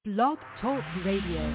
Blog Talk Radio.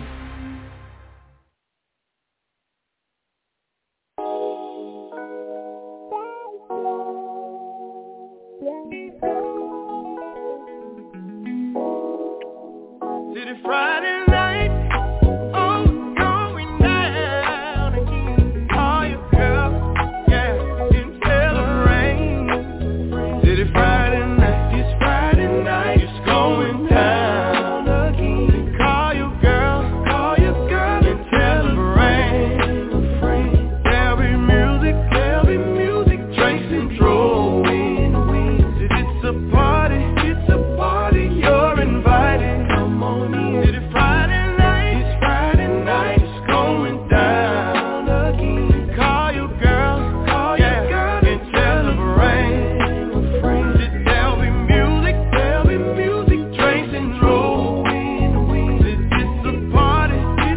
Friday night, oh, going down again. Call your girl, yeah, and tell her rain. City Friday night, it's Friday night, it's going down again. Call your girl, and tell her rain. There'll be music, drinks and drolling. It's a party, you're invited. Come on in. Friday night, it's going down again. Call your girl, and tell her rain. There'll be music, drinks and rolling. It's a party,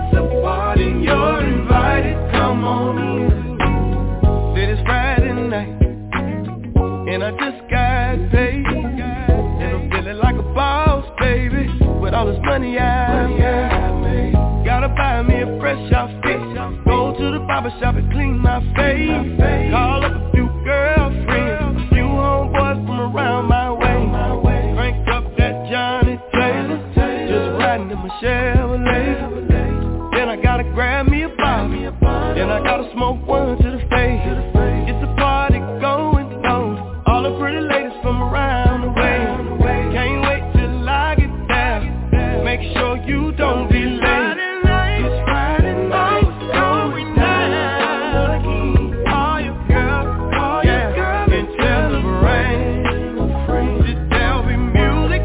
you're invited. Come on in. Said it's Friday night, and I just got paid, and I'm feeling like a boss, baby. With all this money I made, gotta buy me a fresh outfit. Go to the barber shop and clean my face. Call up a few girlfriends, a few homeboys from around my way. Crank up that Johnny Taylor, just riding in my Chevrolet. Then I gotta grab me a bottle, then I gotta smoke one to the face. It's a party going on, all the pretty ladies from around the way. Can't wait till I get there. Make sure you don't be late. It's Friday night, it's going down again. Call your girl, and tell her rain. There'll be music,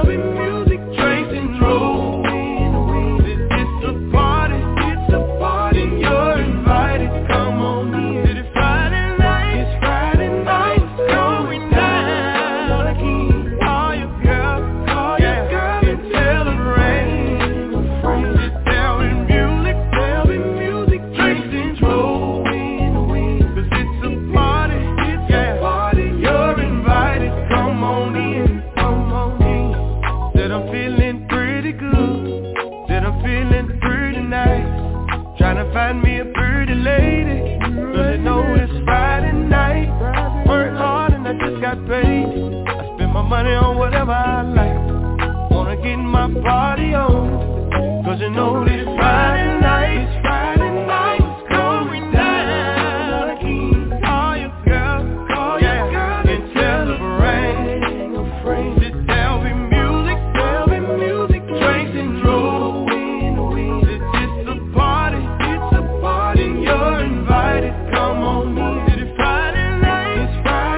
drinks and rolling. It's a party, you're invited. Come on in. It's Friday night, it's going down again. Call your girl, and tell her rain. There'll be music, drinks and rolling. 'Cause it's a party, you're invited. Come on in. Said I'm feeling pretty good, said I'm feeling pretty nice. Tryna find me a pretty lady, 'cause you know it's Friday night. Work hard and I just got paid. I spend my money on whatever I like. Wanna get my party on, 'cause you know this Friday night, it's going down again. Call your girl, and tell her rain. There'll be music, drinks and rolling. It's a party, you're invited. Come on in. It's Friday night, it's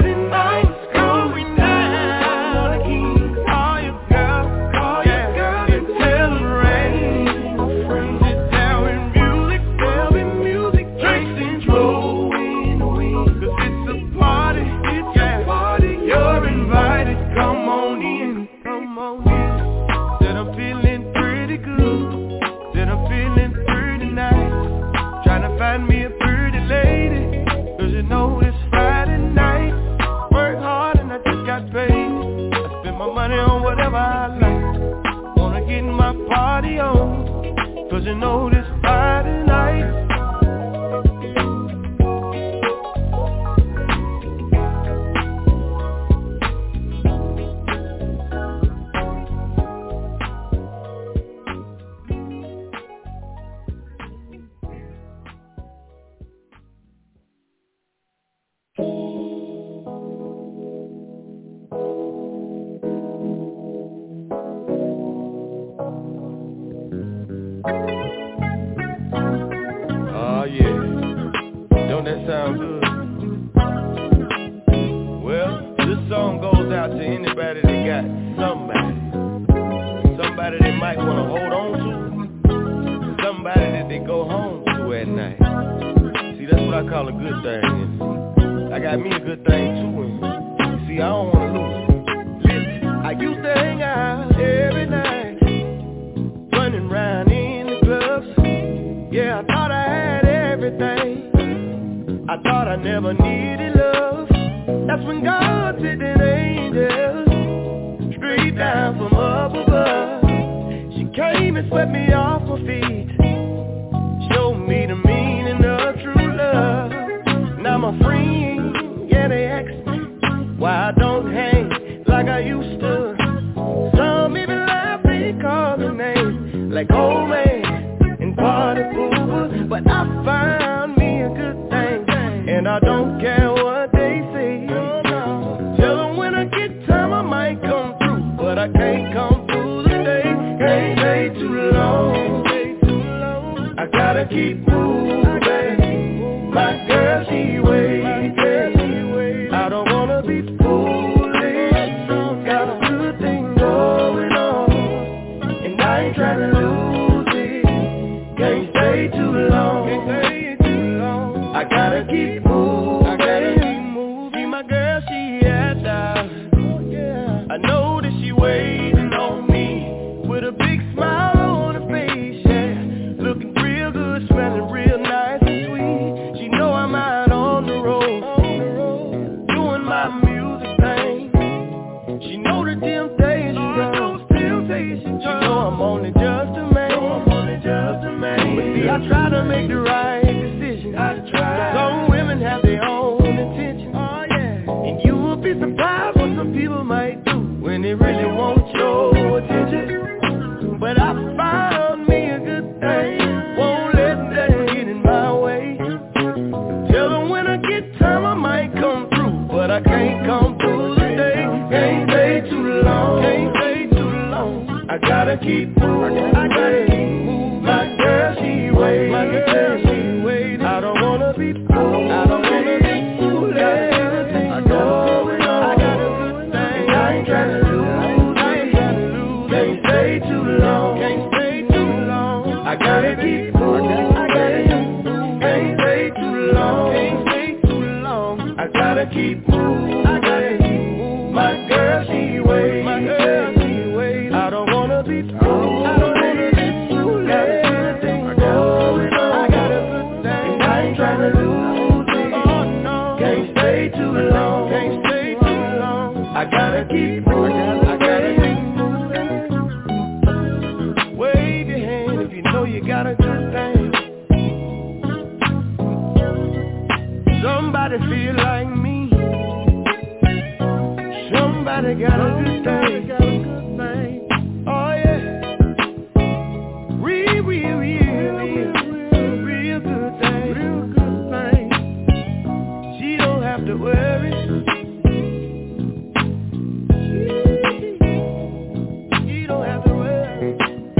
going down again. Call your girl, and tell her rain. There'll be music, drinks and rolling. 'Cause it's a party, you're invited. Come on in. Said I'm feeling pretty good, said I'm feeling pretty nice. Tryna find me a pretty lady, 'cause you know it's Friday night. Work hard and I just got paid. I spend my money on whatever I like. Wanna get my party on, 'cause you know this Friday night. Oh yeah, don't that sound good? Well, this song goes out to anybody that got somebody they might want to hold on to, somebody that they go home to at night. See, that's what I call a good thing. I got me a good thing too, and see, I don't want to lose it. Listen, I used to hang out every night, running around in the clubs. Yeah, I thought I had everything. I thought I never needed love. That's when God sent an angel straight down from up above. She came and swept me off my feet. Showed me the meaning of true love. Now my friends, yeah, they ask me why I don't hang like I used to. Some even laugh, they call me names like old man and party pooper. But I found me a good thing, and I don't care what they say. Tell them when I get time I might come through, but I can't come through today. Can't stay too long. I gotta keep moving. My girl, she waiting. I don't wanna be foolish. Got a good thing going on, and I ain't tryna lose it. Can't stay too long. I gotta keep moving. See my girl, she at out. I know that she waiting on me with a big smile on her face, yeah. Looking real good, smelling real nice and sweet. She know I'm out on the road, doing my music thing. She know the temptation comes. She know I'm only just a man. But see, I try to make the right decision. Some women have their own intentions. And you will be surprised what some people might do when they really want your attention. But I found me a good thing, won't let that get in my way. Tell them when I get time I might come through, but I can't come through today. Can't stay too long. I gotta keep moving. My girl, she waiting. I don't wanna be fooled. I got a good thing. I ain't tryna lose. Can't stay too long. I gotta keep moving. Can't stay too long. I gotta keep moving. My girl, she waiting. I don't wanna be fooled. Got a good thing going on. I got a good thing. I ain't tryna lose it. Can't stay too long. I gotta keep moving. Wave your hand if you know you got a good thing. Somebody feel like me. Somebody got a good thing. Oh yeah. Real good thing. She don't have to worry. She don't have to worry.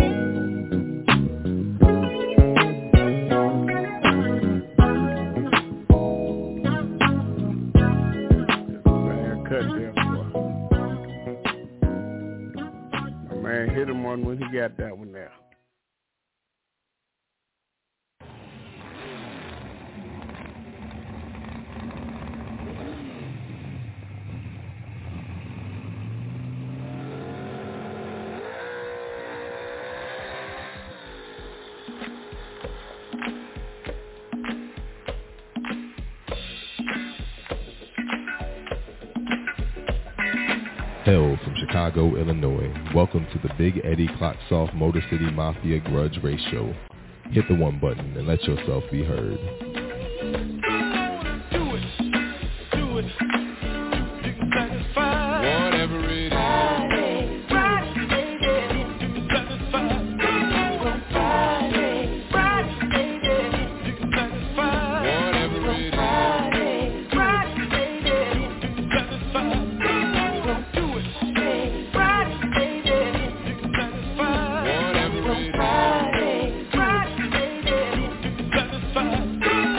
Man, cut them, boy. My man hit him on when he got that one there. Hail from Chicago, Illinois. Welcome to the Big Eddie Clocksoft Motor City Mafia Grudge Race Show. Hit the one button and let yourself be heard. Do it. You can satisfy whatever it is. Friday, baby. You can satisfy. Friday, baby. You can satisfy whatever it is. Friday, baby. You can satisfy. Do it. Friday, baby. You can satisfy whatever it is. Friday, baby. You can satisfy.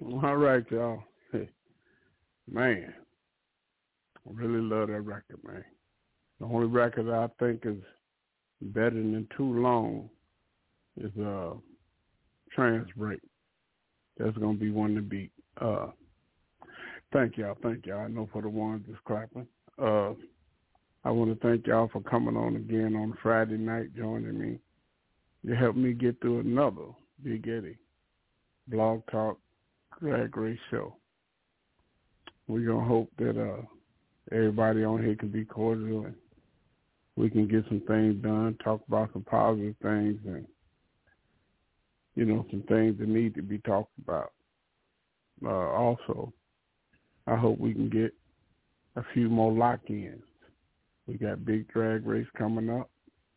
All right, y'all. Man, I really love that record, man. The only record I think is better than Too Long is Trans Break. That's going to be one to beat. Thank y'all. I know for the ones that's clapping. I want to thank y'all for coming on again on Friday night, joining me. You helped me get through another Big Eddie Blog Talk Drag Race show. We're going to hope that everybody on here can be cordial and we can get some things done, talk about some positive things and, you know, some things that need to be talked about. Also, I hope we can get a few more lock-ins. We got Big Drag Race coming up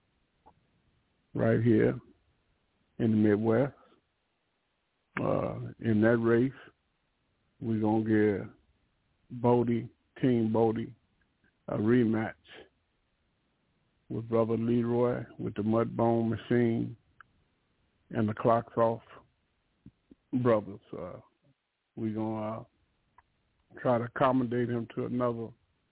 right here in the Midwest. In that race, we're going to give Team Bodie, a rematch with Brother Leroy with the Mudbone Machine and the Clocks Off brothers. We're going to try to accommodate him to another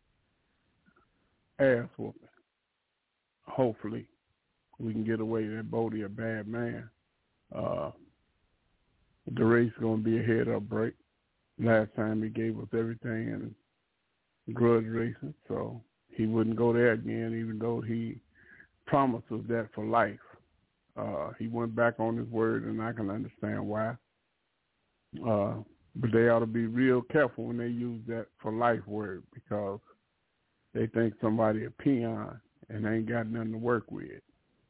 ass whooping. Hopefully, we can get away that Bodie a bad man. The race is going to be a head-up break. Last time he gave us everything in grudge racing, so he wouldn't go there again, even though he promised us that for life. He went back on his word, and I can understand why. But they ought to be real careful when they use that for life word because they think somebody a peon and they ain't got nothing to work with.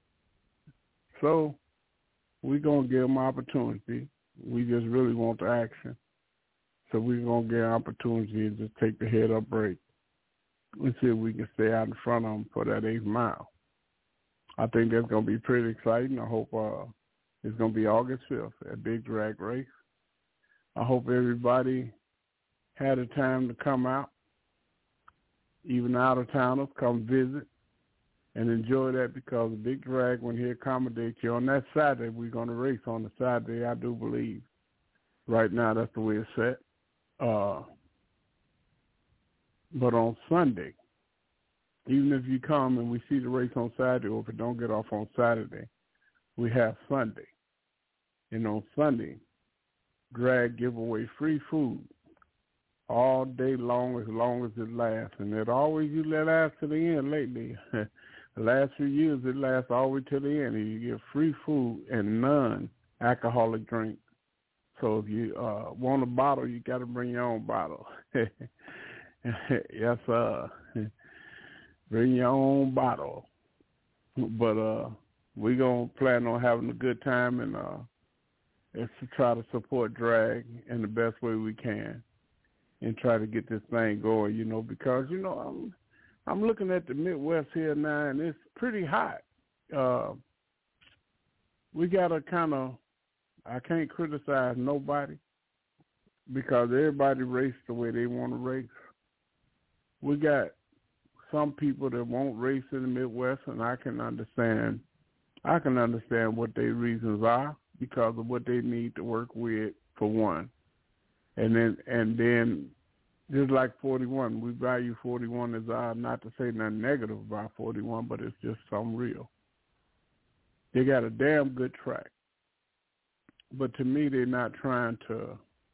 So we're going to give them opportunity. We just really want the action. So we're going to get an opportunity to just take the head-up break and see if we can stay out in front of them for that 8th mile. I think that's going to be pretty exciting. I hope it's going to be August 5th at Big Drag Race. I hope everybody had a time to come out, even out-of-towners, come visit and enjoy that because Big Drag, when he accommodates you on that Saturday, we're going to race on the Saturday, I do believe. Right now, that's the way it's set. But on Sunday, even if you come and we see the race on Saturday, or if it don't get off on Saturday, we have Sunday. And on Sunday, Drag give away free food all day long as it lasts. And it always usually lasts to the end lately. The last few years, it lasts all the way to the end. And you get free food and non-alcoholic drink. So if you want a bottle, you got to bring your own bottle. Yes, bring your own bottle. But we're going to plan on having a good time and it's to try to support drag in the best way we can and try to get this thing going, you know, because, you know, I'm looking at the Midwest here now, and it's pretty hot. We got to kind of, I can't criticize nobody because everybody races the way they want to race. We got some people that won't race in the Midwest, and I can understand what their reasons are because of what they need to work with, for one. And then just like 41, we value 41 as not to say nothing negative about 41, but it's just something real. They got a damn good track. But to me, they're not trying to,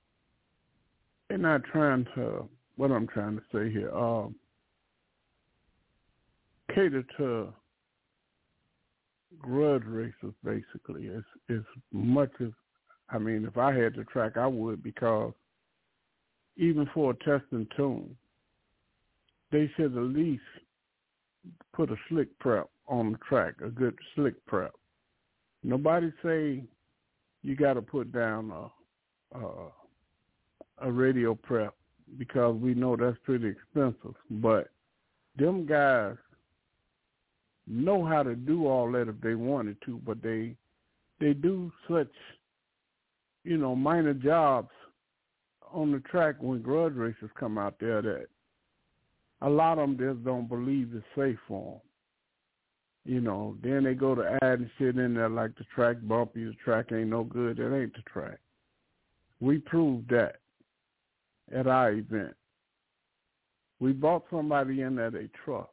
what I'm trying to say here, cater to grudge racers, basically, as much as, I mean, if I had the track, I would, because even for a test and tune, they should at least put a slick prep on the track, a good slick prep. Nobody say you got to put down a radio prep because we know that's pretty expensive. But them guys know how to do all that if they wanted to, but they do such, you know, minor jobs on the track when grudge racers come out there that a lot of them just don't believe it's safe for them. You know, then they go to adding shit in there like the track bumpy, the track ain't no good. That ain't the track. We proved that at our event. We brought somebody in at a truck,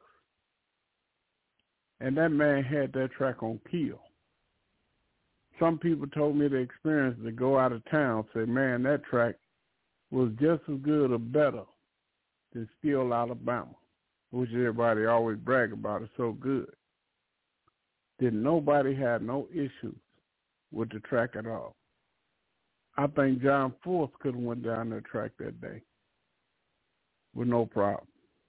and that man had that track on kill. Some people told me the experience to go out of town, say, man, that track was just as good or better than Steele, Alabama, which everybody always brag about. It's so good. Then nobody had no issues with the track at all. I think John Force could have went down that track that day with no problem.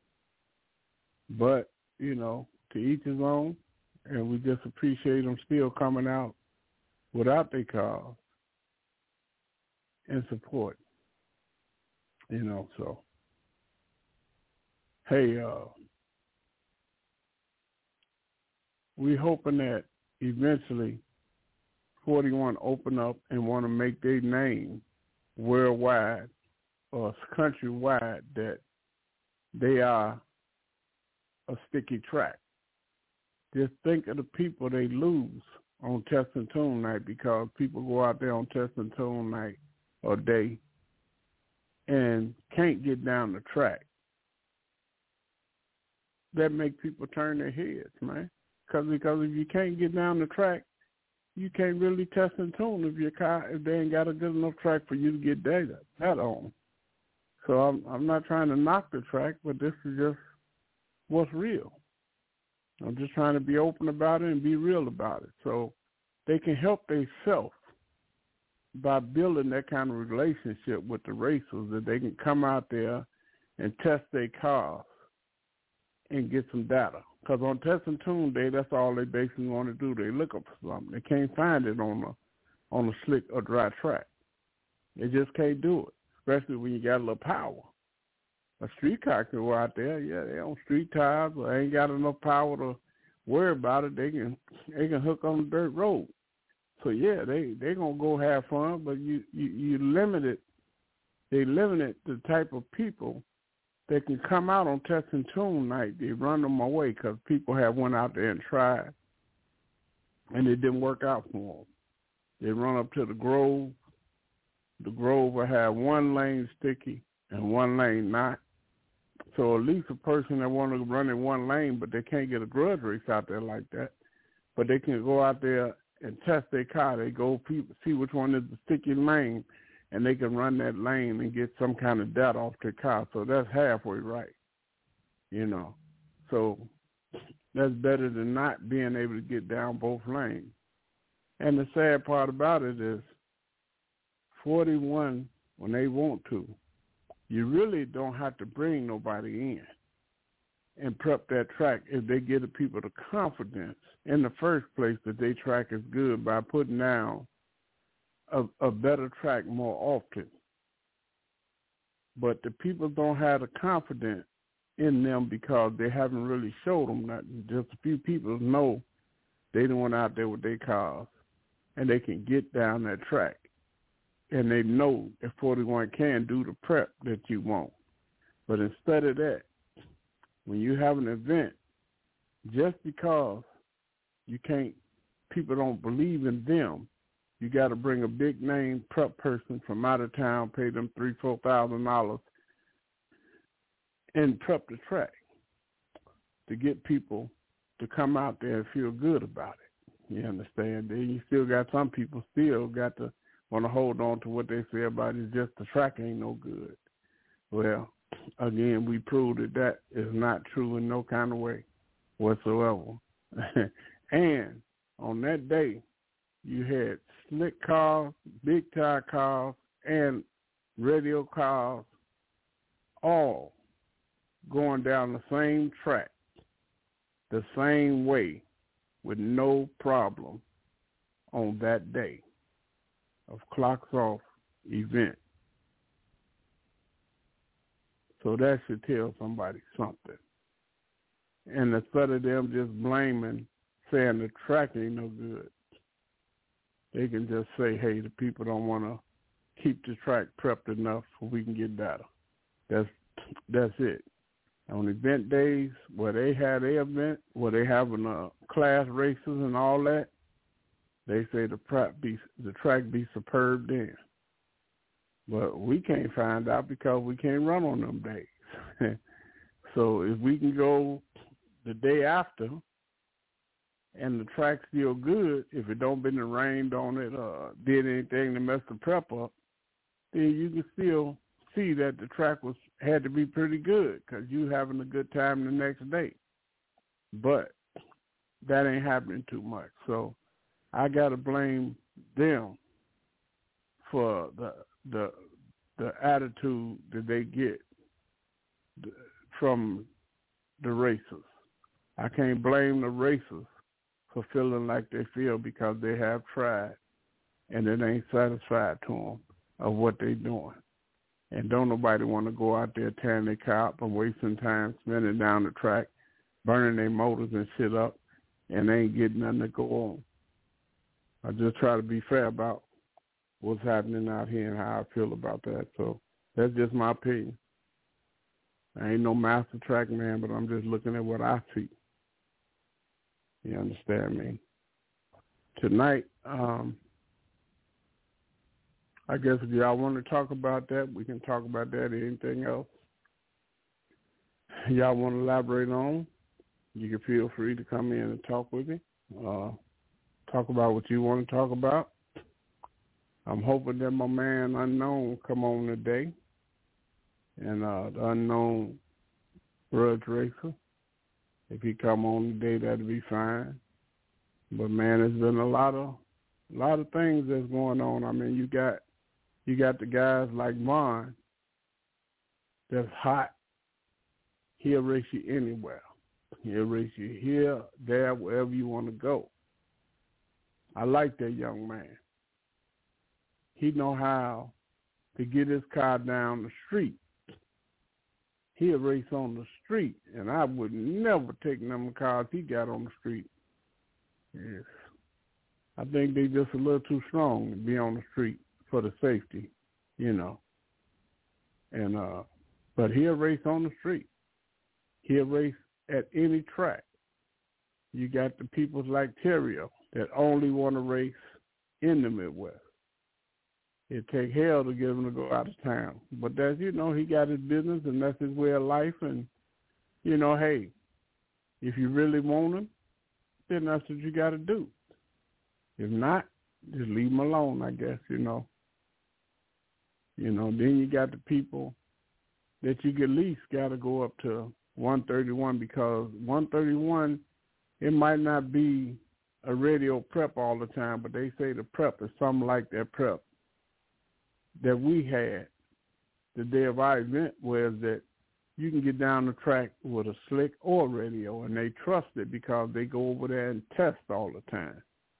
But, you know, to each his own, and we just appreciate them still coming out without their cars and support, you know, so. Hey, we hoping that eventually 41 open up and want to make their name worldwide or countrywide that they are a sticky track. Just think of the people they lose on Test and Tune night, because people go out there on Test and Tune night or day and can't get down the track. That make people turn their heads, man. Because if you can't get down the track, you can't really test and tune if they ain't got a good enough track for you to get that on. So I'm not trying to knock the track, but this is just what's real. I'm just trying to be open about it and be real about it, so they can help themselves by building that kind of relationship with the racers, that they can come out there and test their cars and get some data. Because on Test and Tune Day, that's all they basically want to do. They look up for something. They can't find it on a slick or dry track. They just can't do it, especially when you got a little power. A street car can go out there, yeah, they on street tires, or ain't got enough power to worry about it. They can hook on the dirt road. So yeah, they gonna go have fun, but you limit it. They limit the type of people that can come out on Test and Tune night. They run them away because people have went out there and tried, and it didn't work out for them. They run up to the Grove. The Grove will have one lane sticky and one lane not. So at least a person that want to run in one lane, but they can't get a grudge race out there like that, but they can go out there and test their car. They go see which one is the sticky lane, and they can run that lane and get some kind of data off their car. So that's halfway right, you know. So that's better than not being able to get down both lanes. And the sad part about it is 41, when they want to, you really don't have to bring nobody in and prep that track if they give the people the confidence in the first place that their track is good by putting down a better track more often. But the people don't have the confidence in them because they haven't really showed them nothing. Just a few people know they done went out there with their cars and they can get down that track. And they know if 41 can do the prep that you want. But instead of that, when you have an event, just because people don't believe in them, you got to bring a big name prep person from out of town, pay them $3,000-$4,000, and prep the track to get people to come out there and feel good about it. You understand? Then you still got some people still got to want to hold on to what they say about it. It's just the track ain't no good. Well, again, we proved that is not true in no kind of way whatsoever. And on that day, you had slick cars, big tire cars, and radio cars all going down the same track, the same way, with no problem on that day of Clocks Off event. So that should tell somebody something. And instead of them just blaming, saying the track ain't no good, they can just say, hey, the people don't want to keep the track prepped enough so we can get data. That's it. On event days where they have their event, where they having class races and all that, they say the track be superb then. But we can't find out because we can't run on them days. So if we can go the day after and the track's still good, if it don't been rained on it or did anything to mess the prep up, then you can still see that the track had to be pretty good because you having a good time the next day. But that ain't happening too much. So I got to blame them for the attitude that they get from the racers. I can't blame the racers for feeling like they feel because they have tried and it ain't satisfied to them of what they doing. And don't nobody want to go out there tearing their car up and wasting time spinning down the track, burning their motors and shit up, and they ain't getting nothing to go on. I just try to be fair about what's happening out here and how I feel about that. So that's just my opinion. I ain't no master track man, but I'm just looking at what I see. You understand me? Tonight, I guess if y'all want to talk about that, we can talk about that or anything else y'all want to elaborate on. You can feel free to come in and talk with me. Talk about what you want to talk about. I'm hoping that my man Unknown come on today. And the Unknown Grudge Racer. If he come on today, that'd be fine. But man, there's been a lot of things that's going on. I mean, you got the guys like Vaughn that's hot. He'll race you anywhere. He'll race you here, there, wherever you want to go. I like that young man. He know how to get his car down the street. He'll race on the street, and I would never take them cars he got on the street. Yes. I think they just a little too strong to be on the street for the safety, you know. And but he'll race on the street. He'll race at any track. You got the peoples like Terrio that only want to race in the Midwest. It'd take hell to get him to go out of town. But that's, you know, he got his business and that's his way of life. And, you know, hey, if you really want him, then that's what you got to do. If not, just leave him alone, I guess, you know. You know, then you got the people that you at least got to go up to 131 because 131, it might not be a radio prep all the time, but they say the prep is something like that prep that we had the day of our event, was that you can get down the track with a slick or radio, and they trust it because they go over there and test all the time.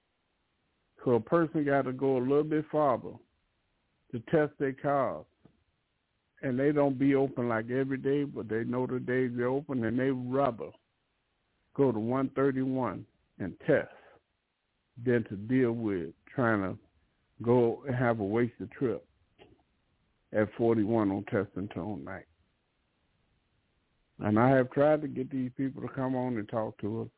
So a person got to go a little bit farther to test their cars. And they don't be open like every day, but they know the days they're open, and they rather go to 131 and test than to deal with trying to go and have a wasted trip at 41 on testing tone night. And I have tried to get these people to come on and talk to us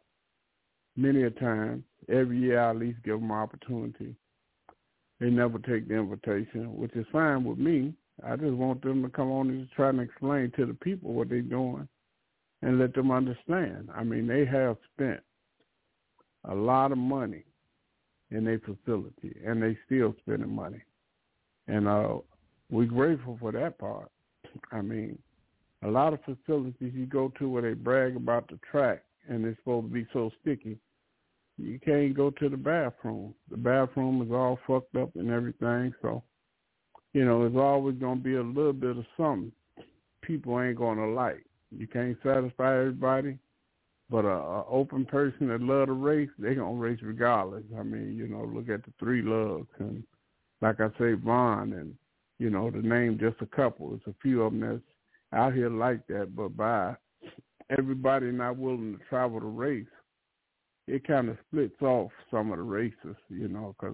many a time. Every year I at least give them an opportunity. They never take the invitation, which is fine with me. I just want them to come on and just try and explain to the people what they're doing and let them understand. I mean, they have spent a lot of money in their facility, and they still spending money. And we're grateful for that part. I mean, a lot of facilities you go to where they brag about the track and it's supposed to be so sticky, you can't go to the bathroom. The bathroom is all fucked up and everything, so, you know, there's always going to be a little bit of something people ain't going to like. You can't satisfy everybody, but a open person that love to race, they going to race regardless. I mean, you know, look at the Three Loves, and like I say, Vaughn, and, you know, to name just a couple. There's a few of them that's out here like that, but by everybody not willing to travel to race, it kind of splits off some of the races, you know, because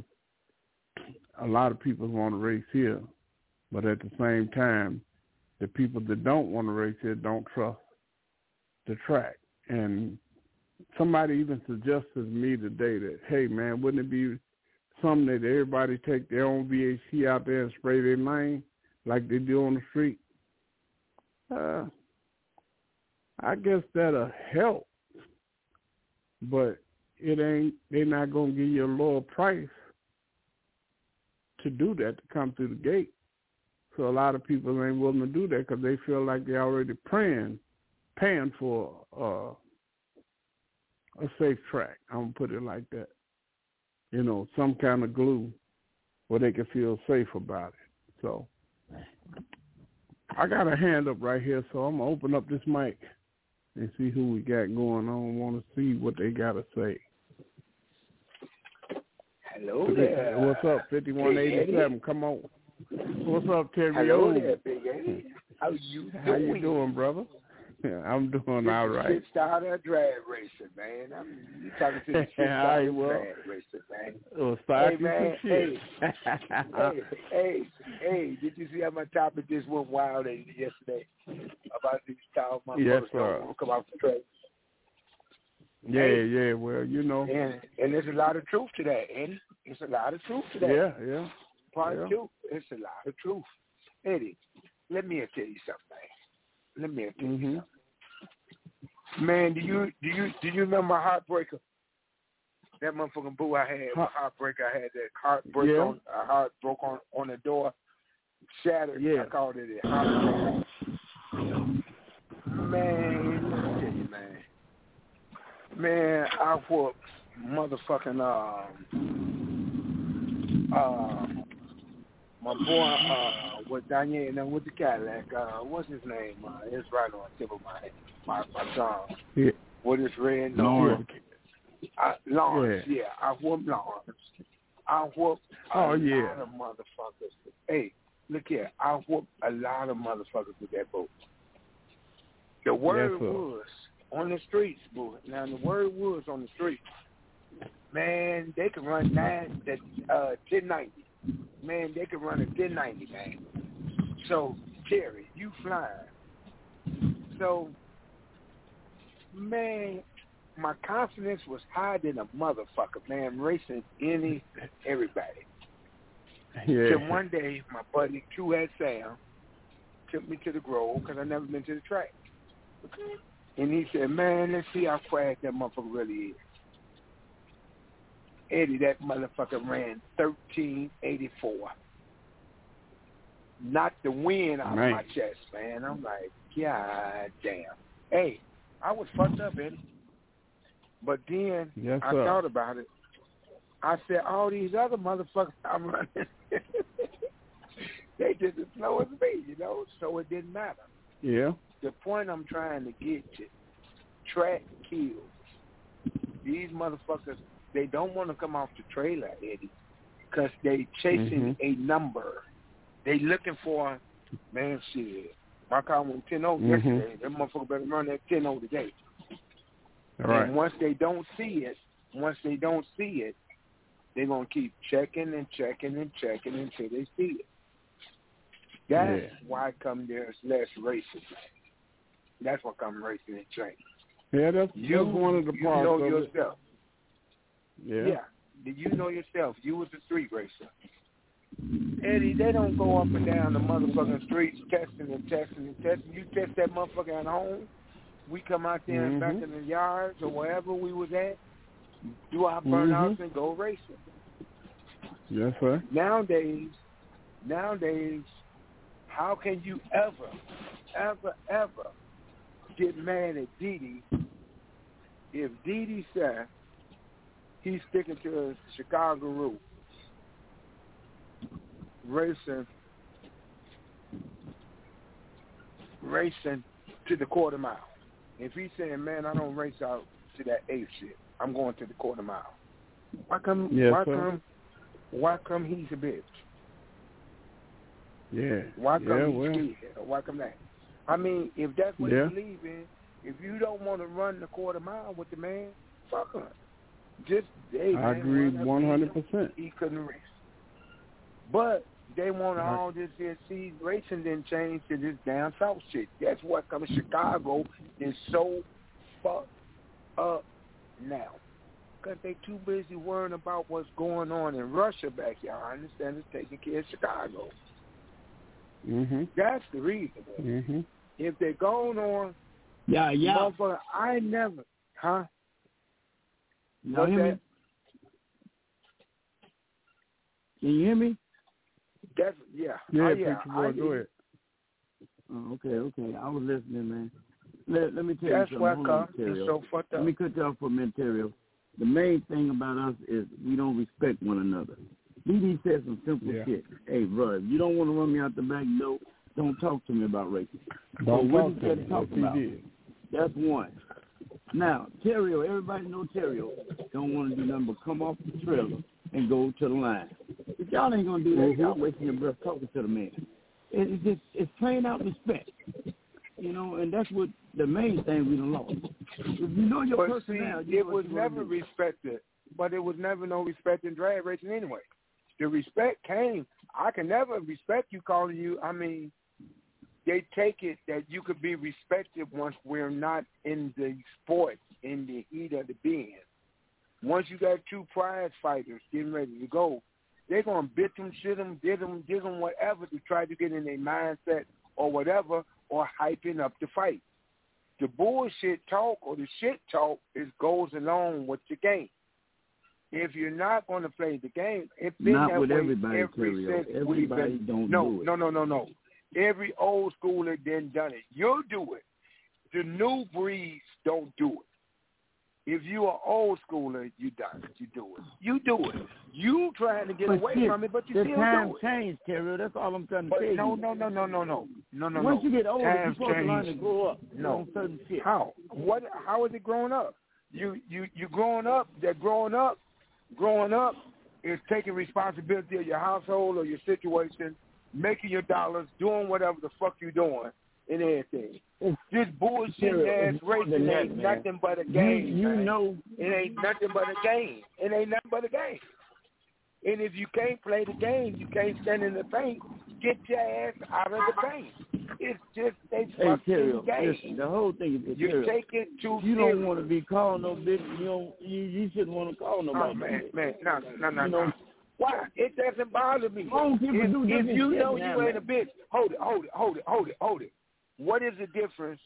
a lot of people want to race here, but at the same time, the people that don't want to race here don't trust the track. And somebody even suggested to me today that, hey, man, wouldn't it be something that everybody take their own VHC out there and spray their lane like they do on the street, I guess that'll help. But they're not going to give you a lower price to do that, to come through the gate. So a lot of people ain't willing to do that because they feel like they're already paying for a safe track. I'm going to put it like that. You know, some kind of glue where they can feel safe about it. So I got a hand up right here, so I'm going to open up this mic and see who we got going on. I want to see what they got to say. Hello there. What's up, 5187? Come on. What's up, Terry? Hello there, Big Eddie. How you doing, brother? I'm doing all right. This is starter drag racer, man. You talking to the starter drag racer, man. Well, hey, man. Hey, did you see how my topic just went wild yesterday about these tall motherfuckers yes, don't come off the track? Yeah, well, you know. And there's a lot of truth to that, Eddie. It's a lot of truth to that. Yeah. Part two, it's a lot of truth. Eddie, let me tell you something, man. Let me tell you something. Man, do you remember my heartbreaker? That motherfucking boo I had, heartbreaker. I had that heart broke on the door, shattered. Yeah. I called it a heartbreaker. Man, let me tell you, man. Man, I whooped motherfucking my boy was down here and with the Cadillac. What's his name? It's right on the tip of my tongue. Yeah. With his red Lawrence. Lawrence, yeah. I whooped Lawrence. I whooped a lot of motherfuckers. Hey, look here. I whooped a lot of motherfuckers with that boat. The word was on the streets, boy. Now, the word was on the streets. Man, they could run 1090. Man, they could run a 1090, man. So, Terry, you flying. So, man, my confidence was higher than a motherfucker, man, racing everybody. Yeah. Till one day, my buddy, True Head Sam, took me to the Grove because I never been to the track. And he said, man, let's see how fast that motherfucker really is. Eddie, that motherfucker ran 1384. Knocked the wind out of my chest, man. I'm like, God damn. Hey, I was fucked up, Eddie. But then I thought about it. I said, all these other motherfuckers I'm running, they just as slow as me, you know, so it didn't matter. Yeah. The point I'm trying to get to, track kills. These motherfuckers, they don't want to come off the trailer, Eddie, because they chasing a number. They looking for, man, shit. My car went 10-0 yesterday. That motherfucker better run that 10-0 today. All right. And once they don't see it, they're going to keep checking until they see it. That's why come there's less racing. That's why come racing and training. Yeah, that's one of the parts know of yourself. It. Yeah. You know yourself. You was a street racer. Eddie, they don't go up and down the motherfucking streets testing. You test that motherfucker at home. We come out there and back in the yards or wherever we was at, do our burnouts and go racing. Yes, sir. Nowadays, how can you ever get mad at Didi if Didi said he's sticking to a Chicago route, racing to the quarter mile? If he's saying, man, I don't race out to that 8th shit, I'm going to the quarter mile. Why come he's a bitch? Yeah. Why come he's scared? Why come that? I mean, if that's what you believe in, if you don't want to run the quarter mile with the man, fuck him. Just, I agree 100%. He couldn't race. But they want all this here. See, racing didn't change to this down south shit. That's what comes. Chicago is so fucked up now. because they too busy worrying about what's going on in Russia back here. I understand it's taking care of Chicago. That's the reason. If they're going on, motherfucker, I never, What's that? Can you hear me? That's, Go ahead. Oh, okay. I was listening, man. Let me tell that's you why something. it's so fucked up. Let me cut you off for material. The main thing about us is we don't respect one another. DD said some simple shit. Hey, bro, if you don't want to run me out the back door, don't talk to me about racism. Don't talk to me. Talk about. That's one. Now, Terrio, everybody know Terrio don't want to do nothing but come off the trailer and go to the line. If y'all ain't going to do that, y'all wasting your breath talking to the man. It's plain out respect. You know, and that's what the main thing we done lost. If you know your personality, it was never respected, but it was never no respect in drag racing anyway. The respect came. I can never respect you calling you. I mean, they take it that you could be respected once we're not in the sport, in the heat of the being. Once you got two prize fighters getting ready to go, they're going to bit them, shit them, diss them, whatever to try to get in their mindset or whatever, or hyping up the fight. The bullshit talk or the shit talk goes along with the game. If you're not going to play the game, it's been not that with way everybody, since everybody don't do it. No. Every old schooler then done it. You'll do it. The new breeds don't do it. If you are old schooler, you done it. You do it. You trying to get away from it, but you still do it. The time changed, Terry. That's all I'm trying to tell you. No. Once you get older, you're supposed to learn to grow up on certain shit. How? How is it growing up? You growing up. That growing up is taking responsibility of your household or your situation, making your dollars, doing whatever the fuck you doing, and everything. This bullshit ass racing ain't nothing but a game. You know, it ain't nothing but a game. It ain't nothing but a game. And if you can't play the game, you can't stand in the paint. Get your ass out of the paint. It's just a fucking game. Listen, the whole thing is you take it too. You don't want to be called no bitch. You shouldn't want to call nobody. Oh man, no. Why? It doesn't bother me. If you know you ain't a bitch, hold it. What is the difference?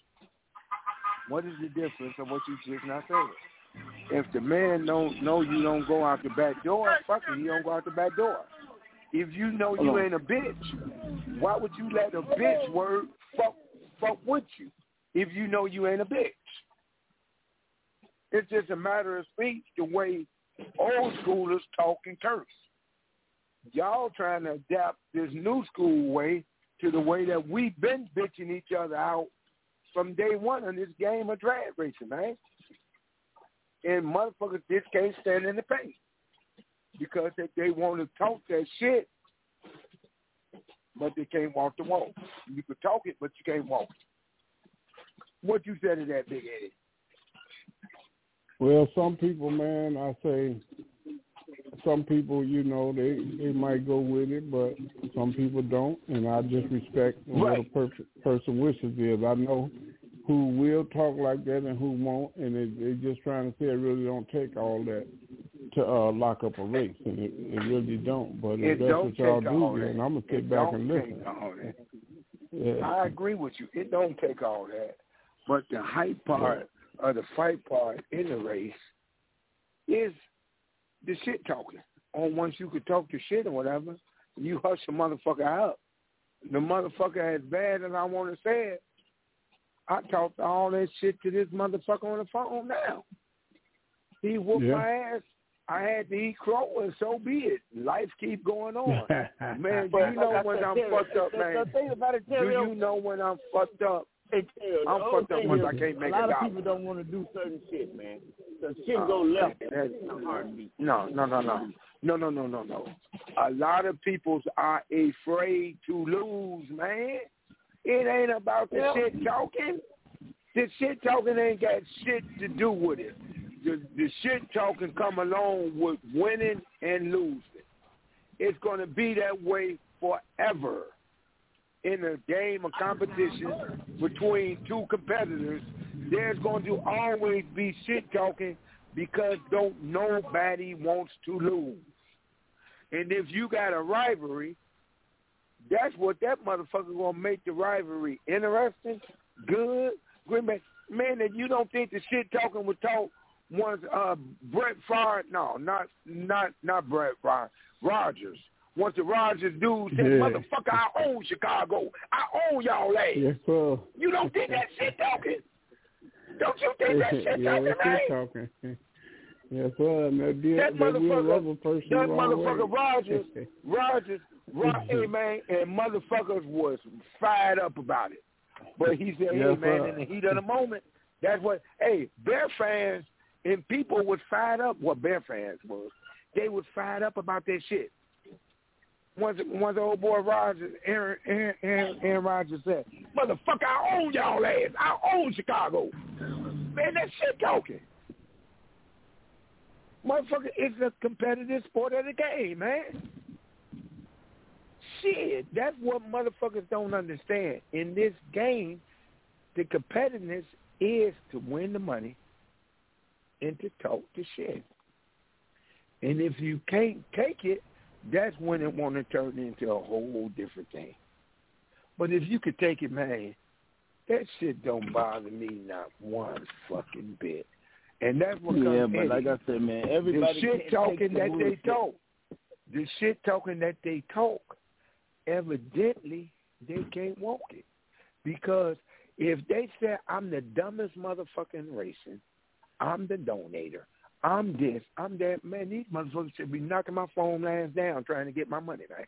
What is the difference of what you just not saying? If the man don't know you don't go out the back door, fuck it, he don't go out the back door. If you know you ain't a bitch, why would you let a bitch word fuck with you if you know you ain't a bitch? It's just a matter of speech, the way old schoolers talk and curse. Y'all trying to adapt this new school way to the way that we've been bitching each other out from day one in this game of drag racing, man. And motherfuckers just can't stand in the paint because they want to talk that shit, but they can't walk the walk. You can talk it, but you can't walk it. What you said to that, Big Eddie? Well, some people, man, I say some people, you know, they might go with it, but some people don't, and I just respect what a person wishes is. I know who will talk like that and who won't, and they're just trying to say it really don't take all that to lock up a race, and it really don't. But if that's what y'all do, then I'm going to sit back and listen. Yeah. I agree with you. It don't take all that. But the hype part or the fight part in the race is the shit talking. Or once you could talk the shit or whatever, you hush a motherfucker out. The motherfucker as bad as I want to say it, I talked all that shit to this motherfucker on the phone now. He whooped my ass. I had to eat crow, and so be it. Life keep going on. Man, do you know when I'm fucked up, man? The thing about it, do you know when I'm fucked up? I'm fucked up once I can't make it out. A lot of people don't want to do certain shit, man. The shit go left. No. A lot of people are afraid to lose, man. It ain't about the shit talking. The shit talking ain't got shit to do with it. The shit talking come along with winning and losing. It's going to be that way forever. In a game of competition between two competitors, there's going to always be shit talking because don't nobody wants to lose. And if you got a rivalry, that's what that motherfucker gonna make the rivalry interesting, good. Man, that you don't think the shit talking would talk once Brett Favre, no, not Brett Favre, Rodgers. Once the Rodgers dude said, motherfucker, I own Chicago. I own y'all ass. Yes, sir. You don't think that shit talking? Don't you think that shit talking, man? Talking. Yes, sir. That motherfucker Rodgers, hey, man, and motherfuckers was fired up about it. But he said, hey, man, in the heat of the moment, that's what, hey, Bear fans and people was fired up. What Bear fans was, they was fired up about that shit. Once the old boy Rodgers, Aaron Rodgers said, motherfucker, I own y'all ass. I own Chicago. Man, that shit talking. Motherfucker, it's a competitive sport of the game, man. Shit, that's what motherfuckers don't understand. In this game, the competitiveness is to win the money and to talk the shit. And if you can't take it, that's when it want to turn into a whole different thing. But if you could take it, man, that shit don't bother me not one fucking bit. And that's what comes but like I said, man, everybody the shit talking that they talk. The shit talking that they talk, evidently they can't walk it. Because if they say I'm the dumbest motherfucking racing, I'm the donator, I'm this, I'm that, man, these motherfuckers should be knocking my phone lines down trying to get my money back.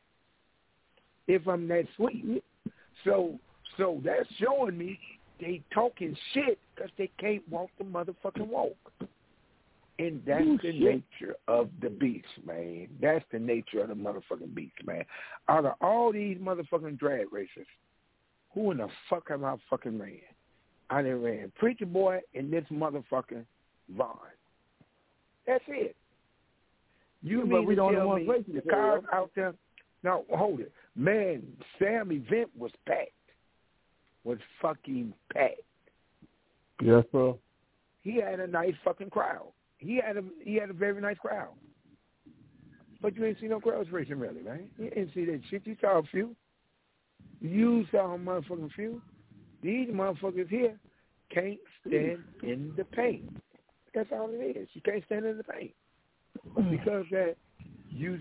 If I'm that sweet. So that's showing me they talking shit because they can't walk the motherfucking walk. And that's the nature of the beast, man. That's the nature of the motherfucking beast, man. Out of all these motherfucking drag racers, who in the fuck have I fucking ran? I done ran Preacher Boy and this motherfucking Vaughn. That's it. You mean to tell me the cars out there? No, hold it. Man, Sam event was packed. Was fucking packed. Yes, sir. He had a nice fucking crowd. He had a very nice crowd. But you ain't see no crowds racing really, man. You didn't see that shit. You saw a few. You saw a motherfucking few. These motherfuckers here can't stand in the paint. That's all it is. You can't stand in the paint. Because that you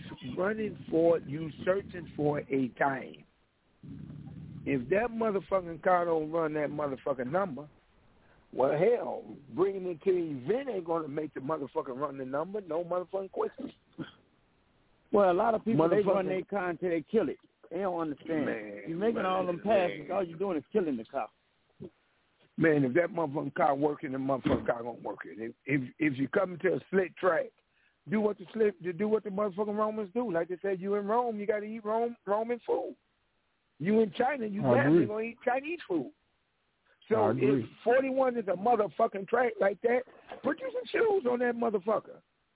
searching for a time. If that motherfucking car don't run that motherfucking number, well, hell, bringing it to the event ain't going to make the motherfucker run the number. No motherfucking question. Well, a lot of people, they run their car until they kill it. They don't understand. Man, you're making all them passes. All you're doing is killing the car. Man, if that motherfucking car working, the motherfucking car gonna work it. If you come to a slick track, do what the motherfucking Romans do. Like they said, you in Rome, you got to eat Roman food. You in China, you definitely gonna eat Chinese food. So if 41 is a motherfucking track like that, put you some shoes on that motherfucker.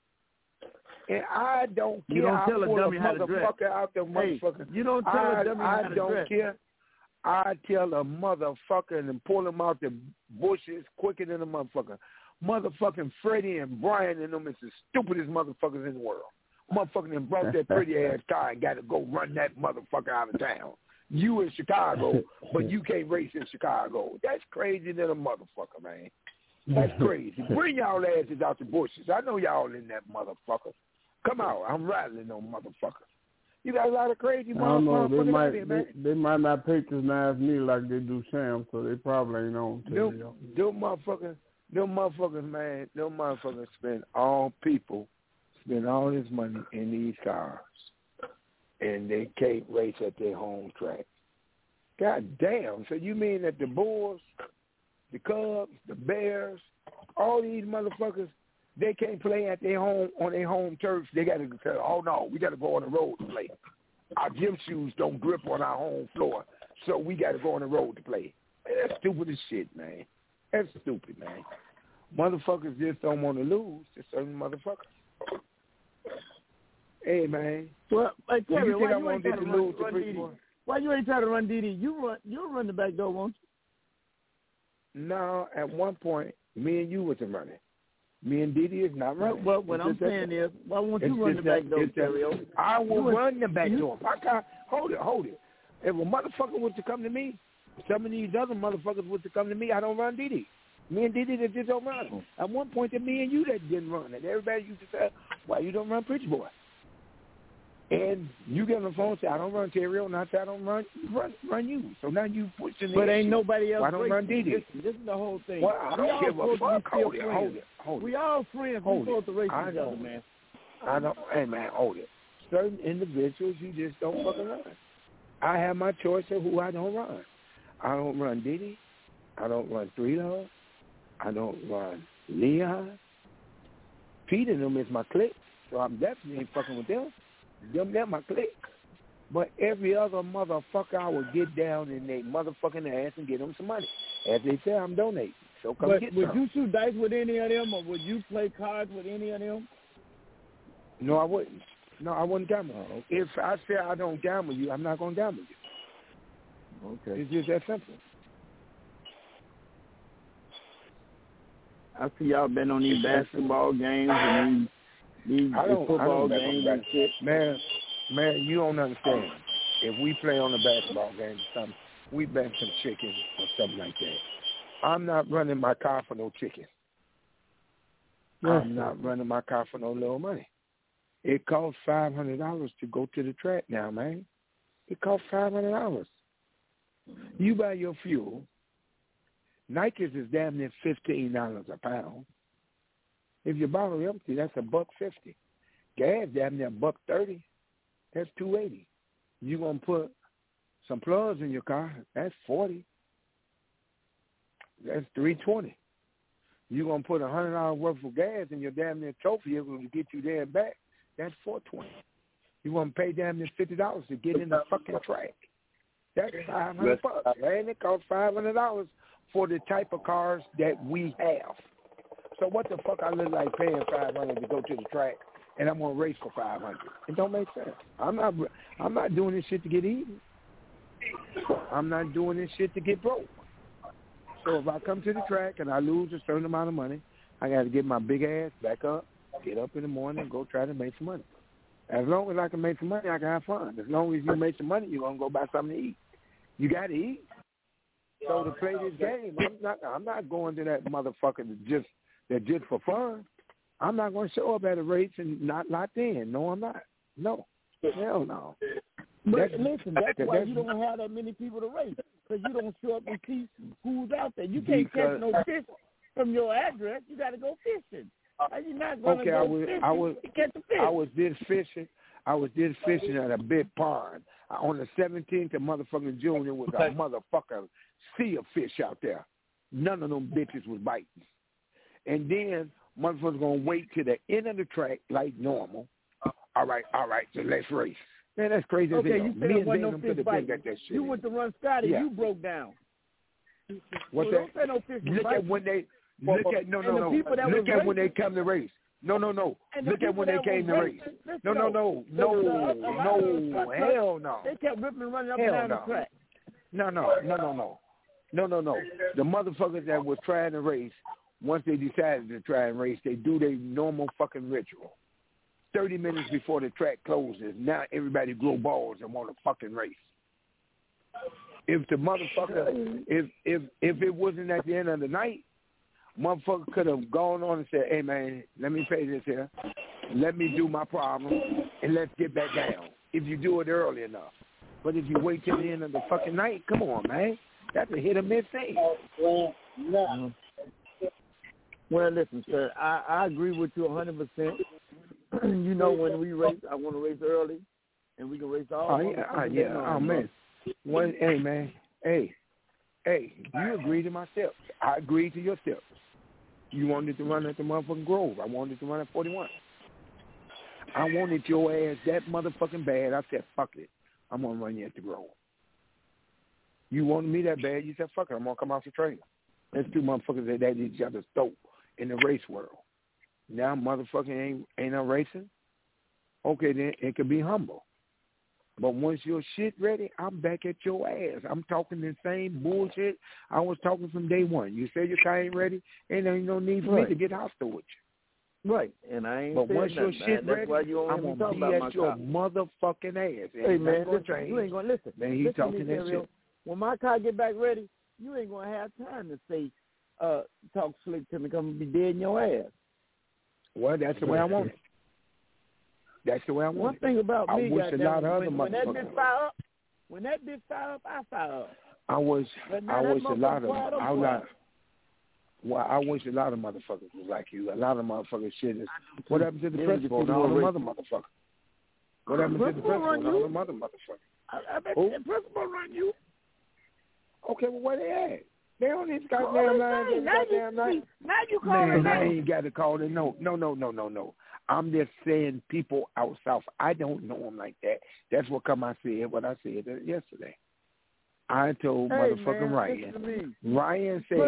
And I don't care. You don't tell a dummy how to dress. Out there, motherfucker. You don't tell a dummy how to dress. I don't care. I tell a motherfucker and pull him out the bushes quicker than a motherfucker. Motherfucking Freddie and Brian and them is the stupidest motherfuckers in the world. Motherfucking them brought that pretty ass car and got to go run that motherfucker out of town. You in Chicago, but you can't race in Chicago. That's crazy than a motherfucker, man. That's crazy. Bring y'all asses out the bushes. I know y'all in that motherfucker. Come out. I'm rattling on motherfuckers. You got a lot of crazy motherfuckers. They might not patronize me like they do Sam, so they probably ain't on. Them motherfuckers, man. Them motherfuckers spend all this money in these cars, and they can't race at their home track. God damn. So you mean that the Bulls, the Cubs, the Bears, all these motherfuckers, they can't play at their home on their home turf. They got to say, oh no, we got to go on the road to play. Our gym shoes don't grip on our home floor, so we got to go on the road to play. Man, that's stupid as shit, man. That's stupid, man. Motherfuckers just don't want to lose to certain motherfuckers. Hey, man. Well, hey, Terry, you think I want to lose to people? Why you ain't trying to run DD? You'll run the back door, won't you? No, at one point, me and you was running. Me and Didi is not running. Well, what I'm saying is, why won't you run the back door, Terrio? I will run the back door. Hold it. If a motherfucker was to come to me, some of these other motherfuckers was to come to me, I don't run Didi. Me and Didi that just don't run. At one point, it me and you that didn't run it. Everybody used to say, why you don't run Preacher Boy? And you get on the phone and say, I don't run Terrio, and I say I don't run you. So now you pushing the But ain't issue. nobody else. Why don't run Didi? This is the whole thing. Well, I don't give a fuck. Hold it. We all friends. We supposed to race each other, man. I don't. Hey, man, hold it. Certain individuals, you just don't fucking run. I have my choice of who I don't run. I don't run Didi. I don't run Three Love. I don't run Leon. Pete and them is my clique, so I'm definitely ain't fucking with them. They're my clique. But every other motherfucker, I will get down in their motherfucking ass and get them some money. As they say, I'm donating. So come get some. Would you shoot dice with any of them, or would you play cards with any of them? No, I wouldn't. No, I wouldn't gamble. Oh, okay. If I say I don't gamble you, I'm not going to gamble you. Okay. It's just that simple. I see y'all been on these basketball games and these football games and shit. Man, you don't understand. If we play on the basketball game or something, we bet some chicken or something like that. I'm not running my car for no chicken. I'm not running my car for no little money. It costs $500 to go to the track now, man. It costs $500. You buy your fuel. Nike's is damn near $15 a pound. If your bottle empty, that's $1.50. Gas damn near $1.30. That's $2.80. You gonna put some plugs in your car? That's $40. That's $3.20. You gonna put $100 worth of gas in your damn near trophy vehicle to get you there and back? That's $4.20. You want to pay damn near $50 to get in the fucking track? That's $500, and it costs $500 for the type of cars that we have. So what the fuck I look like paying $500 to go to the track, and I'm gonna race for $500? It don't make sense. I'm not doing this shit to get even. I'm not doing this shit to get broke. So if I come to the track and I lose a certain amount of money, I got to get my big ass back up, get up in the morning, and go try to make some money. As long as I can make some money, I can have fun. As long as you make some money, you're gonna go buy something to eat. You got to eat. So to play this game, I'm not going to that motherfucker that just for fun. I'm not going to show up at a race and not locked in. No, I'm not. No. Hell no. But listen, that's why you don't have that many people to race, because you don't show up and see who's out there. You can't catch no fish from your address. You got to go fishing. You're not going to go fishing to catch the fish. I was just fishing at a big pond. On the 17th of motherfucking June, it was a motherfucking sea of fish out there. None of them bitches was biting. And then motherfuckers going to wait to the end of the track like normal. All right, so let's race. Man, that's crazy. Okay, you said there wasn't no fish biting. You went to run Scotty, you broke down. What's that? Don't say no fish Look at when they Look at when they come to race. No. Look at when they came to race. No. Hell no. They kept ripping and running up and down the track. No. The motherfuckers that was trying to race, once they decided to try and race, they do their normal fucking ritual. 30 minutes before the track closes, now everybody grow balls and want to fucking race. If the motherfucker, if it wasn't at the end of the night, motherfucker could have gone on and said, hey, man, let me pay this here. Let me do my problem, and let's get back down, if you do it early enough. But if you wait till the end of the fucking night, come on, man. That's a hit or miss thing. Well, listen, sir, I agree with you 100%. You know, when we race, I want to race early, and we can race all. Oh, man. Hey, man. Hey, you agree to my steps. I agree to your steps. You wanted to run at the motherfucking Grove. I wanted to run at 41. I wanted your ass that motherfucking bad. I said, fuck it. I'm going to run you at the Grove. You wanted me that bad. You said, fuck it. I'm going to come off the trailer. There's two motherfuckers that at each other's throat in the race world. Now motherfucking ain't no racing. Okay, then it could be humble. But once your shit ready, I'm back at your ass. I'm talking the same bullshit I was talking from day one. You say your car ain't ready, and there ain't no need for me to get hostile with Right, and I ain't. But saying once your nothing, shit man. ready, That's why you I'm don't gonna talk be about my at your car. motherfucking ass. Hey man, listen, you ain't gonna listen. Man, he listen talking that Terrio. shit. When my car get back ready, you ain't gonna have time to say, talk slick to me, come be dead in your ass. Well, that's the way I want it. That's the way I want One it. thing about I me, wish a lot of other when that motherfuckers. bitch fire up, I fire up. I wish a lot of I wish a lot of motherfuckers was like you. A lot of motherfuckers shit is what happened to the principal and all the other motherfuckers? What happened to the principal and all the other motherfuckers? I bet the principal run you. Okay, well where they at? They on this goddamn line. Now you calling Man, I ain't got to call it. No. I'm just saying people out south. I don't know them like that. That's what I said yesterday. I told motherfucking Ryan. Ryan said,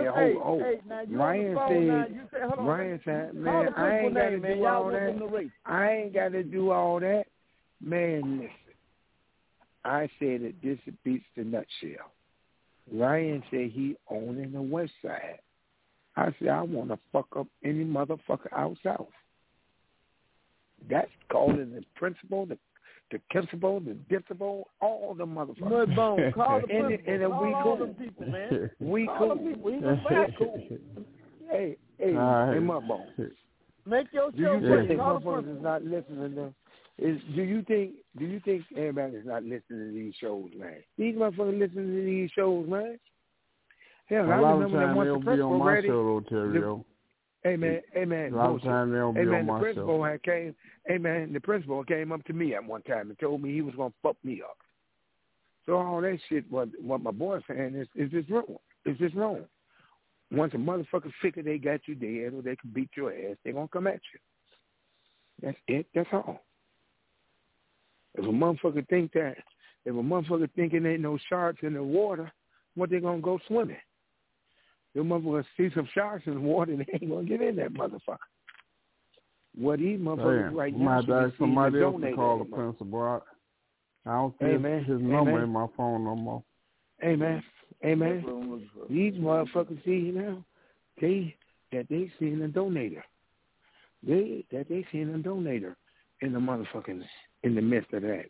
Ryan said, man, I ain't got to do all that. I ain't got to do all that. Man, listen. I said that this beats the nutshell. Ryan said he owning the west side. I said, I want to fuck up any motherfucker out south. That's calling the principal, the principal, the principal, all the motherfuckers. Mudbone, call the principal. And call we all cool. them people, man. We call cool. Them people. He was back. Cool. Hey, Mudbone. Make your Do show. you think call motherfuckers is not listening to? Do you think everybody's not listening to these shows, man? These motherfuckers listening to these shows, man. Hell, I remember that once the principal ready. Hey man. A lot of times they don't be on my show. The principal came up to me at one time and told me he was gonna fuck me up. So all that shit, what my boy saying is just wrong. It's just wrong. Once a motherfucker figure they got you dead or they can beat your ass, they gonna come at you. That's it. That's all. If a motherfucker thinking ain't no sharks in the water, what they gonna go swimming? The motherfucker see some sharks in the water and they ain't gonna get in that motherfucker. What these motherfuckers right now should be somebody else to call the principal. I don't see his number in my phone no more. Amen. These motherfuckers see now, they seeing a donator. They seeing a donator in the motherfucking in the midst of that.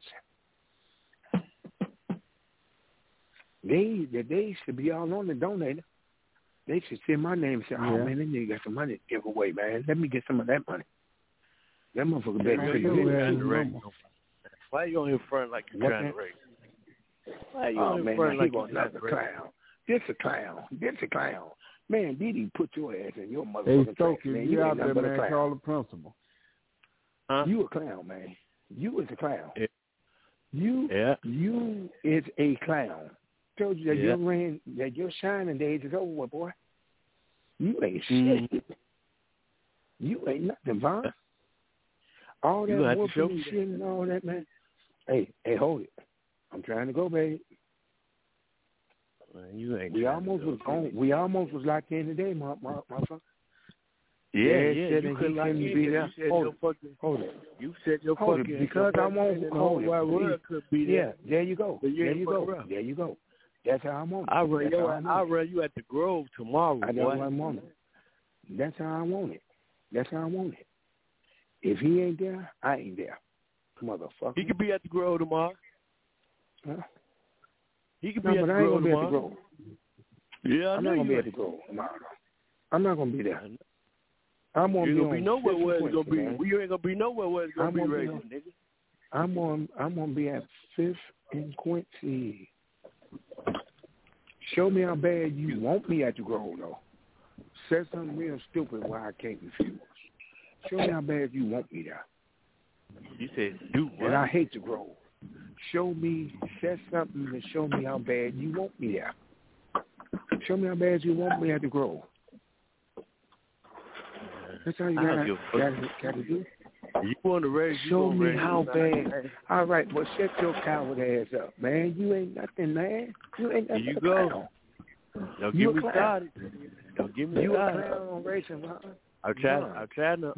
They should be all on the donator. They should see my name and say, oh, man, that nigga got some money to give away, man. Let me get some of that money. That motherfucker better pretty good. Why are you on your front like you're trying to rape? Why are you on your front like you're trying to rape? This a clown. Man, Didi put your ass in your motherfucking tracks, man. You out there, man, call the principal. Huh? You a clown, man. You is a clown. Yeah. You is a clown. Told you that your shining days is over, boy. You ain't shit. You ain't nothing, Vaughn. All that whooping shit and all that, man. Hey, hold it. I'm trying to go, babe. Man, you ain't. We almost was locked in today, motherfucker. Yeah. You couldn't be there. Hold it. You said your hold fucking. It, because I won't hold it. World could be there. Yeah, there you go. There you go. That's how I'm on it. I'll run you at the Grove tomorrow. That's how I want it. That's how I want it. If he ain't there, I ain't there. Motherfucker. He could be at the Grove tomorrow. Huh? He could be at the Grove tomorrow. Yeah, I'm not going to be at the Grove tomorrow. I'm not going to be there. I'm going to be nowhere where it's going to be. We ain't going to be nowhere where it's going to be racing, nigga. I'm going to be at 5th and Quincy. Show me how bad you want me at the Grove, though. Say something real stupid why I can't refuse. Show me how bad you want me there. You said do what? And I hate the Grove. Say something to show me how bad you want me there. Show me how bad you want me at the Grove. That's how you gotta do. You want to raise? Show me how bad. All right, well, shut your coward ass up, man. You ain't nothing, man. You ain't nothing. Here you go. Don't get me started. Don't get me started. You a clown on racing, Vaughn. I'm trying to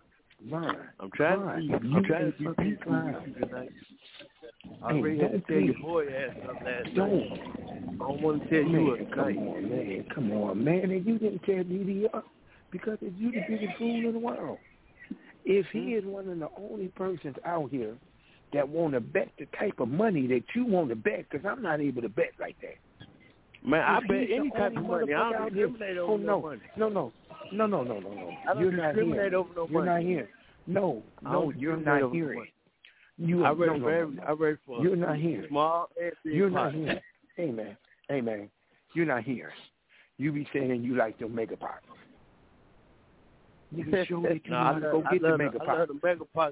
be peaceful tonight. I already had to tell your boy ass something last night. I don't want to tell you a Come on, man. And you didn't tell me the because you the biggest fool in the world. if he is one of the only persons out here that want to bet the type of money that you want to bet, because I'm not able to bet like that. Man, I bet any type of money. I don't discriminate over no money. No. You're not here. You're not here. No, you're not here. I read for you're not here. Small and big. You're not here. Hey man. You're not here. You be saying you like the mega pot. Nigga, show me how to go get the mega pot. I love the mega pot.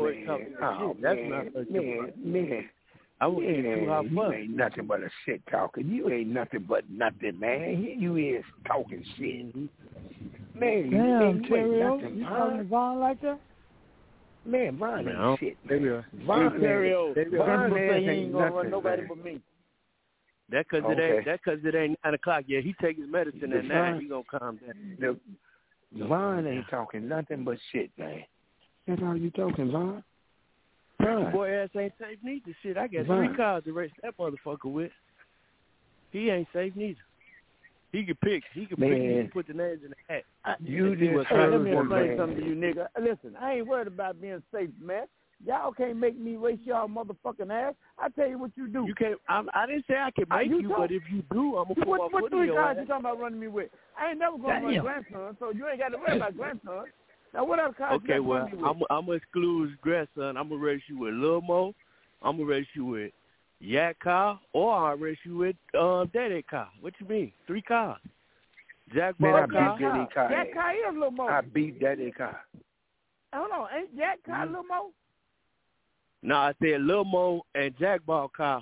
Man. I want to get too hot fun. You ain't nothing but a shit talker. You ain't nothing but nothing, man. You is talking shit. Man, damn, you ain't nothing. You talking Von like that? Man, Von ain't shit. Von ain't gonna run nobody but me. That cause it ain't 9 o'clock yet. He take his medicine at 9. He gonna calm down. Von ain't talking nothing but shit, man. That's all you talking, Von. Boy ass ain't safe neither. Shit, I got 3 cars to race that motherfucker with. He ain't safe neither. He can pick. He can put the names in the hat. Let me explain something to you, nigga. Listen, I ain't worried about being safe, man. Y'all can't make me race y'all motherfucking ass. I tell you what you do. You can't. I didn't say I can make you, but if you do, I'm gonna put my foot in your ass. What 3 cars you talking about running me with? I ain't never gonna run grandson, so you ain't got to worry about grandson. Now what other cars you well, I'm gonna exclude grandson. I'm gonna race you with Lil Mo. I'm gonna race you with Yak car, or I'll race you with Daddy car. What you mean? 3 cars. Jack Ball car. Yak car is Lil Mo. I beat Daddy car. Hold on, ain't Yak car Lil Mo? No, I said Lil Mo and Jack Ball car.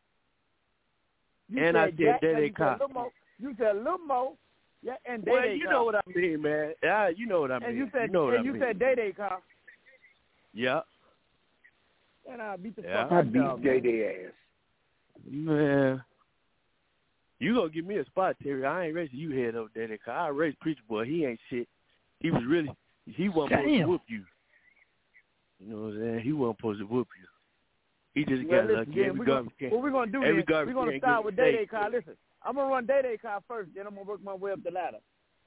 And I said Daddy car. You said Lil Mo. Yeah, and well, you know what I mean, man. You know what I mean. And you said, Day car. Yeah. And I beat the fuck out I beat Day ass. Man. You gonna give me a spot, Terry. I ain't racing you head over Day car. I raced Preacher Boy. He ain't shit. He wasn't supposed to whoop you. You know what I'm saying? He wasn't supposed to whoop you. He just got lucky. What we're going to do then, we're going to start with Day car. Listen. I'm going to run Day car first, then I'm going to work my way up the ladder.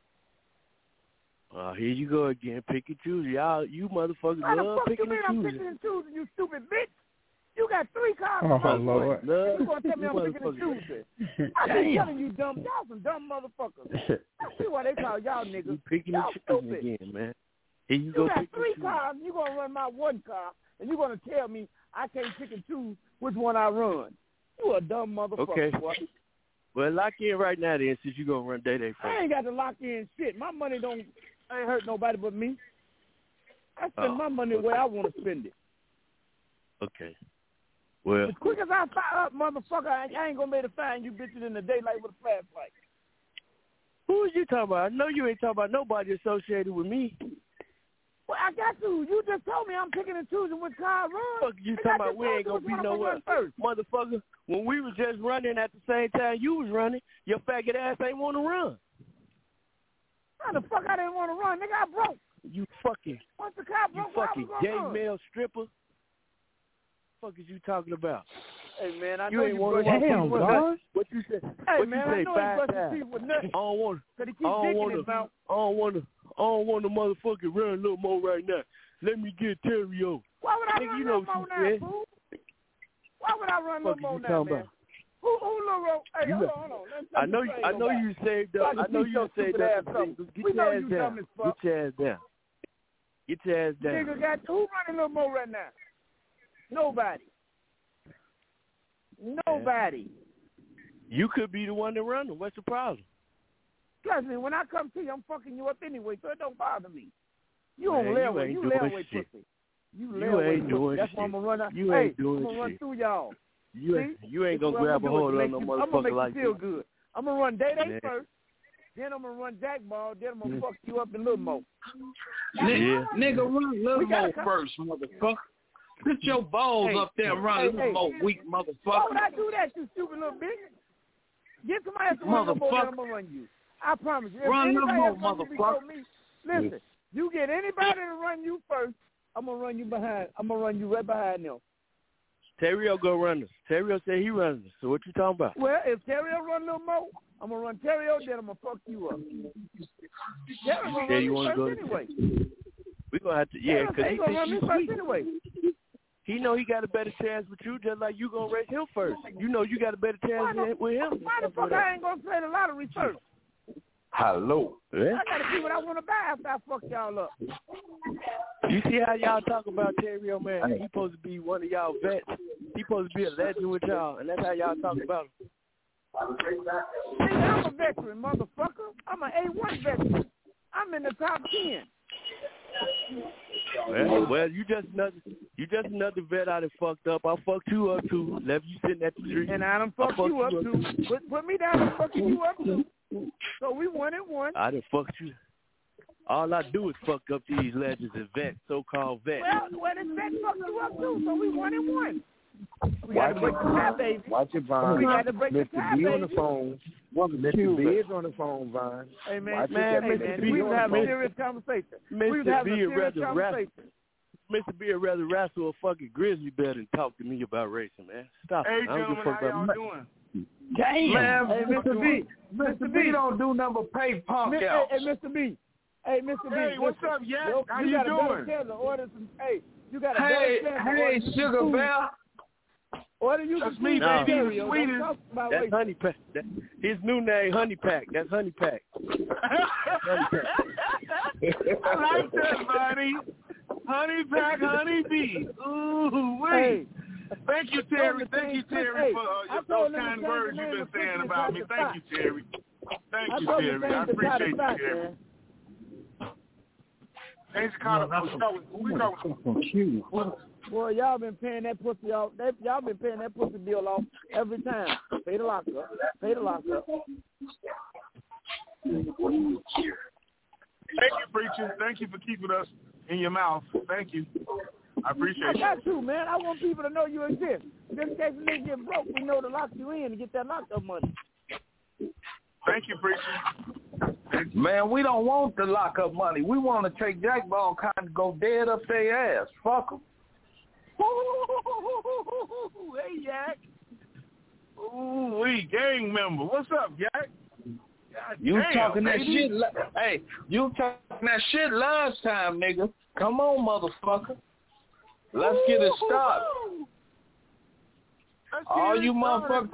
Here you go again. Pick and choose. Y'all, you motherfuckers love picking and choosing. I'm picking and choosing, you stupid bitch. You got 3 cars. Oh, Lord. You going to tell me I'm picking and choosing. I been telling you, y'all some dumb motherfuckers. I see why they call y'all niggas. You picking and choosing again, man. Here you go. Got 3 cars, you're going to run my 1 car, and you're going to tell me I can't pick and choose which one I run. You a dumb motherfucker. Okay. Boy. Well, lock in right now then, since you're going to run Day first. I ain't got to lock in shit. My money ain't hurt nobody but me. I spend my money where I want to spend it. Okay. Well. As quick as I fire up, motherfucker, I ain't going to be able to find you bitches in the daylight with a flashlight. Who is you talking about? I know you ain't talking about nobody associated with me. Well, I got to. You just told me I'm picking and choosing which car I run. Fuck you talking about we ain't going to be nowhere. Motherfucker, when we was just running at the same time you was running, your faggot ass ain't want to run. How the fuck I didn't want to run? Nigga, I broke. You fucking. Once the car broke, you fucking gay male stripper. Fuck is you talking about? Hey, man, I you know ain't you want to damn, dog. What you say? Hey, what man, you say? I know you brushing teeth with nuts. I don't want to. Because he keeps dicking his mouth. I don't want to motherfucking run Lil Mo right now. Let me get Terrio. Why would I run Lil Mo now, fool? Why would I run Lil Mo now, man? Who Lil Mo? Hey, hold on. I know you saved up. I know you saved up. Get your ass down. Get your ass down. Get your ass down. Nigga got who running Lil Mo right now? Nobody. Nobody. You could be the one to run them. What's the problem? Trust me, when I come to you, I'm fucking you up anyway, so it don't bother me. You don't live with pussy. You ain't doing shit. That's why I'm gonna run out. You ain't doing shit. I'm gonna run through y'all. You ain't gonna grab a hold on no motherfucker like that. I'm gonna make you feel good. I'm gonna run Day first, then I'm gonna run Jack Ball, then I'm gonna fuck you up in Lil Mo. Nigga, run Lil Mo first, motherfucker. Put your balls up there and run Lil Mo, weak motherfucker. Why would I do that, you stupid little bitch? Get somebody else to run Lil Mo, then I'm gonna run you. I promise you. Run Lil Mo, motherfucker. Listen, you get anybody to run you first, I'm gonna run you behind. I'm gonna run you right behind them. Terrio go run us. Terrio said he runs us. So what you talking about? Well, if Terrio run Lil Mo, I'm gonna run Terrio, then I'm gonna fuck you up. Terrio gonna run you first anyway. We gonna have to, because he gonna run me first anyway. He know he got a better chance with you, just like you gonna race him first. You know you got a better chance with him. Why the fuck I ain't gonna play the lottery first? Hello. Yeah. I gotta see what I want to buy after I fuck y'all up. You see how y'all talk about Terrio, man? He supposed to be one of y'all vets. He supposed to be a legend with y'all, and that's how y'all talk about him. Nigga, I'm a veteran, motherfucker. I'm an A1 veteran. I'm in the top 10. Well, you just another vet I done fucked up. I fucked you up too. Left you sitting at the tree. And I done fucked you up too. Put me down and fucking you up too. So we 1-1. I done fucked you. All I do is fuck up these legends and vets, so-called vets. Well, this vet fucked you up too. So we 1-1. We got to break the tie, baby. Watch it, Vaughn. We got to break the tie, Mr. B baby. on the phone. Mr. B is on the phone, Vaughn. Hey, man, we would have a serious conversation. Mr. B would rather wrestle a fucking grizzly bear than talk to me about racing, man. Stop Hey, it. I don't give a fuck how about y'all doing? Damn. Man, Hey, Mr. B. Mr. B don't do nothing but pay punk out. Hey, Mr. B. Hey, Mr. B. Hey, what's up, Yak? How you got doing? A better chance to order some, you got a Hey, better chance to order some Sugar food. Bear. Order you That's some me, food, baby. Don't Sweetest. talk about That's racing. Honey Pack. His new name, Honey Pack. That's Honey Pack. Honey Pack. I like that, buddy. Honey Pack, Honey Bee. Ooh, wait. Hey. Thank you, Terry. Thank you, Terry, for those kind words you've been saying about me. Thank you, Terry. Thank you, Terry. I appreciate you, Terry. Change the color. We go. Boy, y'all been paying that pussy off. Y'all been paying that pussy bill off every time. Pay the lockup. Pay the lockup. Thank you, preacher. Thank you for keeping us in your mouth. Thank you. I appreciate it. I got you, man. I want people to know you exist. Just in case a nigga get broke, we know to lock you in to get that lockup money. Thank you, preacher. Man, we don't want the lockup money. We want to take Jack Ball kind of go dead up their ass. Fuck them. Hey, Yak. Ooh, we gang member. What's up, Yak? You talking that shit? Hey, you talking that shit last time, nigga. Come on, motherfucker. Let's get it started. All you motherfuckers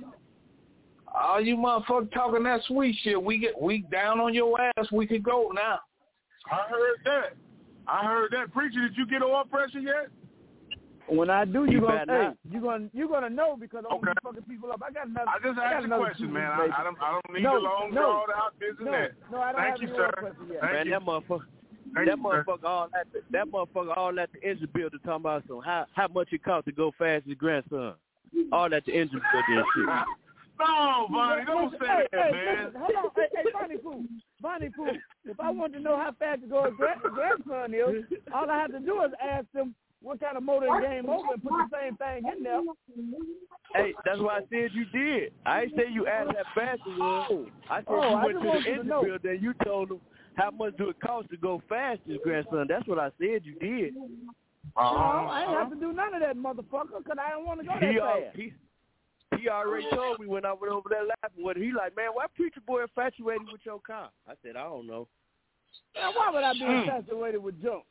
talking that sweet shit. We down on your ass. We can go now. I heard that. Preacher, did you get oil pressure yet? When I do, you're gonna know because I'm fucking people up. I just asked a question, man. I don't need the long drawn out this and that. No, I don't Thank you, sir. Man, that motherfucker all at the engine builder talking about how much it cost to go fast as grandson. All at the engine builder and shit. No, Bonnie, don't say that, man. Listen, hold on. Hey, Bonnie Pooh. If I want to know how fast to go as grandson is, all I have to do is ask them what kind of motor and game over and put the same thing in there. Hey, that's why I said you did. I ain't say you asked that fast one. I said you went to the engine builder and you told them how much do it cost to go fast as grandson. That's what I said you did. I ain't have to do none of that, motherfucker, because I don't want to go that fast. He already told me when I went over there laughing with him. He like, man, why preacher boy infatuated with your car? I said, I don't know. Man, why would I be infatuated with junk?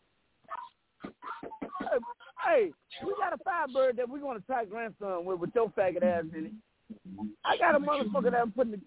Hey, we got a Firebird that we're going to tie grandson with your faggot ass in it. I got a motherfucker that I'm putting the...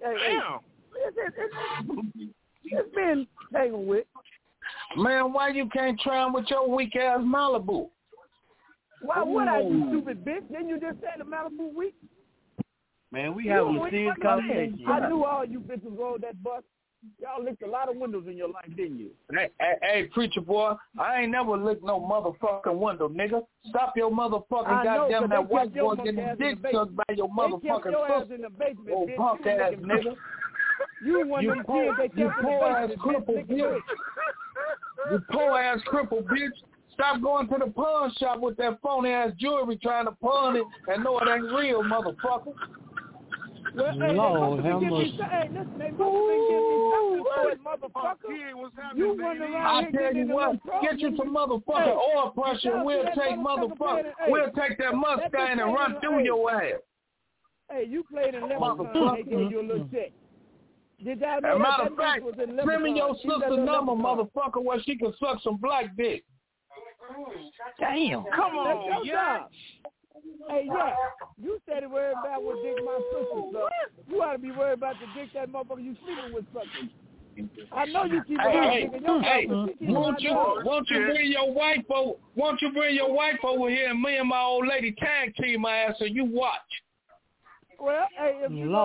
It's been hanging with. Man, why you can't try him with your weak-ass Malibu? Why would I, you stupid bitch? Didn't you just say the Malibu weak? Man, we having a serious conversation. I knew all you bitches rode that bus. Y'all licked a lot of windows in your life, didn't you? Hey, preacher boy, I ain't never licked no motherfucking window, nigga. Stop your motherfucking goddamn that white boy getting his dick sucked by your motherfucking foot. Oh, punk ass nigga. You one of them kids they kept in the basement, bitch. You poor ass cripple bitch. Stop going to the pawn shop with that phony ass jewelry trying to pawn it and know it ain't real, motherfucker. Well, Lord, how much? Hey, listen, they must give me motherfucker. You run around I tell you what, get you some motherfucking oil pressure. We'll take that Mustang and run through your ass. Hey, you played in Lebanon. They gave you a little check. Did y'all know As a matter that of fact, send me your sister number, motherfucker, where she can suck some black dick. Damn. Come on, yeah. Hey, yeah, you said it worried about what dick my sister suck. You ought to be worried about the dick that motherfucker you sleeping with sucking. I know you keep won't you bring your wife over? Won't you bring your wife over here and me and my old lady tag team my ass so you watch? Well, hey, if you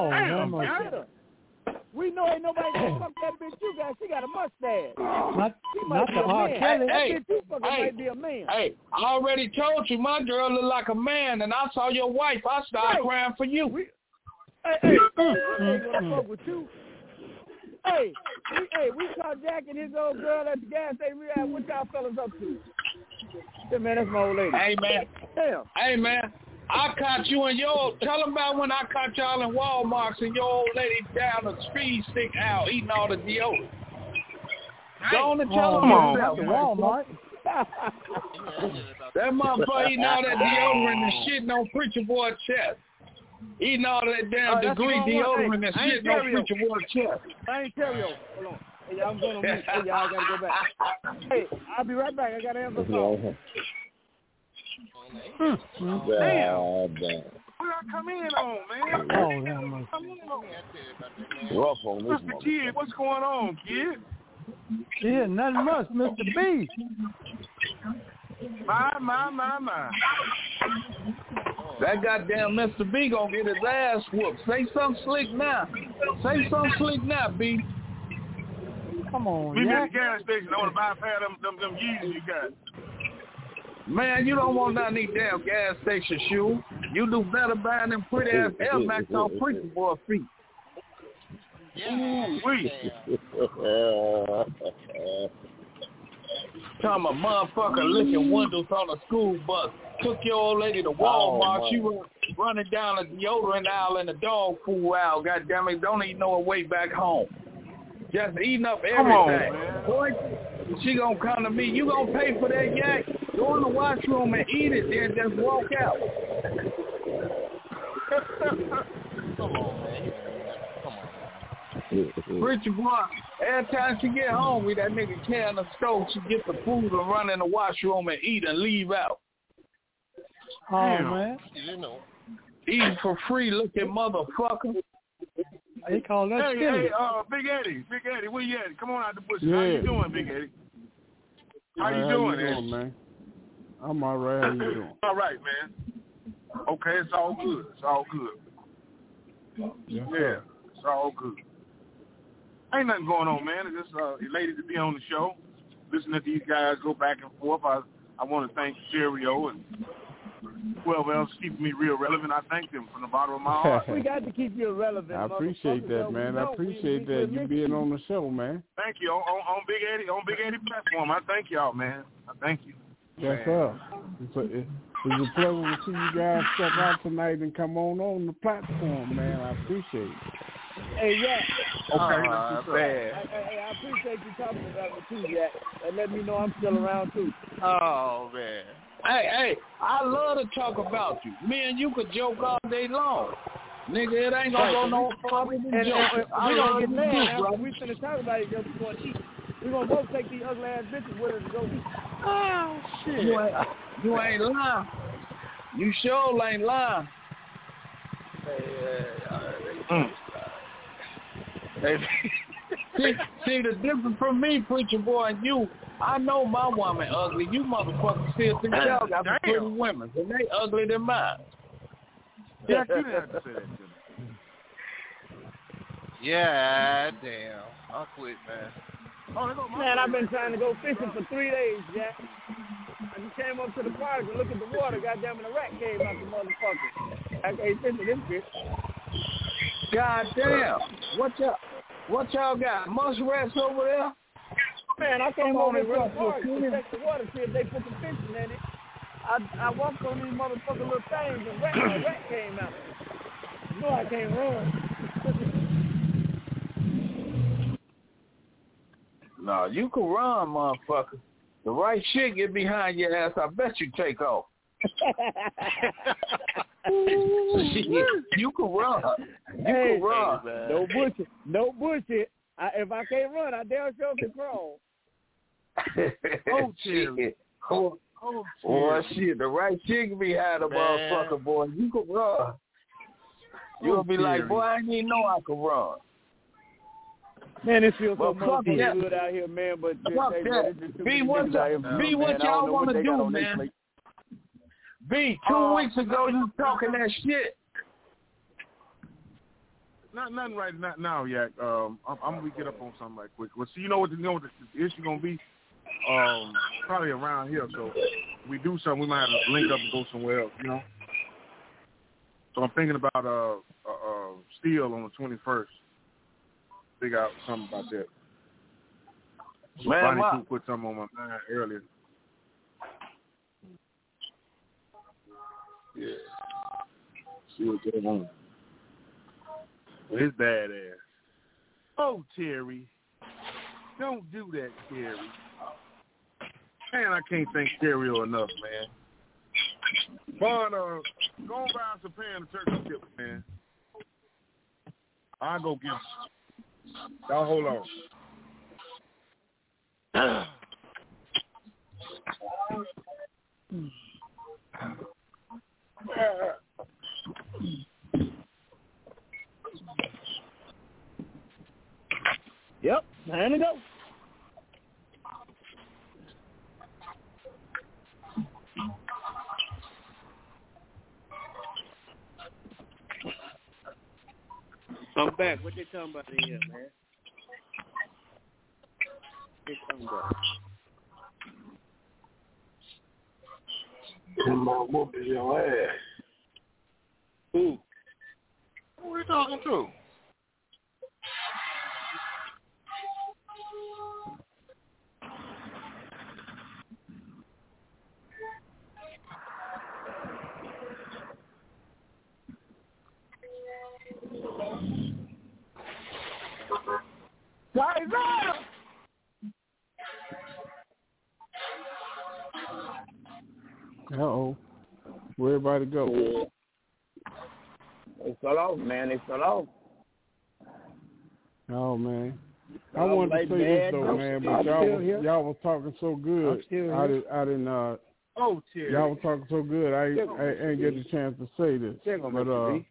we know ain't nobody gonna fuck that bitch you got. She got a mustache. Not the R. Kelly. That bitch you fucking might be a man. Hey, I already told you my girl look like a man, and I saw your wife. I started crying for you. We ain't gonna fuck with you. Hey, we caught Jack and his old girl at the gas station. What y'all fellas up to? Hey, man, that's my old lady. Hey, man. Damn. Hey, man. I caught you and tell them about when I caught y'all in Walmart and your old lady down the speed stick out eating all the deodorant. Go on and tell them about Walmart. That motherfucker eating all that deodorant and shitting on Preacher Boy's chest. Eating all that damn degree deodorant and shitting on Preacher Boy's chest. I ain't tell you. Hold on. Hey, I'm going on mute. Hey, y'all gotta go back. Hey, I'll be right back. I gotta answer the phone. Damn. What I come in on, man? Rough on this Mr. Kid, what's going on, kid? Yeah, nothing much, Mr. B. My. That goddamn Mr. B gonna get his ass whooped. Say something slick now. B. Come on, Meet me at the gas station. I want to buy a pair of them Yeezys you got. Man, you don't want none of these damn gas station shoes. You do better buying them pretty ass Air Max on Preacher Boy feet. Ooh, wee. Talking a motherfucker licking windows on a school bus. Took your old lady to Walmart. She was running down the deodorant aisle and the dog food aisle. God damn it, don't even know her way back home. Just eating up everything. Boy, she gonna come to me. You gonna pay for that yak? Go in the washroom and eat it, then just walk out. Come on, man. Preacher Boy, every time she get home with that nigga carrying the stove, she get the food and run in the washroom and eat and leave out. Oh, man. Eating for free looking motherfucker. They call that Hey, Big Eddie, where you at? Come on out the bushes. How you doing, Big Eddie? How you doing, Eddie? Man? I'm all right. How you doing? All right, man. Okay, it's all good. Yes, yeah, it's all good. Ain't nothing going on, man. It's just elated to be on the show. Listening to these guys go back and forth. I want to thank Stereo and whoever else keeping me real relevant. I thank them from the bottom of my heart. We got to keep you relevant. I appreciate that, man. I appreciate that you being on the show, man. Thank you on Big Eddie platform. I thank y'all, man. I thank you. Yes, sir. It's a pleasure to see you guys step out tonight and come on the platform, man. I appreciate it. Hey, yeah. Okay, I appreciate you talking about me too, Jack, and let me know I'm still around too. Oh, man. Hey, I love to talk about you. Me and you could joke all day long. Nigga, it ain't gonna go no further than joke. We don't get mad after we finna talk about it just before eat. We gonna both take these ugly ass bitches with us to go eat. Oh, shit. You ain't lying. You sure ain't lying. See, the difference from me, Preacher Boy, and you, I know my woman ugly. You motherfuckers still think y'all got some pretty women, and they ugly than mine. Jack, you didn't have to say that to me. Yeah, damn. I'll quit, man. Man, I've been trying to go fishing for 3 days, Jack. I just came up to the park to look at the water. Goddamn it, a rat came out the motherfucker. I can't fish with this bitch. Goddamn. What y'all got? Muskrats over there? Man, I came over to the park to check the water, see if they put some fishing in it. I walked on these motherfucking little things and a rat came out. You know I can't run. No, you can run, motherfucker. The right shit get behind your ass, I bet you take off. You can run. You can run. No bullshit. No bullshit. If I can't run, I damn sure can crawl. Oh, shit. Oh, shit. The right chick behind the motherfucker, boy. You can run. You'll be like, boy, I didn't even know I could run. Man, it feels so much good out here, man. But fuck that. B, what y'all want to do, man? B, 2 weeks ago, you talking that shit. Nothing right now, Yak. I'm gonna get up on something right quick. Well, see, you know what the issue gonna be? Probably around here. So we do something, we might have to link up and go somewhere else, you know. So I'm thinking about Steel on the 21st. Figure out something about that. So Man, Bonnie put something on my mind earlier. Yeah. See what's going on. It's badass. Oh, Terry. Don't do that, Terry. Man, I can't thank Terry enough, man. Vaughn, go and buy us a pan of turkey chips, man. I'll go get them. Y'all hold on. Yep, time to go. I'm back. What they talking about in here, man? They talking about? Come on, whooping your ass. Who? Who are you talking to? Guys, Uh-oh. Where everybody go? They fell off, man. They fell off. Oh, man. I wanted to say this, though, man, but y'all was talking so good. I didn't y'all was talking so good, I ain't get the chance to say this. But,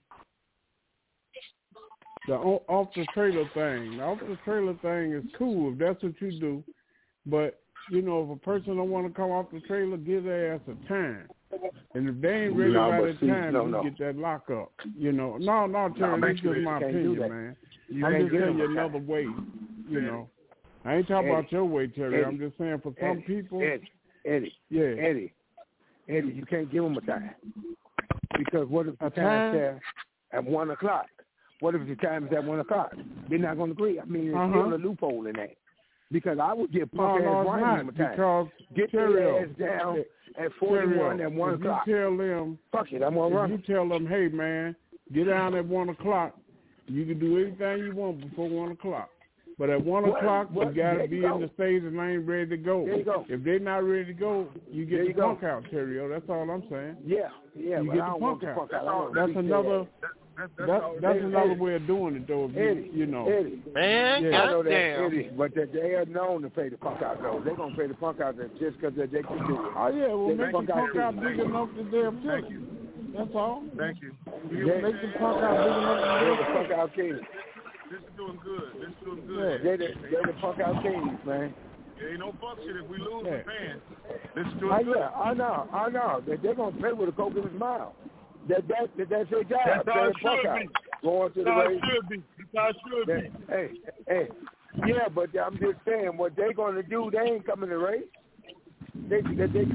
the off-the-trailer thing is cool if that's what you do. But, you know, if a person don't want to come off the trailer, give their ass a time. And if they ain't ready by that time, you get that lockup. You know, no, Terry, that's just my opinion, man. I'm just telling you another way, you know. I ain't talking about your way, Terry. I'm just saying for some people. Eddie, you can't give them a time. Because what if the time's there at 1 o'clock? What if the time is at 1 o'clock? They're not going to agree. I mean, there's still a loophole in that. Because I would give punk ass Ryan a time. Get your ass down at 41 at 1 o'clock. You tell them, fuck it, I'm going to run. You tell them, hey, man, get down at 1 o'clock. You can do anything you want before 1 o'clock. But at 1 o'clock, you got to be in the stage and ain't ready to go. If they're not ready to go, you get the punk out, Terrio. That's all I'm saying. Yeah. You get the punk out. That's another... That's another way of doing it, though. You know, man, goddamn. Eddie, but they are known to pay the punk out, though. They're gonna pay the punk out just because they can do it. Oh yeah, well, make the punk out big enough to damn kill you. That's all. Thank you. Make the punk out big enough to kill the punk out kings. This is doing good. They're the punk out kings, man. There ain't no fuck shit if we lose the fans. This is doing good. I know. They're gonna pay with a coke in his mouth. That's their job. That's how it should be. Going to the race. That's how it should be. Hey. Yeah, but I'm just saying, what they're going to do, they ain't coming to race. They waited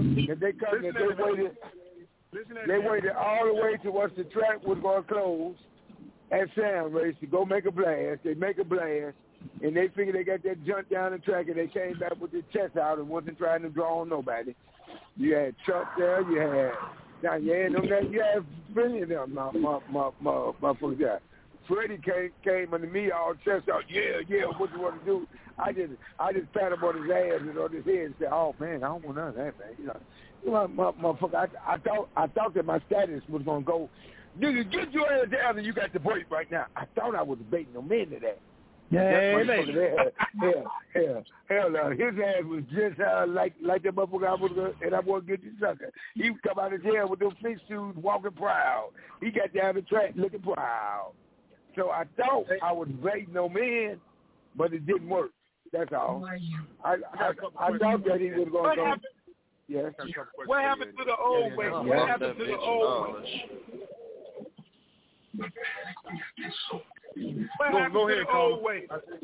all the way to once the track was going to close at Sound Race to go make a blast. They make a blast, and they figured they got that junk down the track, and they came back with their chest out and wasn't trying to draw on nobody. You had Chuck there, you had... Now, you have plenty of them motherfuckers there. Freddie came unto me all chest out. Yeah, what you want to do? I just pat him on his ass and on his head and said, oh man, I don't want none of that, man. You know, motherfucker. I thought that my status was gonna go. Nigga, get your ass down and you got the break right now. I thought I was baiting no men to that. Yeah, hell, his ass was just like the motherfucker and I want to get you sucker. He would come out of jail with those fish shoes, walking proud. He got down the track looking proud. So I thought I was baiting no men, but it didn't work. That's all. I thought that he was going to go. Yes. What happened to the old way? What happened to the old way? What happened to the old way?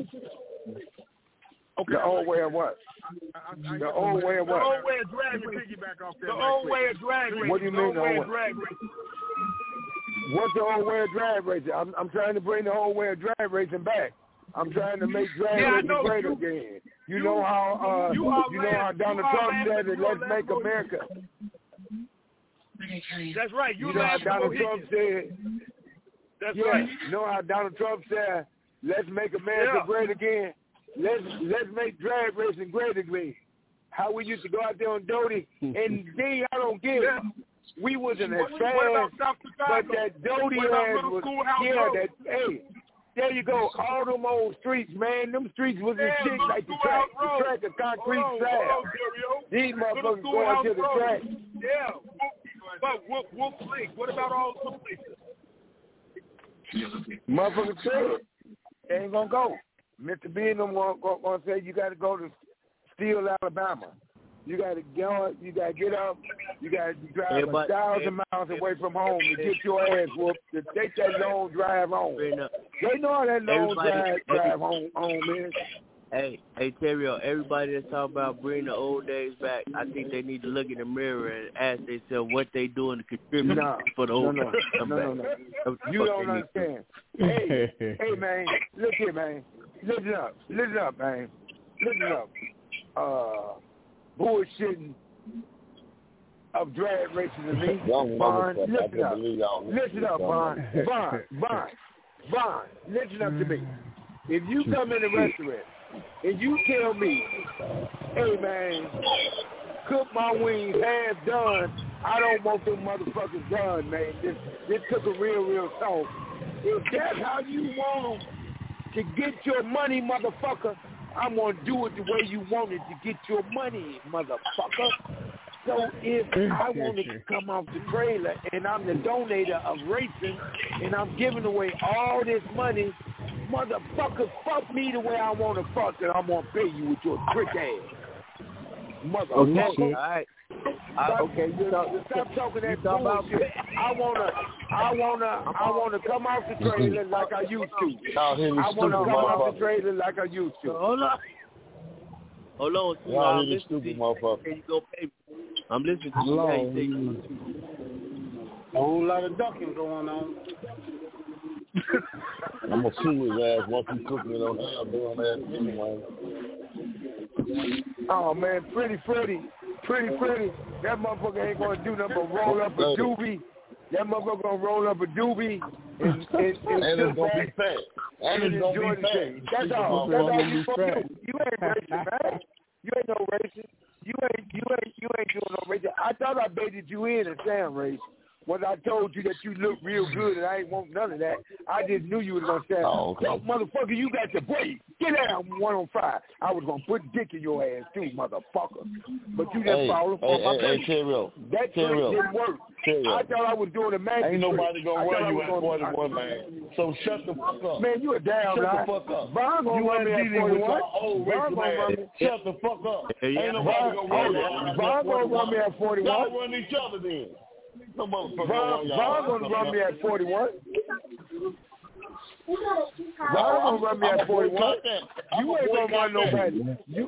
Okay. The old way of what? The old way of what? The old way of drag racing. The old way of drag racing. What do you mean the old way of drag racing? What's the old way of drag racing? I'm trying to bring the old way of drag racing back. I'm trying to make drag racing great again. You know how Donald Trump said that let's make America. That's right. You know how Donald Trump said. That's right. You know how Donald Trump said, let's make America great again. Let's make drag racing great again. How we used to go out there on Doty, and then I don't give. We wasn't as fast, but that Doty ass was, hey, there you go. All them old streets, man. Them streets was in shit like the track of concrete slab. These motherfuckers going to the track. Yeah. But Wolf Lake, what about all the places? Motherfuckers said they ain't gonna go. Mr. B and them gonna say you gotta go to Steele, Alabama. You gotta go. You gotta get up. You gotta drive 1,000 miles away from home to get your ass whooped. To take that long drive home. They know how that long drive home, man. Hey, Terrio, everybody that's talking about bringing the old days back, I think they need to look in the mirror and ask themselves what they doing to contribute for the old days to come back. You don't understand. Hey, man, look here, man. Listen up, man. Listen up. Bullshitting of drag racing to me. Vaughn, listen up, Vaughn. Vaughn, listen up to me. If you come in the restaurant and you tell me, hey, man, cook my wings half done, I don't want them motherfuckers done, man. This took a real soft. If that's how you want to get your money, motherfucker, I'm going to do it the way you want it to get your money, motherfucker. So if I want to come off the trailer and I'm the donator of racing and I'm giving away all this money, motherfucker, fuck me the way I want to fuck and I'm going to pay you with your trick ass. Motherfucker. Okay, all right. Okay, stop talking that bullshit. I wanna come off the trailer like I used to. I wanna come off the trailer like I used to. Hold on. I'm listening to you. I'm listening to you. A whole lot of ducking going on. I'm gonna sue his ass once he cook me on how I'm doing that anyway. Oh man, Pretty Freddy, that motherfucker ain't gonna do nothing but roll up a doobie. That motherfucker gonna roll up a doobie and it's gonna be fat. And it's gonna be fat. That's all you gonna do. You ain't racist, man. You ain't no racist. You ain't doing no racist. I thought I baited you in and sound racist. When I told you that you look real good and I ain't want none of that, I just knew you was going to say, yo, motherfucker, you got the break. Get down 105. I was going to put dick in your ass too, motherfucker. But you just followed my break. That trick didn't work. I thought I was doing a magic Ain't nobody going to run you at 41, man. So shut the fuck up. Man, you a damn lie. Shut the fuck up. Vaughn going to run me at 41. Shut the fuck up. Ain't nobody going to run you. Vaughn going to run me at 41. Y'all run each other then. No motherfucker. Vaughn gonna run me at 41. Vaughn gonna run me at 41. You ain't gonna run nobody. You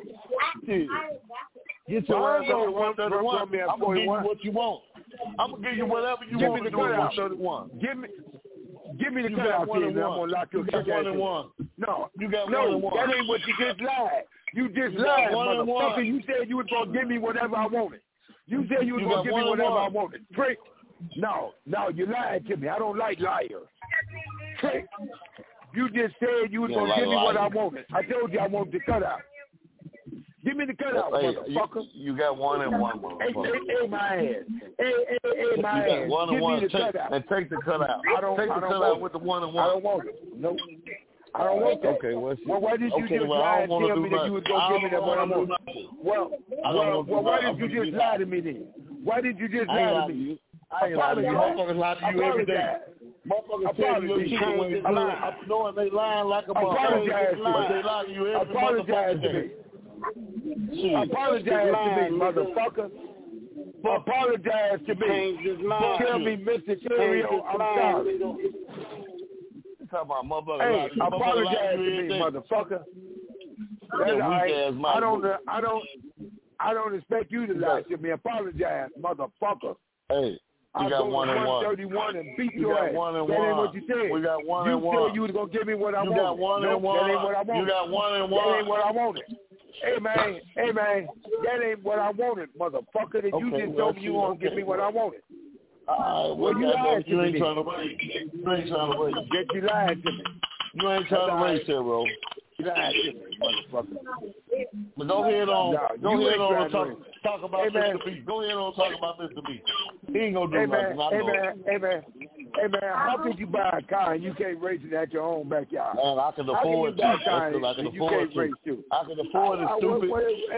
get your ass on run me at 41. I'm gonna give you what you want. I'm gonna give you whatever you want to do at 31. Give me the cutout here, and I'm gonna lock your dick ass in. No, you got 1 and 1. That ain't what you just lied. You just lied, motherfucker. You said you was gonna give me whatever I wanted. You said you was going to give me whatever I wanted. Trick. No, you lied to me. I don't like liars. Trick. You just said you was going to give me what I wanted. I told you I wanted the cutout. Give me the cutout, motherfucker. You got 1 and 1, motherfucker. Hey, my ass. Hey, my ass. 1 and 1. And take the cutout. Take the cutout with the 1 and 1. I don't want it. Nope. I don't want that. Okay, well, why did you just lie and tell me that you was going to give me that what I want? Well, why did you just lie to me then? Why did you just lie to me? I ain't lying to you. Motherfuckers lie to you every day. Motherfuckers tell you your shit when they lie. Knowing they lying like a motherfucker. But they lie to you every motherfucking day. Apologize to me, motherfucker. Apologize to me. Tell me, Mr. Terrio, I'm sorry. Talking about motherfucker. Hey, apologize to me, motherfucker. That's all right. I don't expect you to lie to me. Apologize, motherfucker. Hey, you got 1 and 1. 131 and beat your ass. 1 and 1. That ain't what you said. We got 1 and 1. You said you was gonna give me what I wanted. You got 1 and 1. That ain't what I wanted. You got 1 and 1. That ain't what I wanted. Hey man, that ain't what I wanted, motherfucker. That you just told me you won't give me what I wanted. Well, you lied to me. You ain't trying to race. You ain't trying to race. Get you lied to me. You ain't trying to race here, bro. You lied to me, motherfucker. But go ahead on. Go ahead on and talk about Mr. B. Go ahead on and talk about Mr. B. He ain't gonna do nothing. Hey man, how could you buy a car and you can't race it at your own backyard? Man, I can afford to. I can afford to. I can afford it, stupid.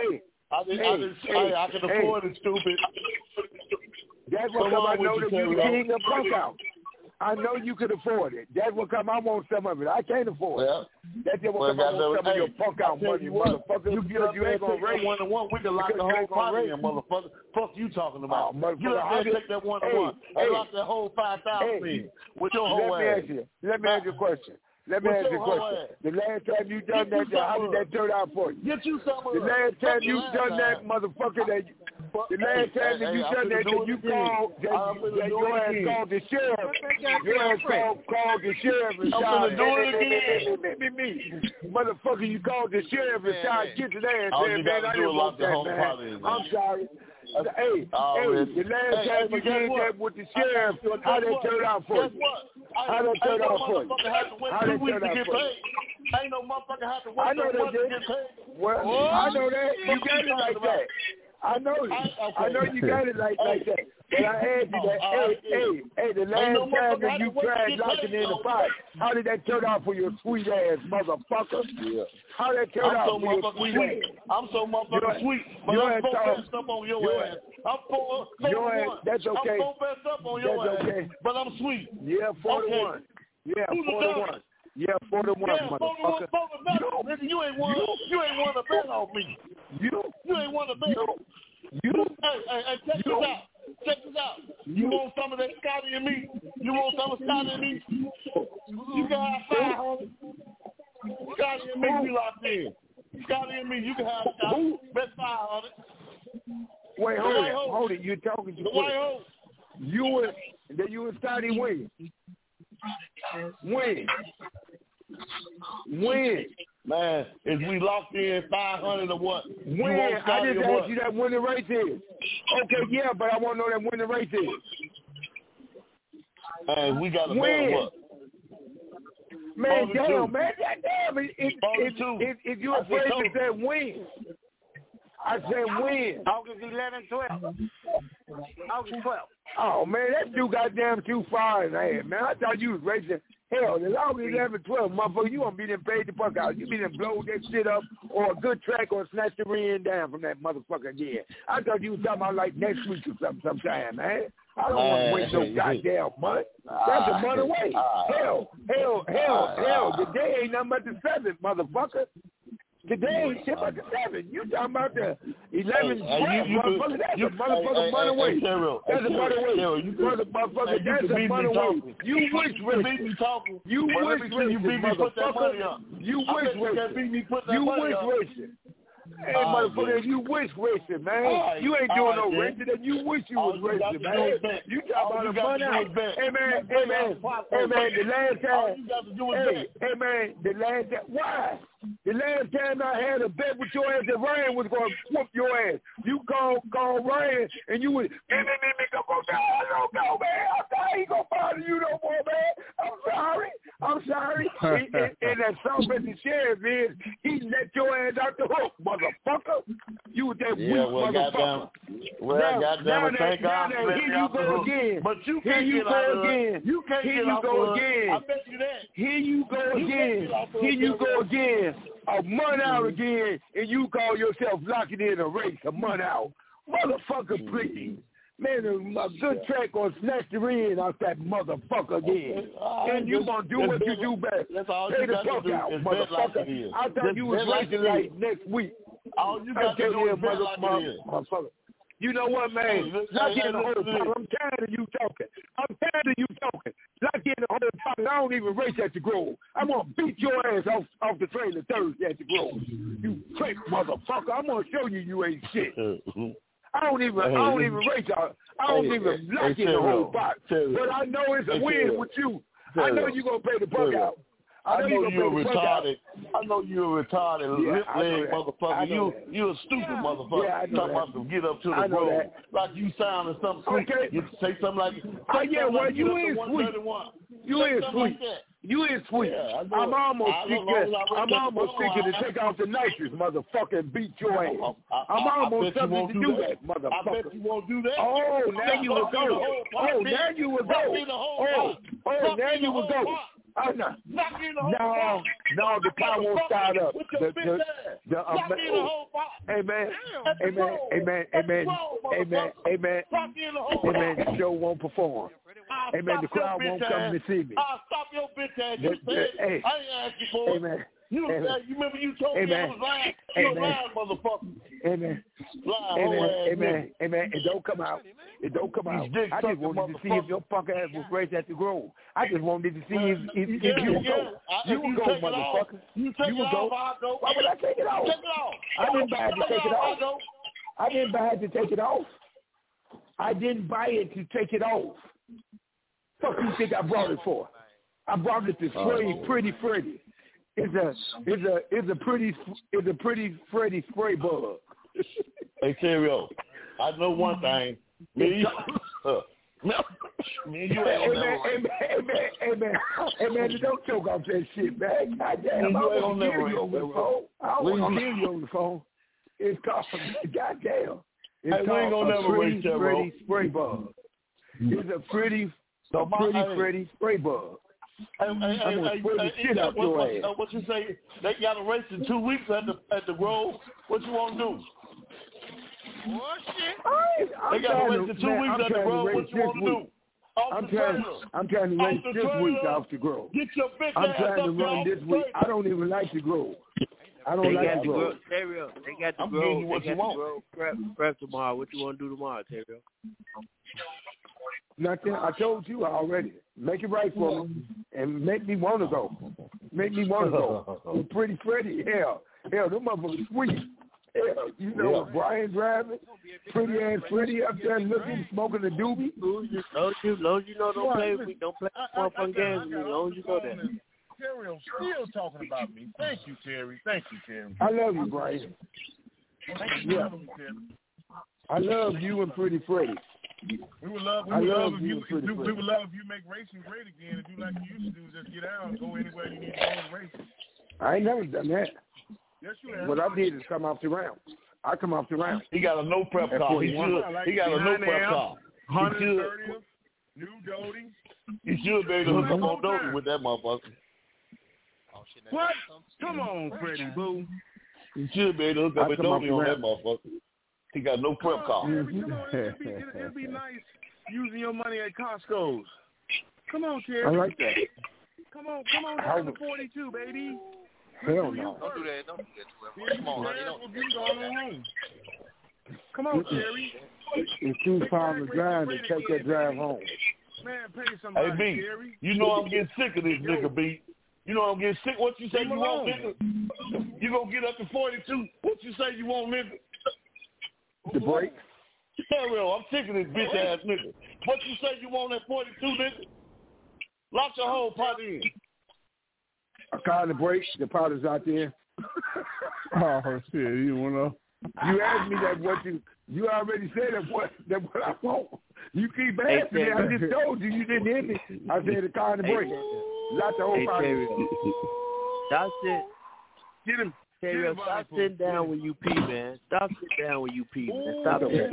I can afford it, stupid. That's what come I know that you king of punk out. I know you could afford it. That's what come I want some of it. I can't afford it. That's what come I want some of your punk out money, motherfucker. You ain't gonna raise 1 and 1. We can lock the whole party in, motherfucker. Fuck you talking about. You let me take that 1 and 1. I lock that whole 5,000 in with your whole ass. Let me ask you a question. The last time you done that, how did that turn out for you? Get you some of the last time you done that, motherfucker, the last time that you done that, you called, your ass called the sheriff. Your ass called the sheriff and shot me. Motherfucker, you called the sheriff and shot get his ass. Man, I didn't want that, man. I'm sorry. Hey, the last time you did that with the sheriff, how that turned out for you? How that turned out for you? How that turned out for you? Ain't no motherfucker have to wait to get paid. Well, I know that. You got it like that. I know you got it like that. But I asked you that, hey, the last time that you tried locking in the pot, how did that turn out for your sweet ass, motherfucker? Yeah. How that turn out for your sweet ass? I'm so motherfucking sweet, but I'm so messed up on your ass. I'm 4-1. That's okay. I'm so messed up on your ass, okay. but I'm sweet. Yeah, 4-1. Yeah, 4-1. Yeah, 4-1, motherfucker. Listen, you ain't won a bet off me. You ain't won a bet. Hey, check this out. Check this out. You want some of that Scotty and me? You want some of Scotty and me? You can have 500. Scotty and me, we locked in. Scotty and me, you can have Scotty. Bet 500. Wait, hold it. You're talking to quick. You and Scotty win. Win. Man, is we locked in 500 or what? Win. I just asked you that when the race is. Okay, yeah, but I want to know that when the race is. Man, we got to bet what? Man, damn. If you're afraid to say win, I said win. August 11th, 12th. August 12th. Oh, man, that dude goddamn too far in there, man. I thought you was racing. Hell, as long as 11, 12, motherfucker, you gonna be them paid the fuck out. You be them blow that shit up or a good track or snatch the ring down from that motherfucker again. I thought you was talking about like next week or something sometime, man. I don't want to wait no goddamn month. That's a month away. Hell. The day ain't nothing but the 7th, motherfucker. Today ain't shit but the 7th. You talking about the 11th, motherfucker. That's a motherfucker month away. That's a month away. Motherfucker, that's a month away. You wish racing. You wish racing, motherfucker. You wish racing. Hey, motherfucker, you wish racing, man. You ain't doing no racing, and you wish you was racing, man. You talking about a month out. Hey, man, the last time. Hey, man, the last time. Why? The last time I had a bet with your ass that Ryan was going to whoop your ass. You called Ryan, and you was, go down. I don't know, man. I'm sorry. He going to bother you no more, man. I'm sorry. that soft as the sheriff is, he let your ass out the hook, motherfucker. You with that weak motherfucker. Thank God. Here you go again. But you can't get out of it. You can't get out of it. I bet you that. Here you go again. Here you go again. A month out again, and you call yourself locking in a race a month out. Motherfucker, please. Man, a good track on snatch the ring out that motherfucker again. And you gonna do what you do best. Pay the fuck out, motherfucker. I thought you was racing like next week. All you got to do is bet like it is. Motherfucker. You know what, man? Lock in the whole pot. I'm tired of you talking. Lock in the whole pot. I don't even race at the Grove. I'm going to beat your ass off the trailer Thursday at the Grove. You trick motherfucker. I'm going to show you ain't shit. I don't even race out. I don't even lock in the whole pot. But I know it's a win with you. I know you're going to pay the buck out. I know you're retarded. I know you're a retarded, lip-leg motherfucker. You a stupid motherfucker. Talking about to get up to the road. Like you sounding something sweet. You say something like, you is sweet. You is sweet. You is sweet. I'm almost thinking to take off the nitrous, motherfucker, and beat your ass. I'm almost something to do that, motherfucker. I bet you won't do that. Oh, now you will go. Oh, now you will go. Oh, now you will go. Oh, no, the car won't start up. Amen. The show won't perform. Amen. The crowd won't come to see me. Stop your bitch ass. I ain't asking for it. Amen. You remember you told me I was lying? You're lying, motherfucker. Amen. Amen. It don't come out. I just wanted to see if your punk ass was raised at the Grove. I just wanted to see if you would go. You would go, motherfucker. You would go. Why would I take it off? I didn't buy it to take it off. I didn't buy it to take it off. I didn't buy it to take it off. Fuck you think I brought it for? I brought it to spray Pretty Freddy. It's a pretty Freddy spray bug. Hey, Terrio, I know one thing. Me and you ain't man, don't choke off that shit, man. Goddamn, I don't want to kill you over the phone. I don't want to kill you over the phone. It's called, goddamn. It's called a pretty Freddy spray bug. It's a pretty Freddy spray bug. What you say? They got a race in 2 weeks at the Grove. What you want to do? They got a race in 2 weeks at the Grove. What you want to do? I'm trying to race this week off the Grove. Get your bitch I'm trying to run this week. I don't even like the Grove. I don't like the Grove. Terrio, they got the Grove. They got the Grove. Prep tomorrow. What you want to do tomorrow, Terrio? Nothing. I told you already. Make it right for me and make me want to go. Pretty Freddy. Hell, them motherfuckers sweet. Hell, you know Brian driving, pretty ass Freddy up there looking, smoking a doobie. Long as you know, don't play with me. Don't play fun games with me. Long as you know that. Terry, still talking about me. Thank you, Terry. I love you, Brian. Yeah. I love you and Pretty Freddy. We would love if you make racing great again and do like you used to do, just get out and go anywhere you need to go to racing. I ain't never done that. Yes, you have. What I did is come off the round. I come off the round. He got a no prep car. He got a no prep car. 130th, new Doty. He should be able to hook up on Doty with that motherfucker. What? Come on, Freddie Boo. He should be able to hook up with Doty on that motherfucker. He got no prep car. Come on, it'd be nice using your money at Costco's. Come on, Terry. I like that. Come on, down to 42, baby. Hell no. Don't do that to him. Come on, honey. Come on, Terry. It's too far of a drive to take that drive home. Man, pay somebody, hey, B, Terry. you know I'm getting sick of this nigga, B. You know I'm getting sick. What you say you want, nigga? You gonna get up to 42. What you say you want, nigga? The break. Terrio, I'm sick of this bitch ass nigga. What you say you want at 42, nigga? Lock your whole pot in. I called the break. The pot is out there. Oh shit! You wanna? You asked me that what you already said that what I want. You keep asking me. I just told you didn't hear me. I said the car and the break. Lock the whole pot in. Stop sitting. Get him. Terry, stop sitting down when you pee, man. Stop sitting down when you pee, man. Stop that.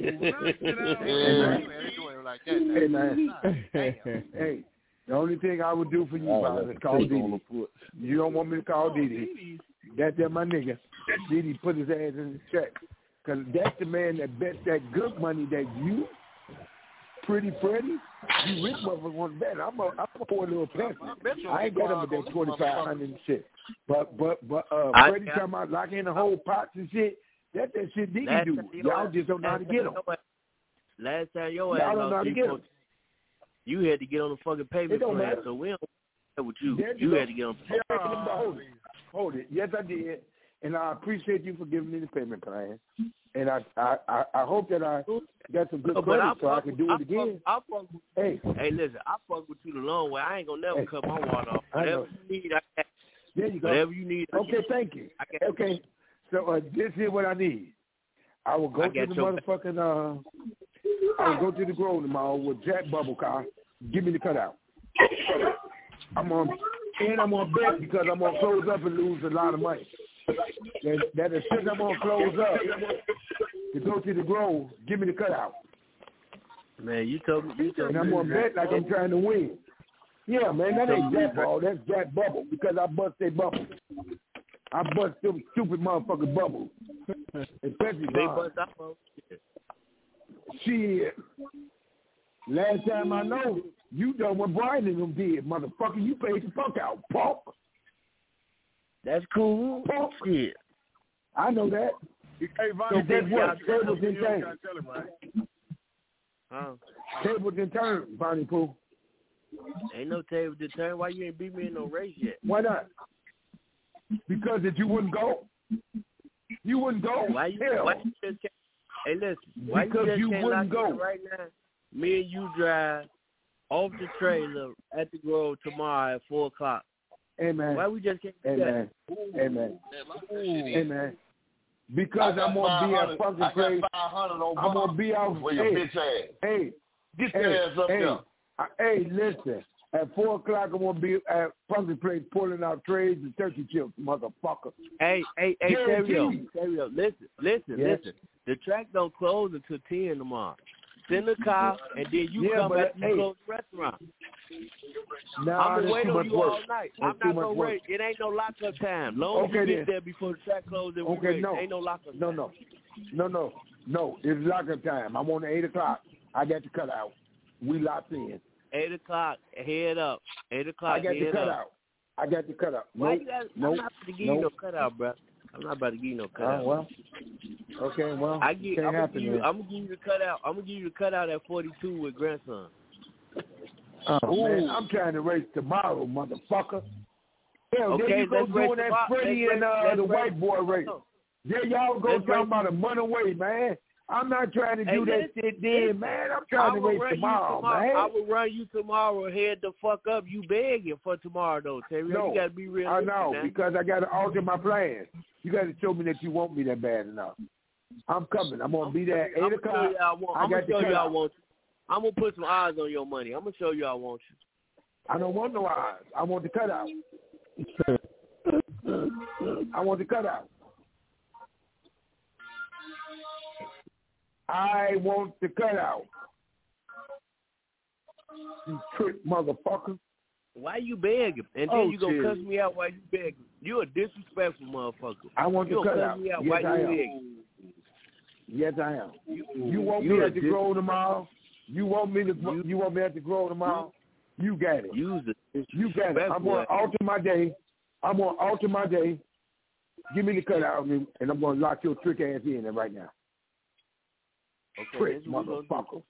Hey, man. Hey, the only thing I would do for you, brother, is call Didi. You don't want me to call Didi. That's my nigga. Didi put his ass in the check. Because that's the man that bets that good money that you, Pretty Freddie, you rich motherfuckers want to bet. I'm a poor little peasant. I ain't got him with that 2,500 and shit. But Freddie talking about locking in the whole pots and shit. That's that shit Didi do. Y'all just don't know how to get them. Last time your ass lost, you had to get on the fucking payment plan, so we don't know with you. You had to get on the payment plan. Hold it. Yes, I did. And I appreciate you for giving me the payment plan. And I hope that I got some good credit so I can do it again. Hey, listen, I fuck with you the long way. I ain't gonna never cut my water off. Whatever you need, I got. There you go. Whatever you need. Okay, thank you. Okay, so this is what I need. I will go to the motherfucking. I will go to the Grove tomorrow with Jack Bubble Car. Give me the cutout. I'm on bet because I'm gonna close up and lose a lot of money. That is shit I'm gonna close up to go to the Grove. Give me the cutout. Man, you told me. And I'm gonna bet like I'm trying to win. Yeah, man, that ain't Jack Ball. That's Jack Bubble because I bust their bubble. I bust them stupid motherfucking bubbles. Especially they bust that bubble. Shit. Last time I know, you done what Brian and them did, motherfucker. You paid the fuck out, punk. That's cool. Punk. Shit. I know that. Hey, so guess what? Tables in turn. Huh? Tables in turn, Bonnie Pooh. Ain't no table to turn. Why you ain't beat me in no race yet? Why not? Because if you wouldn't go. You wouldn't go. Why you just can't? Hey, listen. Why because you wouldn't lock go right now? Me and you drive off the trailer at the Grove tomorrow at 4:00. Amen. Why we just can't do that? Amen. Amen. Because I'm gonna be at fucking place. I'm gonna be out with your bitch ass. Hey, get your ass up there. Hey, listen. At 4:00, I'm gonna be at Pumpkin Place pulling out trays and turkey chips, motherfucker. Hey, Terrio, listen. The track don't close until 10 tomorrow. Send a car, and then you come back and close the restaurant. Nah, I'm gonna wait on you work. all night. I'm not gonna wait. It ain't no lockup time. Long as you get there before the track closes, ain't no lockup time. No. It's lockup time. I'm on 8:00. I got the cutout. We locked in. 8:00, head up. 8:00, I got the cutout. I got the cutout. I'm not about to give you no cutout, bro. I'm not about to give you no cutout. Oh, well. Okay, well, I'm gonna give you the cutout. I'm gonna give you the cutout at 42 with grandson. Oh, man, I'm trying to race tomorrow, motherfucker. Hell, okay, there you go doing that Freddie and the white boy race. There y'all go talking about a month away, man. I'm not trying to do that shit then, man. I'm trying to race tomorrow, man. I will run you tomorrow. Head the fuck up. You begging for tomorrow, though, Terry. No, you got to be real. I know, because I got to alter my plans. You got to show me that you want me that bad enough. I'm coming. I'm going to be there at 8:00. I'm going to show you I want you. I'm going to put some eyes on your money. I'm going to show you I want you. I don't want no eyes. I want the cutout. I want the cutout. I want the cutout. You trick motherfucker. Why you begging? And then you gonna cuss me out while you begging. You a disrespectful motherfucker. I want the cutout. Cuss me out while you begging. Yes, I am. You want me at the Grove tomorrow? You want me at the Grove tomorrow? You got it. You got it. I'm gonna alter my day. Give me the cutout, and I'm gonna lock your trick ass in there right now. Okay, trick, motherfucker.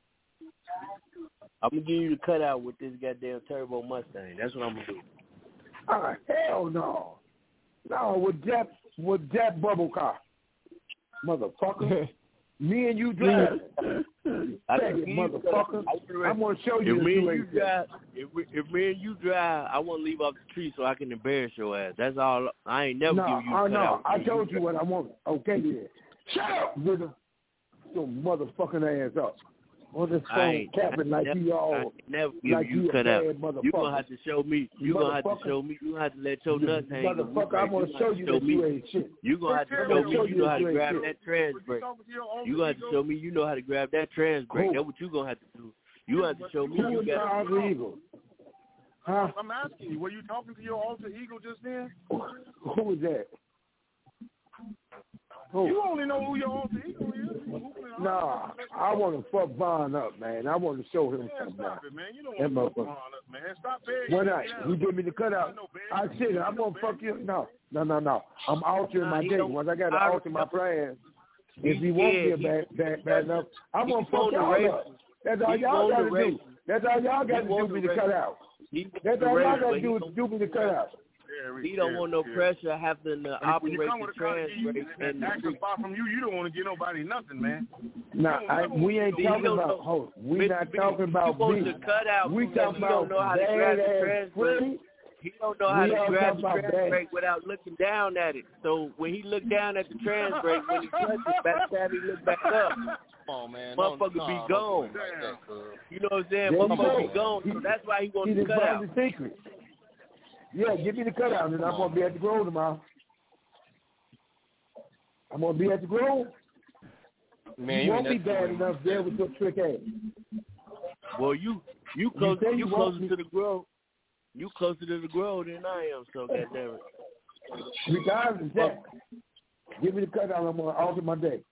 I'm gonna give you the cutout with this goddamn turbo Mustang. That's what I'm gonna do. Hell no. No, with Jack Bubble Car. Motherfucker. Me and you drive. Motherfucker. I'm gonna show you if me and you drive, I wanna leave off the tree so I can embarrass your ass. That's all. I ain't never give you a cutout. I told you what I want. Okay, yeah. Shut up, nigga. Your motherfucking ass up. on this phone capping like you all. Never give like you cut out. You gonna have to show me. You gonna have to show me. You gonna have to let your nuts hang. Motherfucker, I'm gonna show you that you ain't shit. You gonna have to show me you know how to grab that trans brake. You gonna have to show me you know how to grab that trans brake. That's what you gonna have to do. You have to show me you got the ego. Huh? I'm asking you, were you talking to your alter ego just then? Who was that? Who? You only know who your alter ego is. Nah, I want to fuck Von up, man. I want to show him something. Stop it, man. You don't want to fuck Von up, man. Stop begging. Why not? He give me the cutout. I said, I'm going to fuck you. No. I'm altering my date. Once I got to alter my plans, if he won't get bad enough, I'm going to fuck y'all up. That's all y'all got to do. That's all y'all got to do me to cut out. That's all y'all got to do is do me to cut out. He don't want no pressure having to operate the trans brake. And actually, far from you, you don't want to give nobody nothing, man. Nah, we ain't talking about. We not talking about me. We talking about bad ass free. He don't know how to grab the trans brake without looking down at it. So when he look down at the trans brake, when he touches back time, he look back up. Come on, man. Motherfucker be gone. You know what I'm saying? Motherfucker be gone. So that's why he wants to cut out. Secret. Yeah, give me the cutout, and I'm going to be at the Grove tomorrow. I'm going to be at the Grove. Man, you won't be bad enough there with your trick ass. Well, you closer to the Grove. You closer to the Grove than I am, so goddamn it. Regardless of that, give me the cutout, I'm going to alter my day.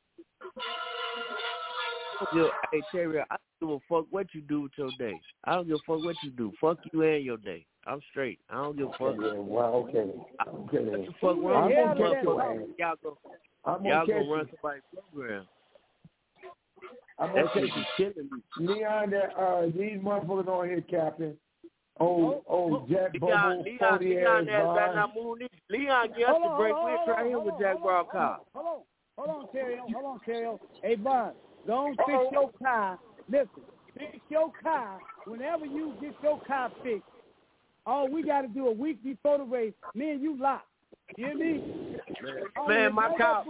Yo, hey, Terry, I don't give a fuck what you do with your day. I don't give a fuck what you do. Fuck you and your day. I'm straight. I don't give a fuck. Yeah, well, okay. What the fuck wrong with y'all gonna run somebody's program. That's just killing me. Leon, these motherfuckers on here, Captain. Jack Bobo, 40 ass Leon, get us to break. We're trying him with Jack Brown. Hold on, Terry. Hey, Bud, don't fix your car. Listen, fix your car. Whenever you get your car fixed, all we got to do a week before the race, me and you lock. You hear me? Man, my car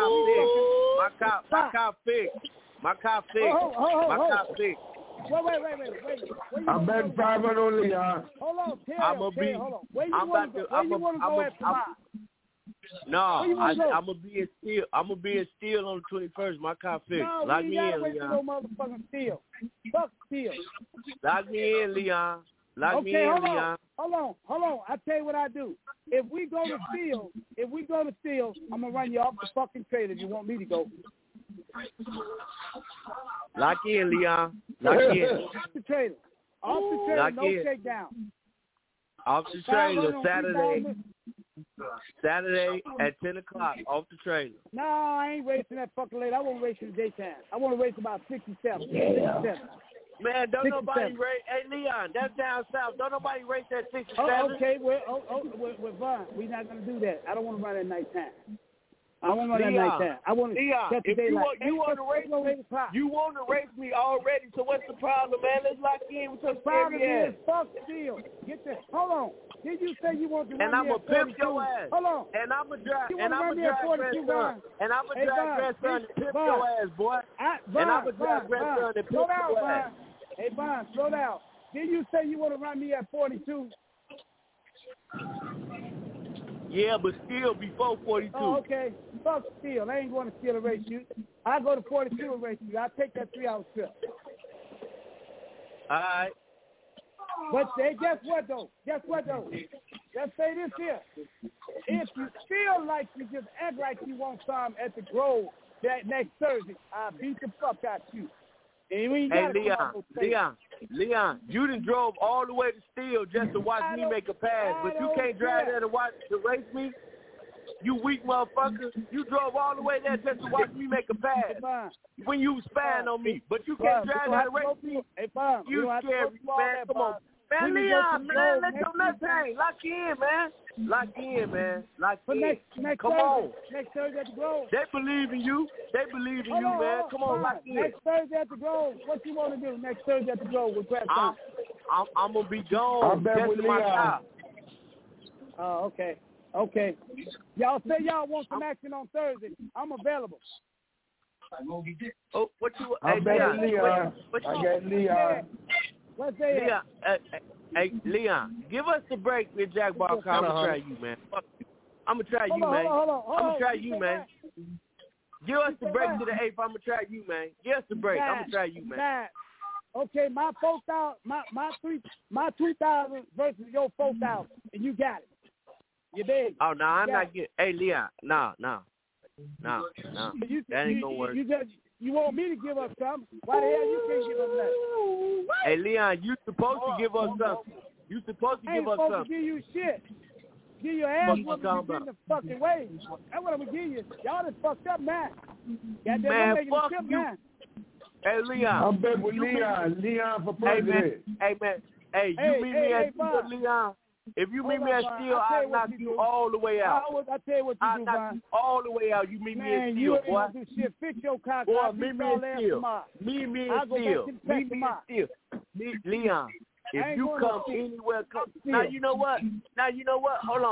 fixed. Wait. I'm betting 500 on Leon. Hold on, Terry. Hold on. Where you want to go at tomorrow? No, I'm gonna be in steel. I'm gonna be in steel on the 21st. My car fixed. No, Lock me in, Leon. No motherfucking steel. Fuck steel. Lock me in, Leon. Lock me in, Leon. Hold on. I tell you what I do. If we go to steel, I'm gonna run you off the fucking trailer if you want me to go. Lock in, Leon. Lock in. Off the trailer. Lock no in. takedown. Off the trailer, Saturday at 10 o'clock, off the trailer. No, I ain't racing that fucking late. I won't race in the daytime. I want to race about 67. Yeah. 67. Man, don't nobody race. Hey, Leon, that's down south. Don't nobody race that 67. Oh, okay. We're Vaughn. We're not going to do that. I don't want to run at nighttime. I want to run at nighttime. I want to set the daylight. You want to race me already, so what's the problem, man? Let's lock in with your problem is fuck steel. Get this. Hold on. Did you say you want to run and I'm me going to pimp your ass. Hold on. And I'm going to drive. And I'm going to drive grandson. And I'm going to drive grandson and pimp your ass, boy. And I'm going to drive grandson and pimp your ass. Hey, Vaughn, slow down. Did you say you want to run me at 42? Yeah, but still before 42. Oh, okay. Fuck steel. I ain't going to steal a race you. I go to 42 and race you. I'll take that 3-hour trip. All right. But guess what, though? Let's say this here. If you feel like you just act like you want some at the Grove that next Thursday, I'll beat the fuck out you. Hey, Leon, you done drove all the way to Steel just to watch me make a pass, but you can't drive there to race me? You weak motherfucker. You drove all the way there just to watch me make a pass when you was spying on me, but you can't drive there to race me? You scary, man. Come on. Man, Leon, man, let your nuts hang. Lock in, man. Lock in. Come on. Next Thursday at the Grove. They believe in you. Man. Come on, lock in. Next Thursday at the Grove. What you want to do next Thursday at the Grove with Brad Thompson? I'm going to be gone. Testing my car. Oh, okay. Y'all say y'all want some action on Thursday. I'm available. Oh, what you? I'm Leon. Leon. I got Leon. What's that? Leon. Hey, Leon, give us the break with Jack Barker. I'm gonna try you, man. Fuck you. I'm gonna try you, man. I'm gonna try you, man. Give us the break to the 8th. I'm gonna try you, man. Give us the break. I'm gonna try you, man. Okay, my 4,000, my 2,000 versus your 4,000, and you got it. You big. Oh no, I'm not getting. Hey, Leon, no. That ain't gonna work. You want me to give up something? Why the hell you can't give up nothing? Hey, Leon, you supposed to give us something. You supposed to give us something. I ain't supposed to give you shit. Give your ass what you get in the fucking way. That's what I'm gonna give you. Y'all done fucked up now. Man, fuck you. Now. Hey, Leon. I'm back with Leon. Leon for president. Hey, man. Hey, you meet me at Steel, Leon. If you meet me at Steel, I'll knock you all the way out. I tell you what you do, knock you all the way out. You meet me at Steel, you ain't boy. gonna do shit. Fix your car. Boy, meet me at Steel. Meet me at Steel. Leon. If you come anywhere, come. Now you know what? Hold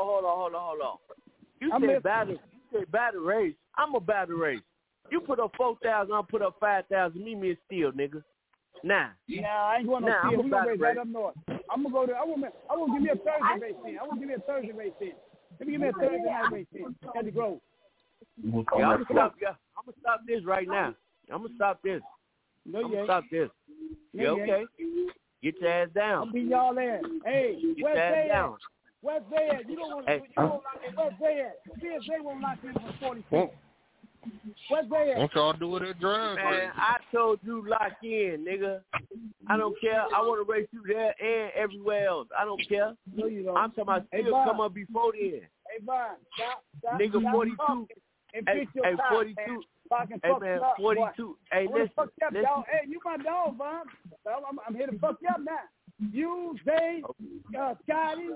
on. You said battle race. I'm a battle race. You put up 4,000, I'll put up 5,000. Meet me at Steel, nigga. Nah, I ain't going to Steel. We gonna race right up north. I'm gonna go there. I want to give me a Thursday race in. Let me give me a Thursday night race in at the Grove. Yeah, I'm gonna stop this right now. I'm gonna stop this. No, I'm gonna stop this. Yeah, okay. Get your ass down. I'll be y'all there. Hey, where's they at? Where's they at? You don't want to. You don't lock in. Where's they at? CSA won't lock in for 46. Where's they at? Won't y'all do it at drive? Man, I told you lock in, nigga. I don't care. I want to race you there and everywhere else. I don't care. No, you don't. I'm talking about still come up before then. Hey, Brian, stop. Nigga, 42. Hey, 42. Hey, man, 42. Hey, listen. Hey, you my dog, Bob. I'm here to fuck you up now. You, Zay, Scotty,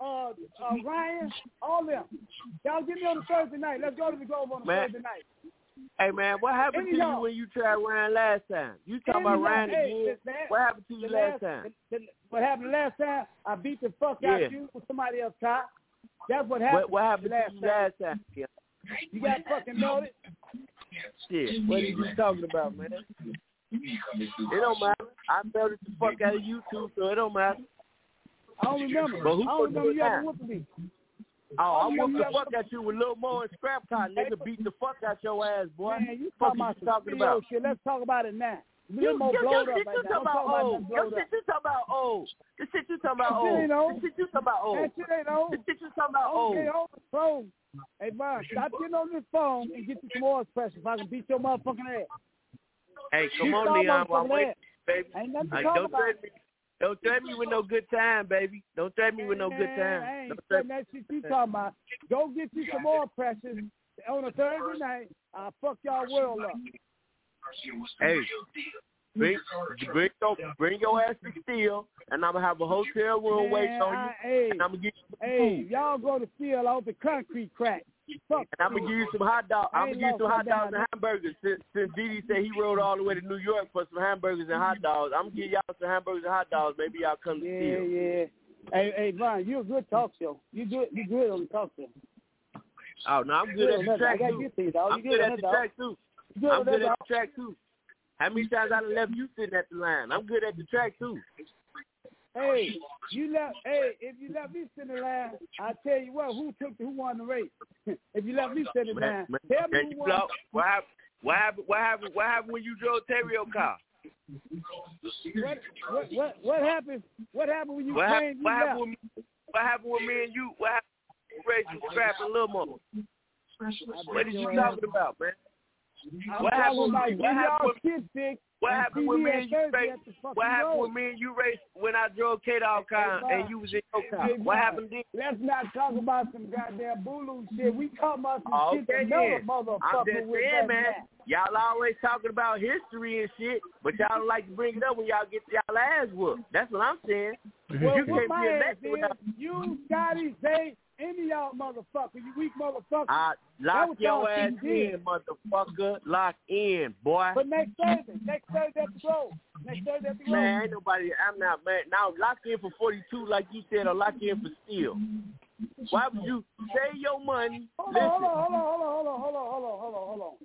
Ryan, all them. Y'all get me on the Thursday night. Let's go to the Grove on the Thursday night. Hey, man, what happened to you when you tried Ryan last time? You talking about Ryan again? What happened to you last time? What happened last time? I beat the fuck out you with somebody else top. That's what happened. What happened to you last time? Yeah. You got fucking noted? Shit, what are you talking about, man? It don't matter. I melted the fuck out of you too, so it don't matter. I don't remember. But who I don't remember you ever whooping me. Oh, I whooped the fuck at you with Lil Mo and Scrap Car, nigga. Beat the fuck out your ass, boy. Man, you talking about shit. Let's talk about it now. Lil Mo blowed up right now. Your shit you talking about old. The shit you talking about old. The shit you talking about old. That shit ain't old. The shit you talking about old. Okay, hold the phone. Hey, Brian, stop getting on this phone and get you some more pressure if I can beat your motherfucking ass. Hey, come on, Leon. While I'm waiting, baby. Ain't nothing to talk about. Don't threaten me with no good time, baby. Don't threaten me with no good time. I ain't saying that shit you talking about. Go get you some more pressure on a Thursday night. I'll fuck y'all world up. Hey, bring your ass to Steel, and I'm going to have a hotel room waiting on you, and I'm going to get you some food. Y'all go to Steel off the concrete crack. Fuck. And I'm going to give you some hot dogs. I'm going to give you some hot dogs and hamburgers. Since Didi said he rode all the way to New York for some hamburgers and hot dogs, I'm going to give y'all some hamburgers and hot dogs. Maybe y'all come to Steel. Yeah. Hey, Brian, you're a good talk show. You good on the talk show. Oh, no, I'm good at the track, too. I'm good at the track, too. I'm good at the track, too. How many times I done left you sitting at the line? I'm good at the track, too. Hey, if you left me sitting in the line, I tell you what, who won the race? If you left me sitting in the line, tell me who won. What happened when you drove Terrio car? What happened? What happened when you came? What happened with me and you? What happened with Racing Scrap and Lil Mo? What did you talking about, man? What happened with me and you raced? What happened with me and you raced when I drove K-Dog car and you was in your car? What happened then? Let's not talk about some goddamn Bulu shit. We talking about some shit another motherfucker. I'm just saying, man. Y'all always talking about history and shit, but y'all don't like to bring it up when y'all get y'all ass whooped. That's what I'm saying. Well, you can't my be ass elected without... You, Scotty, Zay, any of y'all motherfuckers, you weak motherfuckers. Lock your ass in, motherfucker. Lock in, boy. But next Thursday at the Grove. Man, ain't nobody, I'm not, man. Now, lock in for 42 like you said, or lock in for Steel. Why would you save your money? Hold on.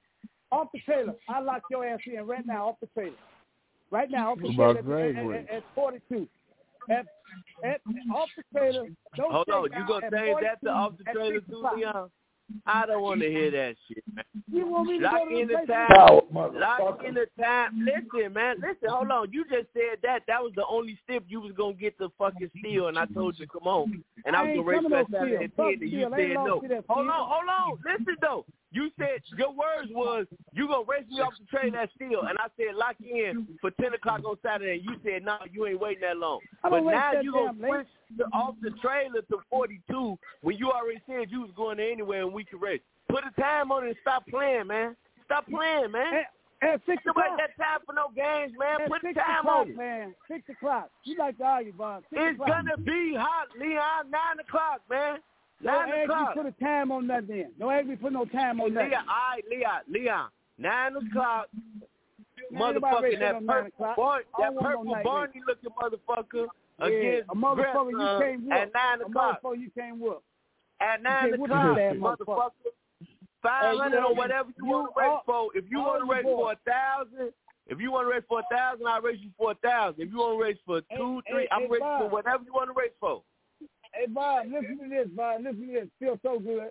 off the trailer. I lock your ass in right now off the trailer. Right now, off the trailer at 42. Off the trailer. Hold on, you gonna say that to off the trailer too, Leon? I don't want to hear that shit, man. You want me to lock go in to the time. Lock in the time. Listen, man. Listen, hold on. You just said that. That was the only step you was gonna get the fucking steal, and I told you come on. And I was gonna race that Saturday at 10, and you said no. Hold on. Listen though. You said your words was you gonna race me off the train that steal, and I said lock in for 10 o'clock on Saturday. And you said no, you ain't waiting that long. But now you gonna switch off the trailer to 42 when you already said you was going there anyway and we can race. Put a time on it and stop playing, man. Stop playing, man. At 6 o'clock. You ain't got time for no games, man. Put a time on it. Man. 6 o'clock. You like to argue, Bob. It's gonna be hot, Leon. 9 o'clock, man. 9 o'clock. Don't put a time on that then. Don't ask me to put no time on that. Leon, all right, Leon. 9 o'clock. Motherfucker, that purple Barney looking motherfucker against a motherfucker you can't whoop. At 9 o'clock. A motherfucker you can't whoop. At 9 o'clock, motherfucker. 500 or whatever you want to race for. If you want to race for 1,000, I'll race you for 1,000. If you want to race for 2, 3, I'm racing for whatever you want to race for. Hey, Bob, listen to this, Bob. Listen to this. Feels so good.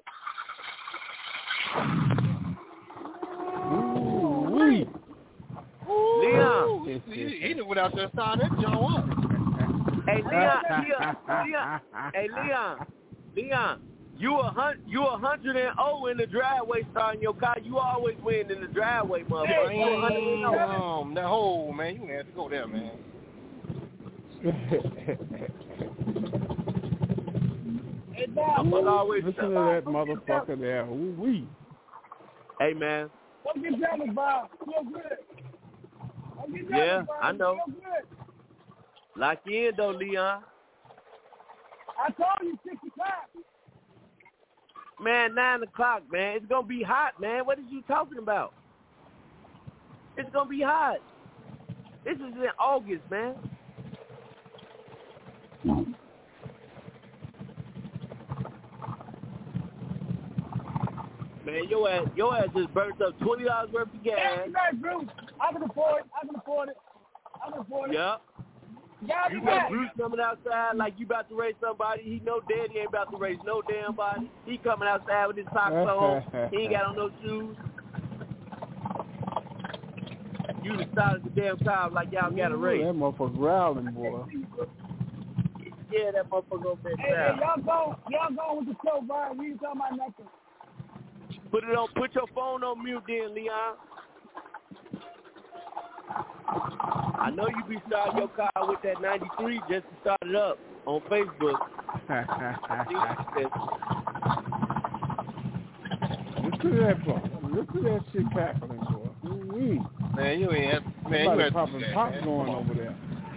Leon. He done went out there and started that John up. Hey, Leon. You 100-0 in the driveway starting your car. You always win in the driveway, motherfucker. That hole, man. You have to go there, man. Listen to that motherfucker there. Ooh-wee. Hey, man. Don't get jealous, Bob. Feel good. Yeah, I know. Lock in, though, Leon. I told you 6 o'clock. Man, 9 o'clock, man. It's going to be hot, man. What is you talking about? It's going to be hot. This is in August, man. Man, your ass just burnt up $20 worth of gas. Yeah, Bruce. I can afford it. Yep. You got Bruce coming outside like you about to race somebody. He know Daddy ain't about to race no damn body. He coming outside with his socks on. He ain't got on no shoes. You just started the damn car like y'all got a race. That motherfucker growling, boy. Yeah, that motherfucker over there. Hey, y'all go with the show, Brian. We ain't talking about nothing. Put your phone on mute then, Leon. I know you be starting your car with that 93 just to start it up on Facebook. Look at that shit cackling, boy. Ooh-wee. Man, you ain't Somebody you had popping pop going over there.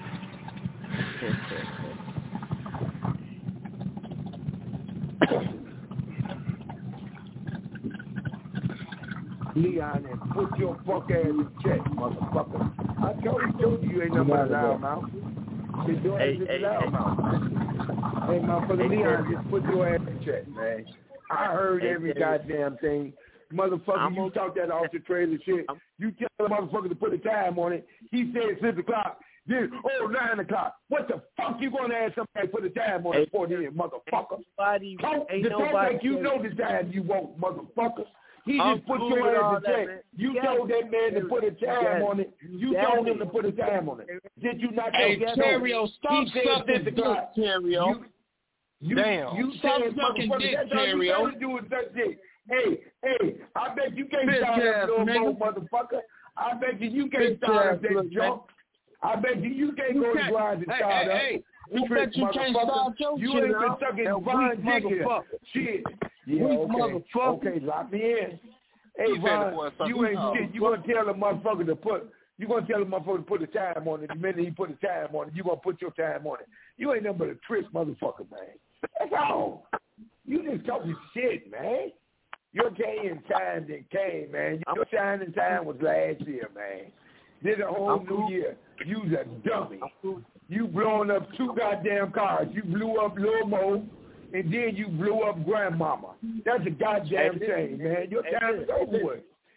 Leon, and put your fuck ass in check, motherfucker. I told you ain't nothing but a loudmouth. Hey, motherfucker, Leon, just put your ass in check, man. I heard every goddamn thing. Motherfucker, you talk that off the trailer shit. You tell the motherfucker to put a time on it. He said 6 o'clock. Then, 9 o'clock. What the fuck you gonna ask somebody to put a time on it for then, motherfucker? Talk like you know the time you want, motherfucker. He just put your ass in check. You told that man to put a time on it. You told him to put a time on it. Did you not? Hey, Terrio, stop sucking dick, Terrio. Damn. You stop sucking dick, Terrio. Hey, I bet you can't start up no more, motherfucker. I bet you can't start up that junk. I bet you can't go to the garage and start up. You bet you can't start your shit. You ain't been sucking Von dick. Shit. Yeah, okay, lock me in. Hey, Von, you ain't shit. You gonna tell a motherfucker to put a time on it. The minute he put a time on it, you gonna put your time on it. You ain't nothing but a trick motherfucker, man. That's all. You just talking shit, man. Your day and time then came, man. Your shining time was last year, man. This a whole new year. You's a dummy. You blowing up 2 goddamn cars. You blew up Lil Mo, and then you blew up Grandmama. That's a goddamn shame, man. Your time is over with.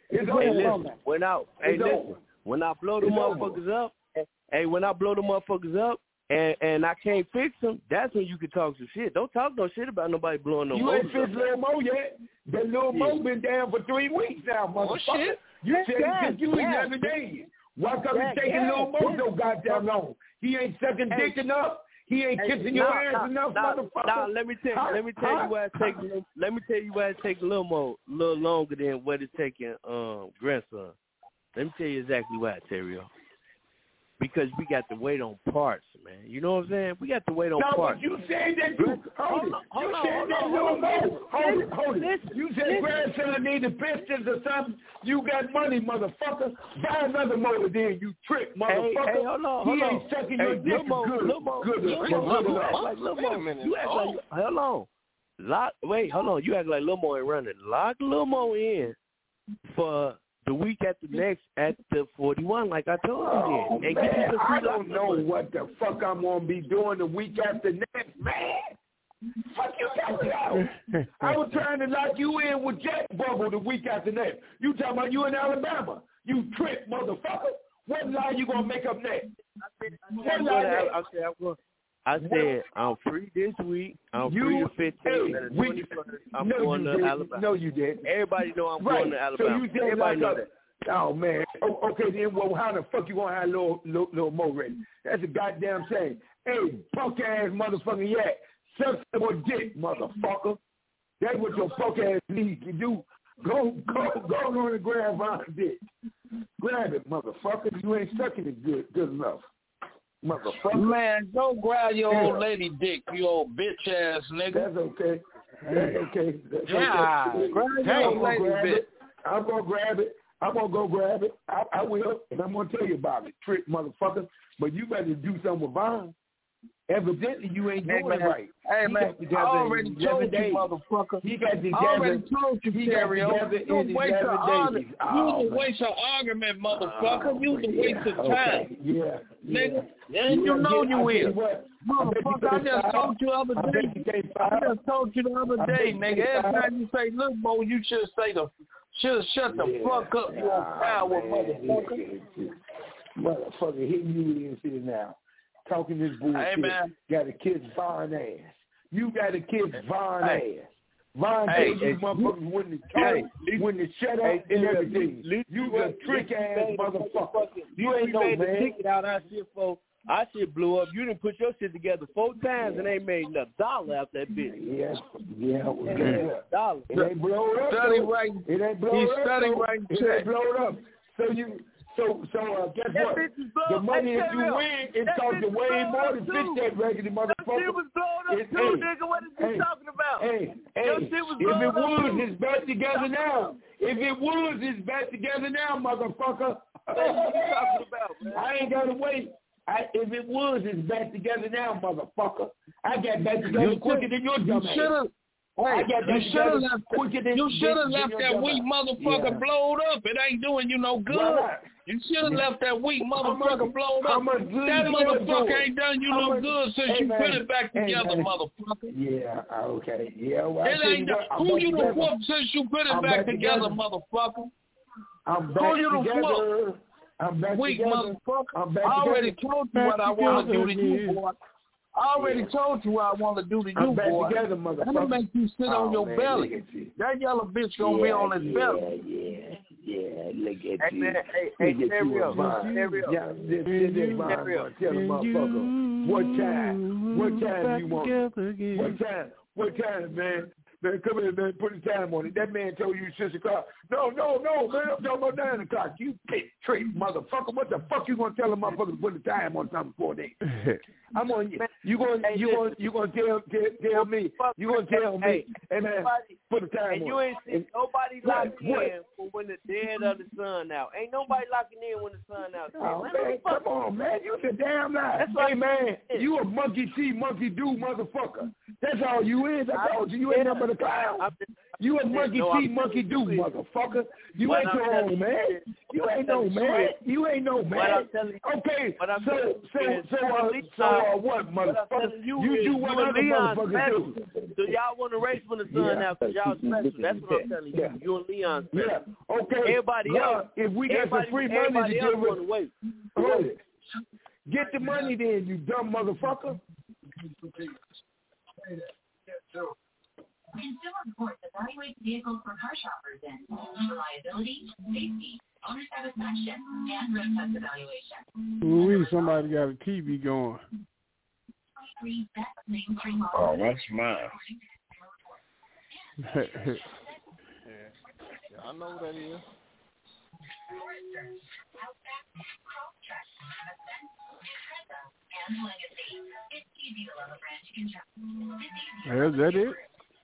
It's Hey, over. listen, when I blow the motherfuckers up, when I blow the motherfuckers up, and I can't fix them, that's when you can talk some shit. Don't talk no shit about nobody blowing no You ain't fixed Lil Mo yet. That Lil Mo been down for 3 weeks now, motherfucker. You said it took you 11 days. Why come you taking Lil Mo so goddamn long? He ain't sucking dick enough. He ain't kissing your ass enough, motherfucker. Nah, let me tell you why it take a little longer than what it's taking grandson. Let me tell you exactly why, Terrio. Because we got to wait on parts, man. You know what I'm saying? We got to wait on parts. You said that you said that Lil Mo. Hold it. You said grandson needed pistons or something. You got money, motherfucker. Buy another motor then, you trick, motherfucker. Hey, hold on. He ain't sucking your dick Hold on. You act like Lil Mo ain't running. Lock Lil Mo in for the week after next at the 41, like I told you then. Man, I don't know what the fuck I'm going to be doing the week after next, man. Fuck you talking about? I was trying to lock you in with Jack Bubble the week after next. You talking about you in Alabama. You trick, motherfucker. What lie you going to make up next? I said I'm free this week. I'm free the 15th and the 21st. I'm going to Alabama. No, you didn't. Everybody know I'm going to Alabama. So you said everybody know that. Oh, man. Okay, then, well, how the fuck you going to have Lil Mo ready? That's a goddamn shame. Hey, punk-ass motherfucker, suck some more dick, motherfucker. That's what your fuck-ass needs to do. Go on and grab Von's dick. Grab it, motherfucker. You ain't sucking it good enough. Motherfucker. Man, go grab your old lady dick, you old bitch ass nigga. That's okay. That's okay. Grab your old lady dick. I'm gonna grab it. I'm gonna go grab it. I will, and I'm gonna tell you about it, trick motherfucker. But you better do something with Von. Evidently, you ain't doing it right. Hey, man, I already told you, motherfucker. He got together. I already told you, Terrio. You waste an argument. You can waste an argument, motherfucker. You can waste your time. Yeah. Nigga, and you know you will. Motherfucker, I just told you the other day. I just told you the other day, nigga. Every time you say Lil Mo, you should shut the fuck up. You on power, motherfucker. Motherfucker, hitting you in here now. Talking this bullshit. Hey, man. Got a kid's Von ass. You got a kid's Von ass. Von told you motherfuckers wouldn't talk, wouldn't shut up and everything. You a trick ass motherfucker. You ain't no man. The ticket out our shit, folks. Our shit blew up. You didn't put your shit together 4 times and ain't made $1 out that bitch. Yeah. $1. It ain't blowed up. It ain't blowed up. So guess what? The money that you win, it costs you way more to fix that raggedy motherfucker. Your shit was blown up too, nigga. What are you talking about? Your shit was blown up. If it was, it's back together now. If it was, it's back together now, motherfucker. What are you talking about, man? I ain't got to wait. If it was, it's back together now, motherfucker. I got back together quicker than your dumb ass. You should have left that weak motherfucker blowed up. It ain't doing you no good. You should have left that weak motherfucker blowed up. That motherfucker ain't done you no good since you put it back together, motherfucker. Yeah, okay. Yeah, well, it ain't who you done whooped since you put it back together, motherfucker? Who you done whooped? I'm back weak together. Motherfucker. I already told you what I want to do to you, boy. I already told you what I want to do to you, boy. I'm going to make you sit on your belly. That yellow bitch going to be on his belly. Yeah, look at you. Hey, Terrio. Tell the motherfucker, what time you want? What time, man? Man, come here, man, put the time on it. That man told you 6 o'clock. No, man, I'm talking about 9 o'clock. You pick straight, motherfucker. What the fuck you gonna tell a motherfucker to put the time on something for that? I'm on you. You gonna tell me? You gonna tell me? Hey man, put the time on. And you ain't seen nobody locking in for when the dead of the sun out. Ain't nobody locking in when the sun out. Oh man, come on, man. You the damn lie. That's right, man. You a monkey see, monkey do, motherfucker. That's all you is. I told you, you ain't nothing but a clown. You a monkey see, monkey do, motherfucker. You ain't your own man. You ain't no man. You ain't no man. Okay, so what, motherfucker? telling you do what other motherfuckers do. So y'all want to race for the sun now because y'all special. That's what I'm telling you. You and Leon special. Yeah. Okay. Everybody else, if we got some free money to give us, hold it. Get the money then, you dumb motherfucker. Consumer Reports evaluates vehicles for car shoppers in reliability, safety, owner satisfaction, and road test evaluation. Ooh, somebody got a TV going. Oh, that's mine. Yeah, I know what that is. Is that it?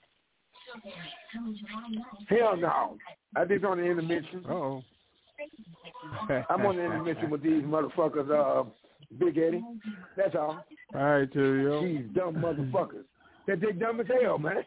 Hell no. I think on the intermission. Uh-oh. I'm on the intermission with these motherfuckers, Big Eddie. That's all. All right, Terrio. These dumb motherfuckers. They dumb as hell, man.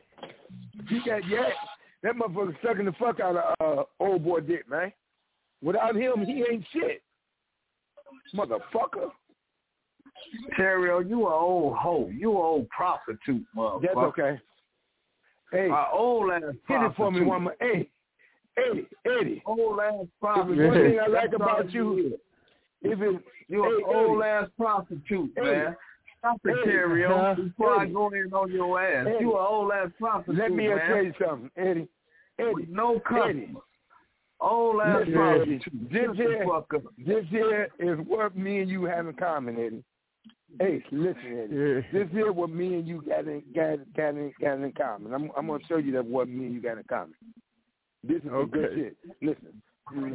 That motherfucker sucking the fuck out of old boy Dick, man. Without him, he ain't shit. Motherfucker. Terrio, you an old hoe. You an old prostitute, motherfucker. That's okay. Hey, old ass prostitute. Hit it for me one more. Hey, Eddie. Old ass prostitute. One thing I like about you, you're an old ass prostitute, man. Stop it, Terrio, before I go in on your ass. Eddie. You an old ass prostitute, Let me man. tell you something, Eddie. With no cussing. Old ass prostitute. This here is what me and you have in common, Eddie. Hey, listen, Eddie. This here what me and you got in common. I'm gonna show you that what me and you got in common. This is good shit. Listen.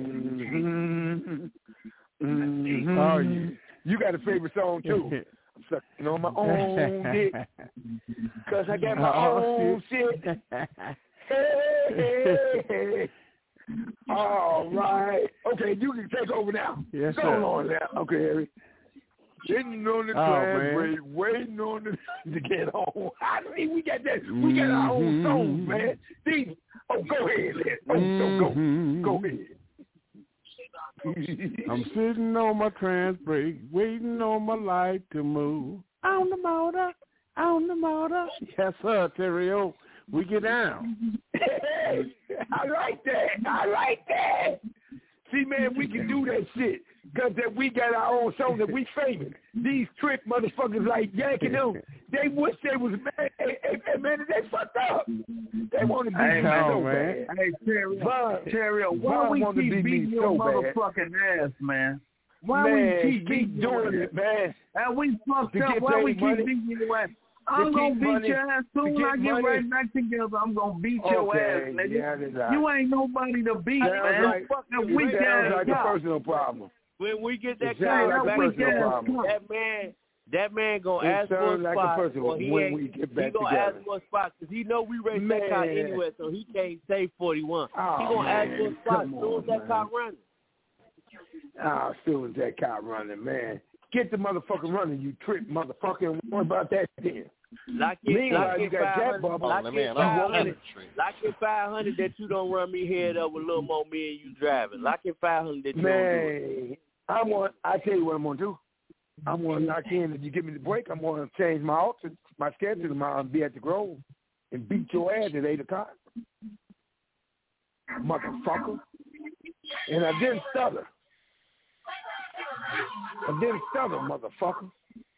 Oh, you got a favorite song too. I'm sucking on my own dick, cause I got my own shit. Hey. All right. Okay, you can take over now. Yes, Go sir. on now. Okay, Harry. Sitting on the class, waiting on to get home. I mean, we got that. We got our own songs, man. Go ahead, go ahead. I'm sitting on my trans brake, waiting on my light to move. On the motor. Yes, sir, Terrio. We get down. Hey, I like that. See, man, we can do that shit because that we got our own song that we famous. These trick motherfuckers like Yankee them, they wish they was mad. Hey, man, they fucked up. They want to be so bad. Hey, Terrio, why we keep beating your motherfucking ass, man? Why we keep doing it, man? And we fucked up. Why we keep beating your ass? I'm going to beat your ass soon as I get right back together. I'm going to beat your ass, nigga. Yeah, you ain't nobody to beat, man. Like, fucking weak ass like a personal problem. When we get that car back, that man gonna ask for a spot. He gonna ask for a spot because he know we race that car anyway, so he can't say 41. He gonna ask for a spot as soon as that car running. As soon as that car running, man. Get the motherfucker running, you trick motherfucker, and what about that then? Lock it 500 that you don't run me head up with a little more me and you driving. Lock it 500 that you don't do it. I tell you what I'm going to do. I'm going to lock in. If you give me the break, I'm going to change my schedule tomorrow and be at the Grove and beat your ass at 8 o'clock. Motherfucker. And I didn't stutter. Motherfucker.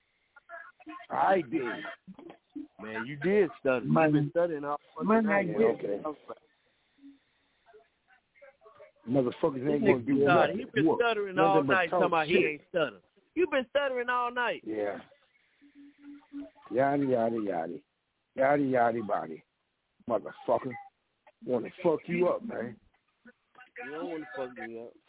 I did. Man, you did stutter. You've been stuttering all night. Okay. Motherfuckers ain't going to do nothing. He been stuttering all night talking about he ain't stuttering. You been stuttering all night. Yeah. Yada, yada, yada. Yada, yada, body. Motherfucker. Want to fuck you up, man. You don't want to fuck me up.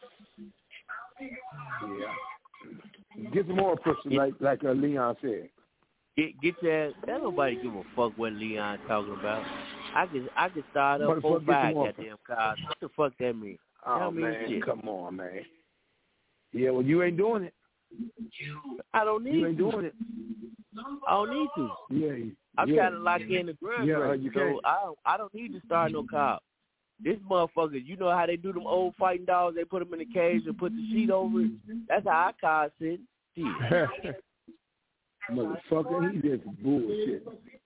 Yeah. Get some more pussy, like Leon said. Get your ass. Ain't nobody give a fuck what Leon talking about. I can start up 4-5 goddamn cars. What the fuck that mean? Oh, man, come on, man. Yeah, well, you ain't doing it. I don't need to. You ain't doing it. I don't need to. Yeah. I'm trying to lock in the ground. So I don't need to start no car. This motherfucker, you know how they do them old fighting dogs? They put them in the cage and put the sheet over it. That's how our car sit. Motherfucker, he just bullshit.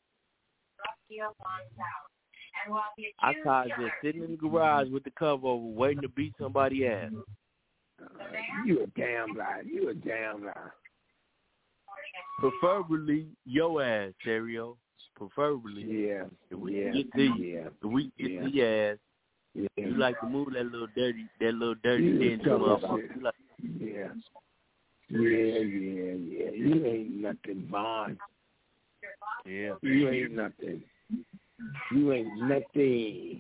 I caught just sitting in the garage with the cover over, waiting to beat somebody's ass. You a damn liar. You a damn liar. Preferably your ass, Terrio. Preferably. Yeah. If we get to you. If we get to your ass. Yeah. You like to move that little dirty dingy motherfucker. Like, yeah. You ain't nothing, Vaughn. Yeah. You ain't nothing. You ain't nothing.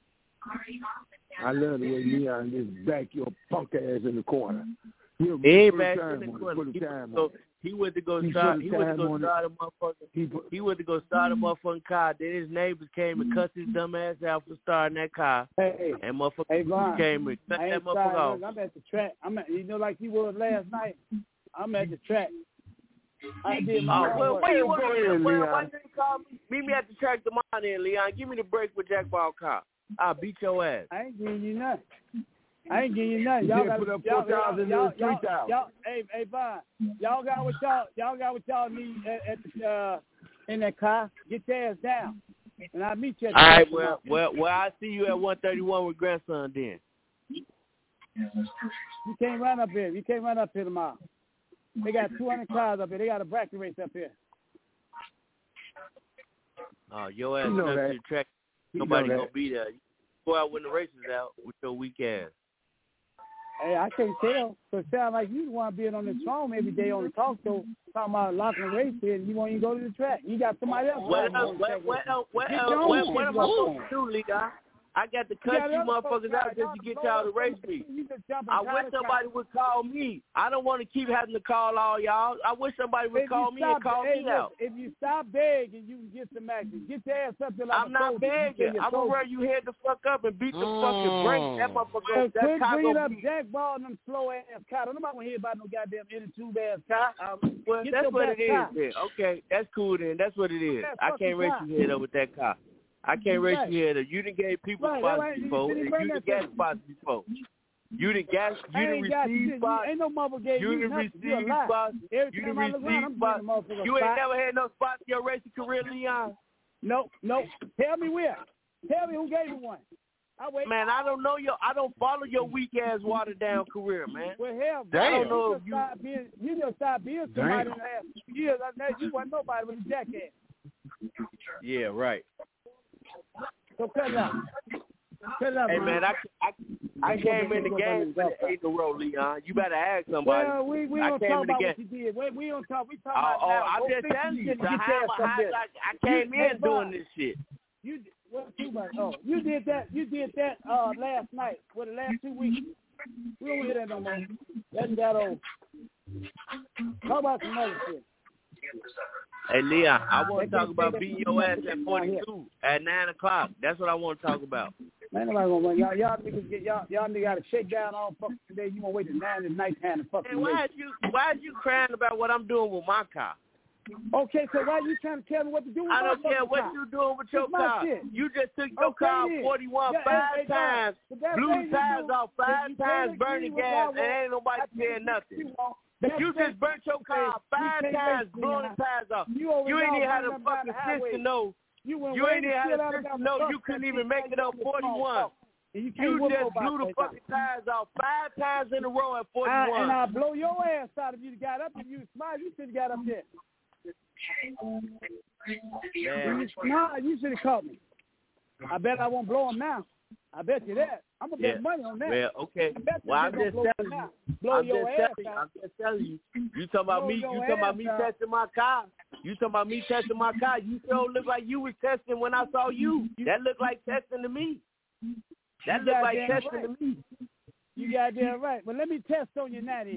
I love the way Leon just back your punk ass in the corner. He ain't back in the corner. He went to go start. He went to go start a motherfucker. He went to go start a motherfucking car. Then his neighbors came and cussed his dumb ass out for starting that car. And motherfucker came and cut that motherfucker off. I'm at the track. Like you was last night. I'm at the track. I did my homework. Why you didn't call me? Meet me at the track tomorrow then, Leon. Give me the break with Jack Ball car. I'll beat your ass. I ain't giving you nothing. Y'all got put up 4,000 and 3,000. Hey, Vaughn. Y'all got what y'all need at in that car. Get your ass down, and I'll meet you at the All right. Well, I'll see you at 131 with grandson then. You can't run up here. You can't run up here tomorrow. They got 200 cars up here. They got a bracket race up here. Oh, your ass up to the track. Nobody gonna be there. You go out when the race is out with your weak ass. Hey, I can't tell. So it sounds like you want to be on this phone every day on the talk show talking about locking a race here, and you won't even go to the track. You got somebody else. What am I supposed to do, Liga? I got to cut you motherfuckers out just to get y'all to race me. I wish somebody would call me. I don't want to keep having to call all y'all. I wish somebody would call me and call me out. If you stop begging, you can get some action. Get your ass up there like I'm not begging. I'm going to run you head the fuck up and beat the fucking brakes. That motherfucker. Quit bringing up Jack Ball and them slow-ass car. Nobody want to hear about no goddamn inner-tube-ass car. Well, that's what it is then. Okay, that's cool then. That's what it is. I can't race you head up with that car. I can't race you here. You done gave people spots before. You done gas spots before. You done gas. You done received spots. Ain't no mother gave you done received spots. You done received spots. You ain't never had no spots in your racing career, Leon. Nope. Tell me where. Tell me who gave you one. Man, I don't know I don't follow your weak ass watered down career, man. Well, hell, I don't know if you just stopped being somebody in the last few years. I know you wasn't nobody with a jackass. Yeah, right. So cut it out. Hey, man, I came in the game with the 8 in a row, Leon. You better ask somebody. Well, we don't talk about what you did. We don't talk. We talk about now. I'm just telling you. I came in doing this shit. You did that last night for the last 2 weeks. We don't hear that no more. That's that old. Talk about some other shit. Hey, Leon, I want to talk about beating your ass at 42 at 9 o'clock. That's what I want to talk about. Man, nobody gonna run. Y'all niggas got to shake down all fucking today. You gonna wait till 9 at nighttime to fucking. Hey, why is you crying about what I'm doing with my car? Okay, so why are you trying to tell me what to do with my car? I don't care what you doing with your car. You just took your car 41 5 times, blew tires off 5 times, burning gas, and ain't nobody saying nothing. You just burnt your car 5 times, blowing the tires off. You ain't even had a fucking sense to know. You ain't even had a sense to know you couldn't even make it up 41. You just blew the fucking tires off 5 times in a row at 41. And I'll blow your ass out if you got up. If you smart, you should have got up there. You should have caught me. I bet I won't blow him now. I bet you that. I'm going to bet money on that. Well, okay. Well, I'm just telling you. You talking about me? You talking about me testing my car? You talking about me testing my car? You sure look like you was testing when I saw you. That looked like testing to me. That looked like testing to me. You got that right. But let me test on you now then.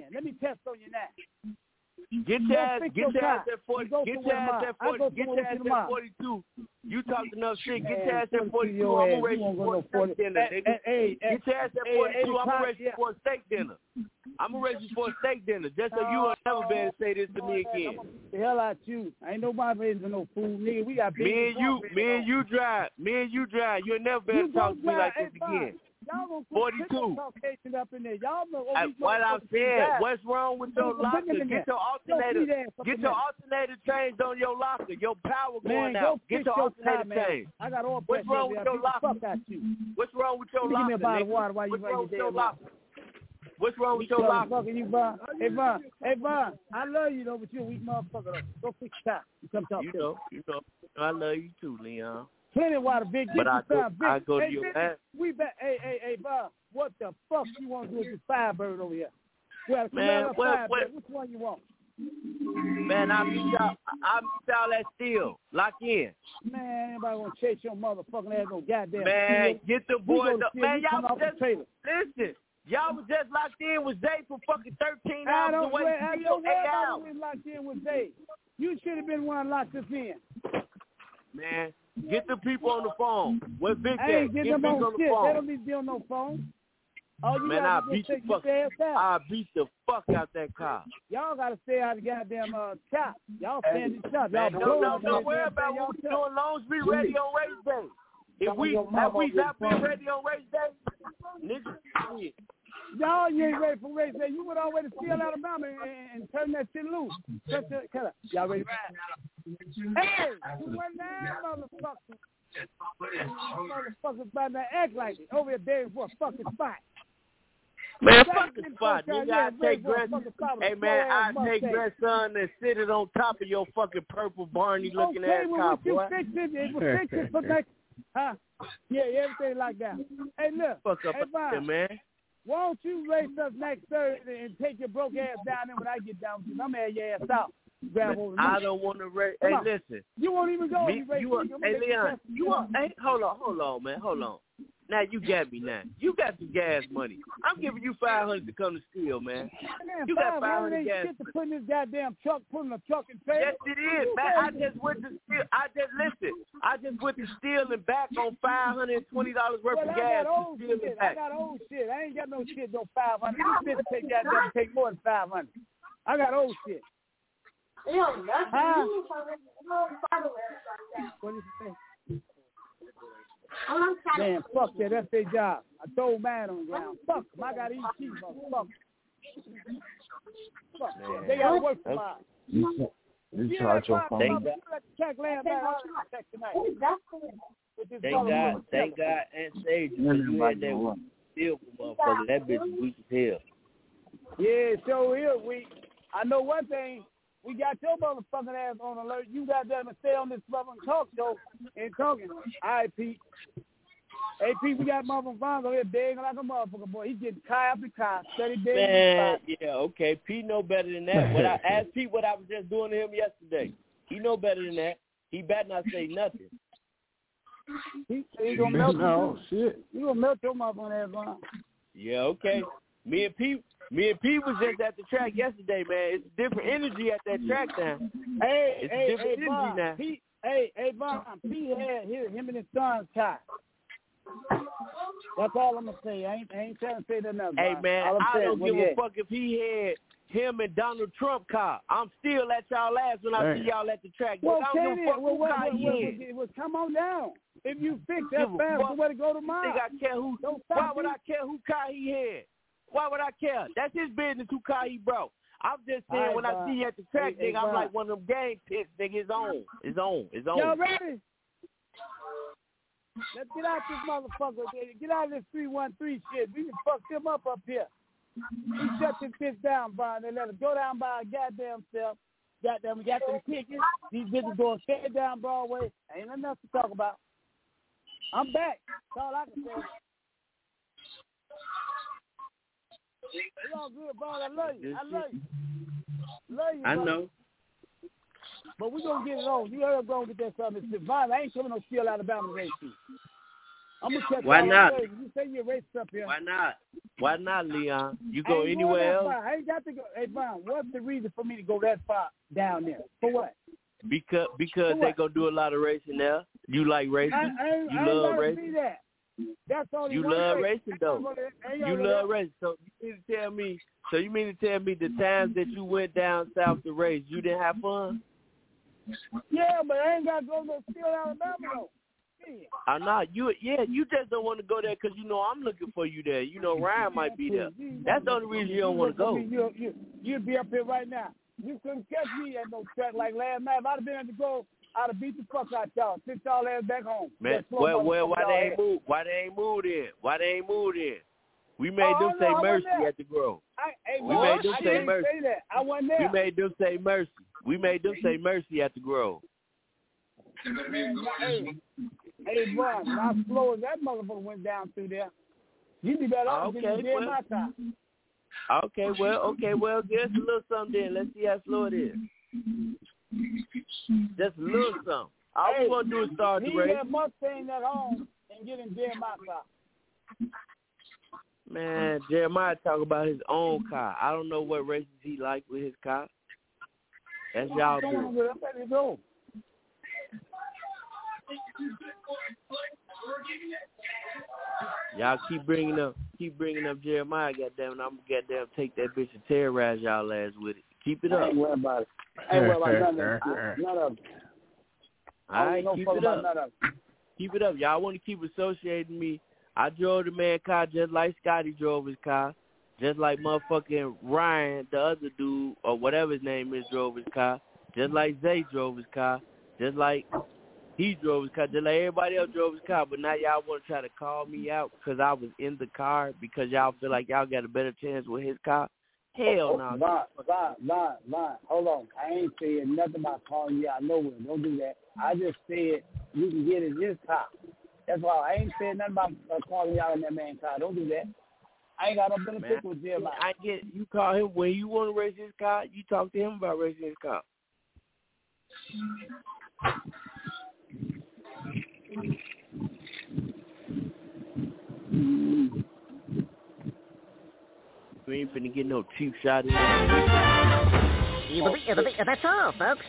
Get your ass at 40. Get your ass at 42. You talk enough shit. Get your ass at 42. I'm gonna race you for a steak dinner, nigga. Get your ass at 42. I'm gonna race you for a steak dinner. I'm gonna race you for a steak dinner, just so you will never be able to say this to me again. The hell out you. Ain't nobody raising no food, nigga. We got me and you drive. You'll never be able to talk to me like this again. Y'all gonna 42. Caucasian up in there. Y'all know. What I'm saying, what's wrong with your locker? Get your alternator changed on your locker. Your power going out. Get your alternator changed. I got all. What's wrong with your locker? Fuck at you. What's wrong with your locker? Give me a bottle of water while you wrong with your locker? What's wrong with your locker? Fucking you, Von. Hey, Von. I love you though, but you a weak motherfucker. Go fix that. You come talk to me. You know. I love you too, Leon. Plenty of water, big. But I go to your ass. We bet. Hey, Bob. What the fuck you want to do with this Firebird over here? Well, man, which one you want? Man, I meet y'all at Steel. Lock in. Man, anybody gonna chase your motherfucking ass on goddamn Man, Steel? get the boys up. Man, y'all was just listen. Y'all was just locked in with Zay for fucking 13 hours away. I don't know why we locked in with Zay. You should have been one locked us in. Man, get the people on the phone. Where's Big I ain't getting them on shit. They don't need to be on no phone. Man, I'll beat the fuck out that car. Y'all gotta stay out of the goddamn chop. Y'all stand in chop. Y'all don't worry about what we doing. Long as we ready on race day. If we not been ready on race day, nigga, y'all, you ain't ready for race day. You would already steal Alabama and turn that shit loose. Cut up. Y'all ready? Hey, you went down, motherfucker. Motherfuckers about to act like it. Over here begging for a fucking spot. Man, fucking spot, nigga. I take grandson and sit it on top of your fucking purple Barney looking ass car, boy. It was fixed for next. Huh? Yeah, everything like that. Hey, look. Fuck up there, man. Why don't you race us next Thursday and take your broke ass down there when I get down with you? I'm gonna have your ass out. I don't want to race. Hey, listen. You won't even go. Hey, Leon. Hey, hold on, man. Hold on. Now you got me now. You got the gas money. I'm giving you $500 to come to Steel, man. You got $500 gas money. To put in this goddamn truck, putting a truck in trailer. Yes, it is, man. I just went to Steel. I just went to Steel and back on $520 worth of gas. I got old shit. I ain't got no shit, no $500. This bitch take more than $500. I got old shit. Huh? What did you say? Man, fuck that. That's their job. I throw man on the ground. Fuck them. I got to eat cheese, motherfucker. Fuck that. They got to work for mine. You charge your phone. Thank God, and Sage. You had that Steel motherfucker. That bitch is weak as hell. Yeah, so here weak. I know one thing. We got your motherfucking ass on alert. You got them to stay on this fucking talk show and talking. All right, Pete. Hey, Pete, we got motherfucking Fonzo here begging like a motherfucker, boy. He's getting car after car. Steady begging. Man, yeah, okay. Pete know better than that. When I asked Pete what I was just doing to him yesterday, he know better than that. He better not say nothing. He gonna melt no shit. He gonna melt your motherfucking ass on. Yeah, okay. Me and Pete was just at the track yesterday, man. It's different energy at that track now. Hey, different energy now. Pete, Von, Pete had him and his son's car. That's all I'm gonna say. I ain't trying to say that nothing. Hey, man, I don't give a fuck if he had him and Donald Trump car. I'm still at y'all ass when I see y'all at the track. Well, I don't give a fuck who car he is. Well, come on down. If you fix that fast, so where to go tomorrow? Why would I care who car he had? Why would I care? That's his business who car he brought. I'm just saying when I see you at the track, nigga, I'm like one of them game pits, nigga. It's on. Y'all ready? Let's get out this motherfucker. Get out of this 313 shit. We can fuck them up here. We shut this bitch down, Brian. They let us go down by our goddamn self. Goddamn, we got them tickets. These bitches going straight down Broadway. Ain't nothing else to talk about. I'm back. That's all I can say. It's all good, Brian. I love you. I know. But we gonna get it on. You ever gonna get that something? Vine, I ain't coming no Steel Alabama race too. I'm gonna catch Why not? You say you're racing up here. Why not, Leon? You go anywhere else? I ain't got to go. Hey, Vine, what's the reason for me to go that far down there? For what? Because they gonna do a lot of racing there. You like racing? You love racing. See that. That's all you love racing though. You love racing. So you mean to tell me? So you mean to tell me the times that you went down south to race, you didn't have fun? Yeah, but I ain't got to go to Steel Alabama though. I'm not. You just don't want to go there because you know I'm looking for you there. You know Ryan might be there. That's the only reason you don't want to go. You'd be up here right now. You couldn't catch me at no track like last night. If I'd have been at the goal, I'd have beat the fuck out y'all. Sent y'all ass back home. Man, well, why they ain't moved? Why they ain't moved in? Why they ain't moved in? We made them say mercy at the Grove. We made them say mercy. I wasn't there. We made them say mercy. We made them say mercy at the Grove. Hey, bro, how slow as that motherfucker went down through there. You'd be better off getting in my time. Okay, well, just a little something then. Let's see how slow it is. Just a little something. All we want to do is start the race. He had Mustang at home and get in Jeremiah's car. Man, Jeremiah talk about his own car. I don't know what races he like with his car. That's y'all do. Y'all keep bringing up Jeremiah, goddamn, I'm gonna take that bitch and terrorize y'all ass with it. Keep it up. Ain't worried about it. Ain't worried about none of it. All right, keep it up. Keep it up. Y'all want to keep associating me. I drove the man car just like Scotty drove his car, just like motherfucking Ryan, the other dude, or whatever his name is, drove his car, just like Zay drove his car, just like he drove his car, just like everybody else drove his car. But now y'all want to try to call me out because I was in the car because y'all feel like y'all got a better chance with his car? Hell no. Lie. Hold on. I ain't saying nothing about calling you out nowhere. Don't do that. I just said you can get in his car. That's all. I ain't saying nothing about calling you out in that man's car. Don't do that. I ain't got no benefit with Jeremiah. You call him when you want to race his car. You talk to him about racing his car. We ain't finna get no cheap shot in there. That's all, folks.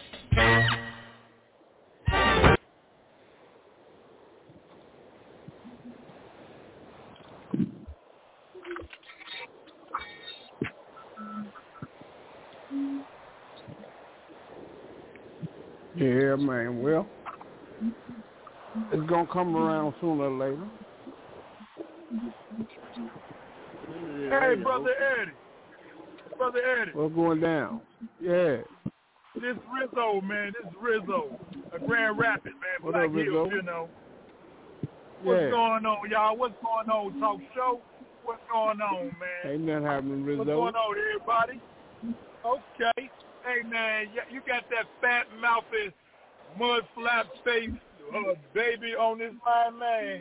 Yeah, man. Well, it's gonna come around sooner or later. Hey, Brother Eddie. What's going down? Yeah. This Rizzo, man. A Grand Rapids, man. What Black up, Rizzo? Hills, you know. What's going on, y'all? What's going on, Talk Show? What's going on, man? Ain't nothing happening, Rizzo. What's going on, everybody? Okay. Hey, man, you got that fat mouthy, mud flap face baby on this line, man.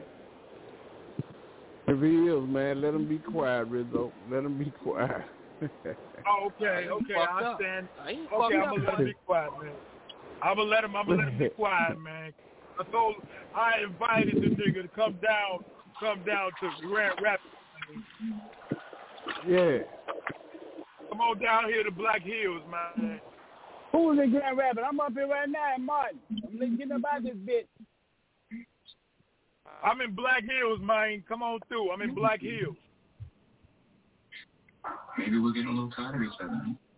If he is, man, let him be quiet, Rizzo. Let him be quiet. Okay, I understand. I'm gonna let him be quiet, man. I'm gonna let him be quiet, man. I invited the nigga to come down to Grand Rapids. Yeah. Come on down here to Black Hills, man. Who's in Grand Rapids? I'm up here right now in Martin. I'm getting about this bitch. I'm in Black Hills, man. Come on through. I'm in Black Hills. Maybe we're getting a little tired of each other.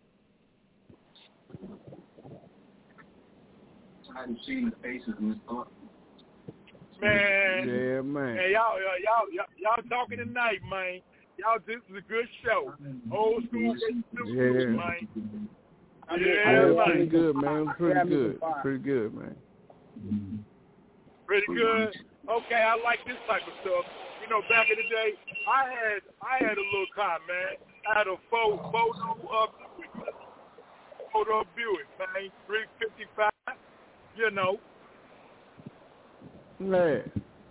Tired of seeing the faces in this thought. Man. Yeah, man. Hey, y'all talking tonight, man. Y'all, this is a good show. Old school, man. Yeah, man. Pretty good, man. Pretty good, man. Pretty good. Okay, I like this type of stuff. You know, back in the day, I had a little car, man. I had a photo Buick, man, 355. You know. Man.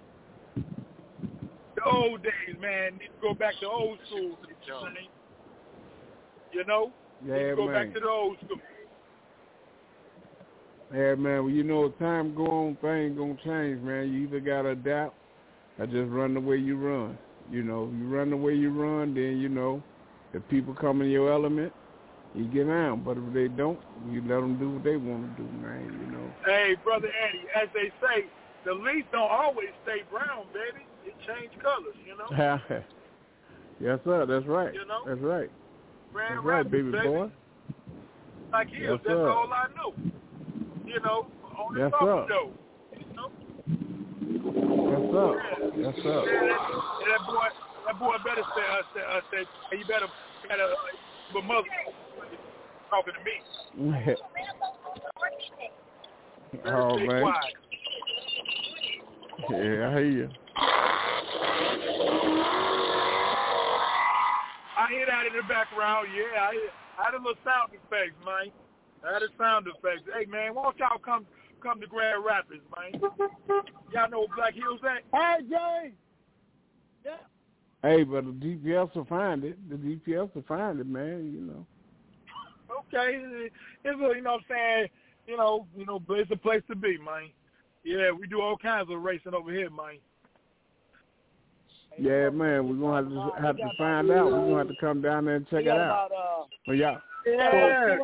The old days, man. Need to go back to old school. You know? Yeah, need to go man. back to the old school. Yeah, man. Well, you know, as time go on, things gonna change, man. You either gotta adapt or just run the way you run. You know, if you run the way you run, then, you know, if people come in your element, you get down. But if they don't, you let them do what they want to do, man, you know. Hey, Brother Eddie, as they say, the leaves don't always stay brown, baby. It change colors, you know? Yes, sir. That's right. You know? That's right. Grand That's right, baby boy. Like you, yes, that's sir. all I know. You know, on the yes, top sir. show. You know? What's up? What's up? That boy better say you better but mother talking to me. Oh man. Quiet. Yeah, I hear you. I hear that in the background. Yeah, I had a little sound effects, man. Hey man, why don't y'all come to Grand Rapids, man? Y'all know where Black Hills at? Hey, Jay. Yeah. Hey, but the GPS will find it. The GPS will find it, man. You know. Okay, it's a, you know what I'm saying. You know, but it's a place to be, man. Yeah, we do all kinds of racing over here, man. Yeah, man, we're gonna have to find out. We're gonna have to come down there and check it out. But yeah. Yeah.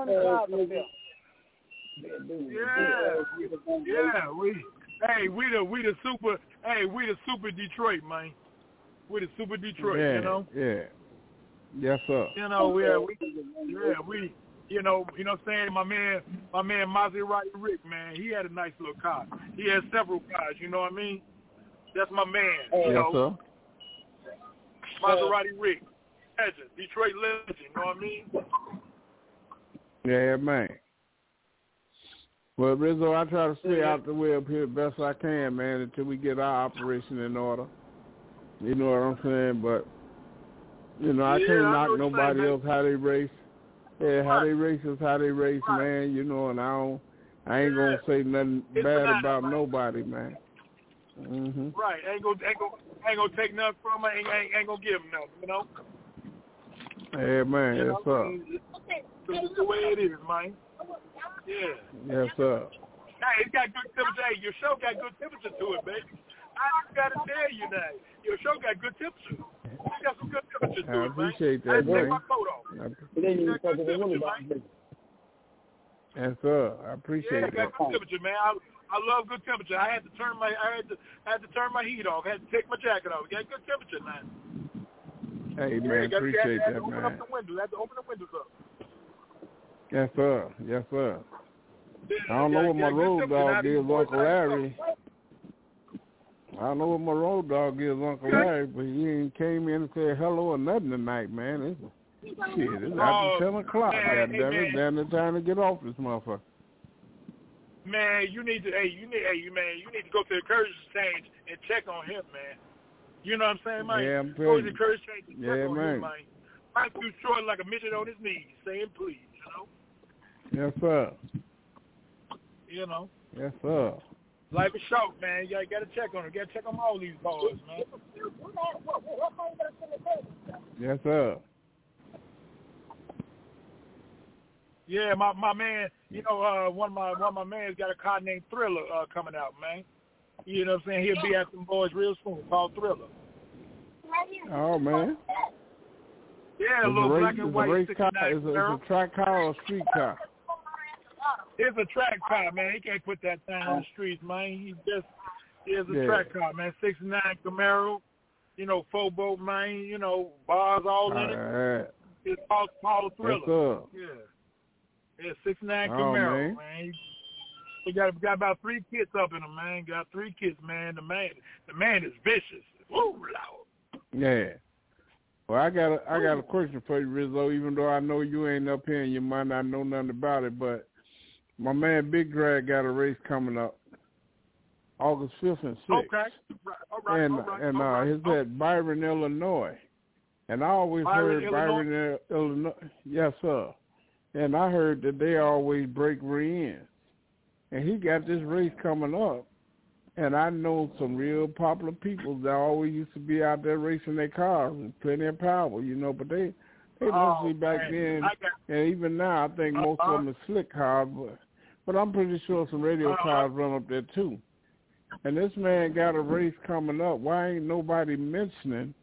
We the super Detroit, man. We the super Detroit, yeah, you know. Yeah. Yes, sir. You know, we you know what I'm saying? My man Maserati Rick, man, he had a nice little car. He had several cars, you know what I mean? That's my man, you know. Sir. Maserati Rick, legend, Detroit legend, you know what I mean? Yeah, man. Well, Rizzo, I try to stay out the way up here the best I can, man, until we get our operation in order. You know what I'm saying? But, you know, I can't knock nobody else how they race. Yeah, how they race is how they race, man, you know, and I ain't going to say nothing bad about nobody, man. Mm-hmm. Right, ain't gonna take nothing from her, ain't gonna give him nothing, you know? Yeah, man, you yes, sir. It's the way it is, man. Yeah. Yes, sir. Hey, it got good temperature. Hey, your show got good temperature to it, baby. I just got to tell you that. Your show got good temperature. You got some good temperature to it, man. I appreciate that, man. I take my coat off. Got good temperature, man. Yes, sir. I appreciate that. Yeah, got good temperature, man. I love good temperature. I had to turn my heat off. I had to take my jacket off. Got good temperature, man. Hey, man, appreciate that, man. Open up the windows. I had to open the windows up. Yes, sir. Yes, sir. I don't know what my road dog is, Uncle Larry. I don't know what my road dog is, Uncle Larry, but he ain't came in and said hello or nothing tonight, man. It's after 10 o'clock. God damn it, damn the time to get off this motherfucker. Man, you need to go to the Courage Exchange and check on him, man. You know what I'm saying, man? Yeah, I'm go to the Courage Exchange and check on man. him, man. I'm too short like a midget on his knees, saying please, you know? Yes, sir. You know? Yes, sir. Life is short, man. You got to check on him. You got to check on all these boys, man. Yes, sir. Yeah, my man, you know, one of my mans got a car named Thriller coming out, man. You know what I'm saying? He'll be at some boys real soon called Thriller. Oh, man. Yeah, a little black and white. Race car, is a track car or a street car? It's a track car, man. He can't put that thing on the streets, man. It's a track car, man. 69 Camaro, you know, 4-boat, man, you know, bars all in it. It's called Thriller. Yeah, 69 Camaro, man. We got about 3 kids up in him, man. Got 3 kids, man. The man is vicious. Woo, loud. Yeah. Well, I got a question for you, Rizzo. Even though I know you ain't up here and you might not know nothing about it, but my man Big Drag got a race coming up August 5th and 6th. Okay. All right. It's at Byron, Illinois. And I always heard Byron, Illinois. Yes, sir. And I heard that they always break rear ends. And he got this race coming up. And I know some real popular people that always used to be out there racing their cars with plenty of power, you know, but they mostly back then, and even now, I think most of them are slick cars, but I'm pretty sure some radio cars run up there too. And this man got a race coming up. Why ain't nobody mentioning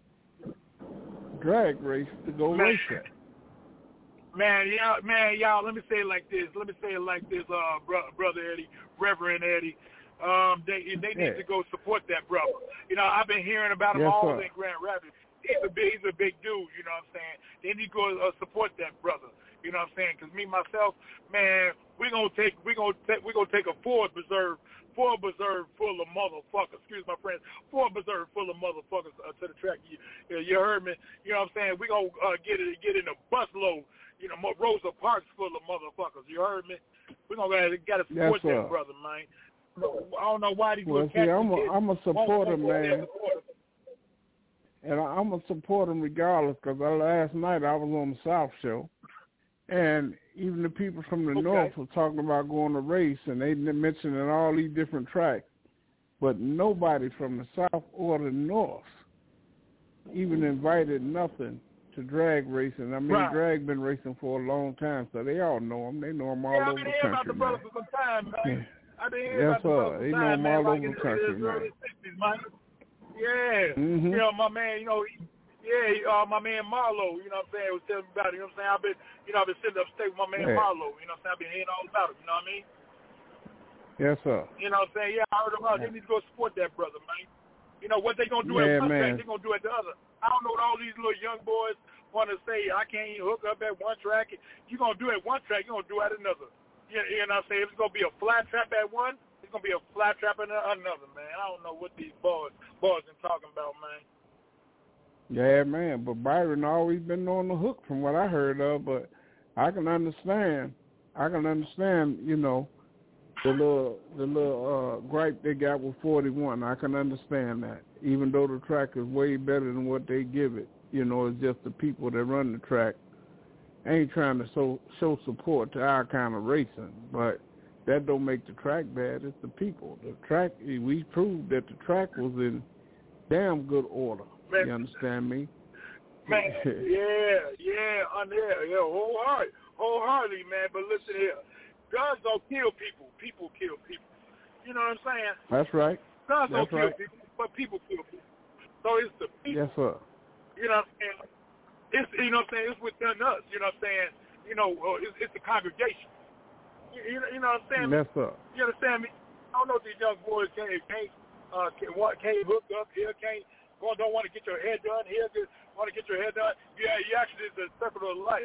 drag race to go race at? Man, y'all, let me say it like this. Brother Eddie, Reverend Eddie. They need to go support that brother. You know, I've been hearing about him all in Grand Rapids. He's a big dude, you know what I'm saying? They need to go support that brother. You know what I'm saying? Because me myself, man, we're gonna take a Ford Preserve Ford Reserve full of motherfuckers. Excuse my friends. Ford Reserve full of motherfuckers to the track. You heard me? You know what I'm saying? We gonna get in a busload. You know, Rosa Parks full of motherfuckers. You heard me? We gonna gotta support that brother, man. I don't know why these little cats. I'm a supporter, man. And I'm going to support him regardless, because last night I was on the South Show, and even the people from the North were talking about going to race, and they mentioning all these different tracks, but nobody from the South or the North even invited nothing to drag racing. I mean, drag been racing for a long time, so they all know him. They know him all over the country, about the brother for some time, man. I've been hearing about the brother for they some know time, him man, all like over in the country, the man. early 60s, man. Yeah. Mm-hmm. You know, my man, my man Marlo, you know what I'm saying, was telling me about it, you know what I'm saying? I've been sitting upstate with my man Marlo, you know what I'm saying? I've been hearing all about him, you know what I mean? Yes, sir. You know what I'm saying? Yeah, I heard about it. They need to go support that brother, man. You know, what they going to do at one track, they going to do at the other. I don't know what all these little young boys want to say, I can't even hook up at one track. You're going to do at one track, you're going to do at another. You know what I'm saying? If it's going to be a flat trap at one, it's going to be a flat trap at another, man. I don't know what these boys are talking about, man. Yeah, man, but Byron always been on the hook from what I heard of, but I can understand, you know, the little gripe they got with 41. I can understand that. Even though the track is way better than what they give it, you know, it's just the people that run the track ain't trying to show support to our kind of racing, but that don't make the track bad. It's the people. The track, we proved that the track was in damn good order. Man. You understand me? Man, yeah, wholeheartedly, man. But listen here, guns don't kill people. People kill people. You know what I'm saying? That's right. Guns don't kill people, but people kill people. So it's the people. Yes, sir. You know what I'm saying? It's, you know what I'm saying? It's within us. You know what I'm saying? You know, it's the congregation. You know what I'm saying? Yes, sir. You understand me? I don't know if these young boys can't hook up here, don't want to get your hair done here, want to get your hair done. Yeah, you actually is the circle of life.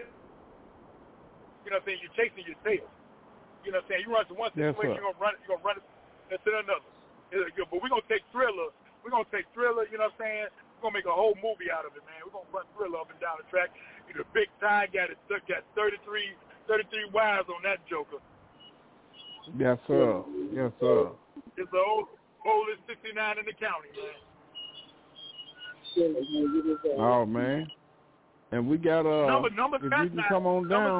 You know what I'm saying? You're chasing your tail. You know what I'm saying? You run to one situation, you're gonna run it to another. But we're gonna take Thriller. You know what I'm saying? We're gonna make a whole movie out of it, man. We're gonna run Thriller up and down the track. The big tie got 33 wires on that joker. Yes, sir. Yes, sir. It's the oldest 69 in the county, man. Oh, man. And we got number if you can come on down.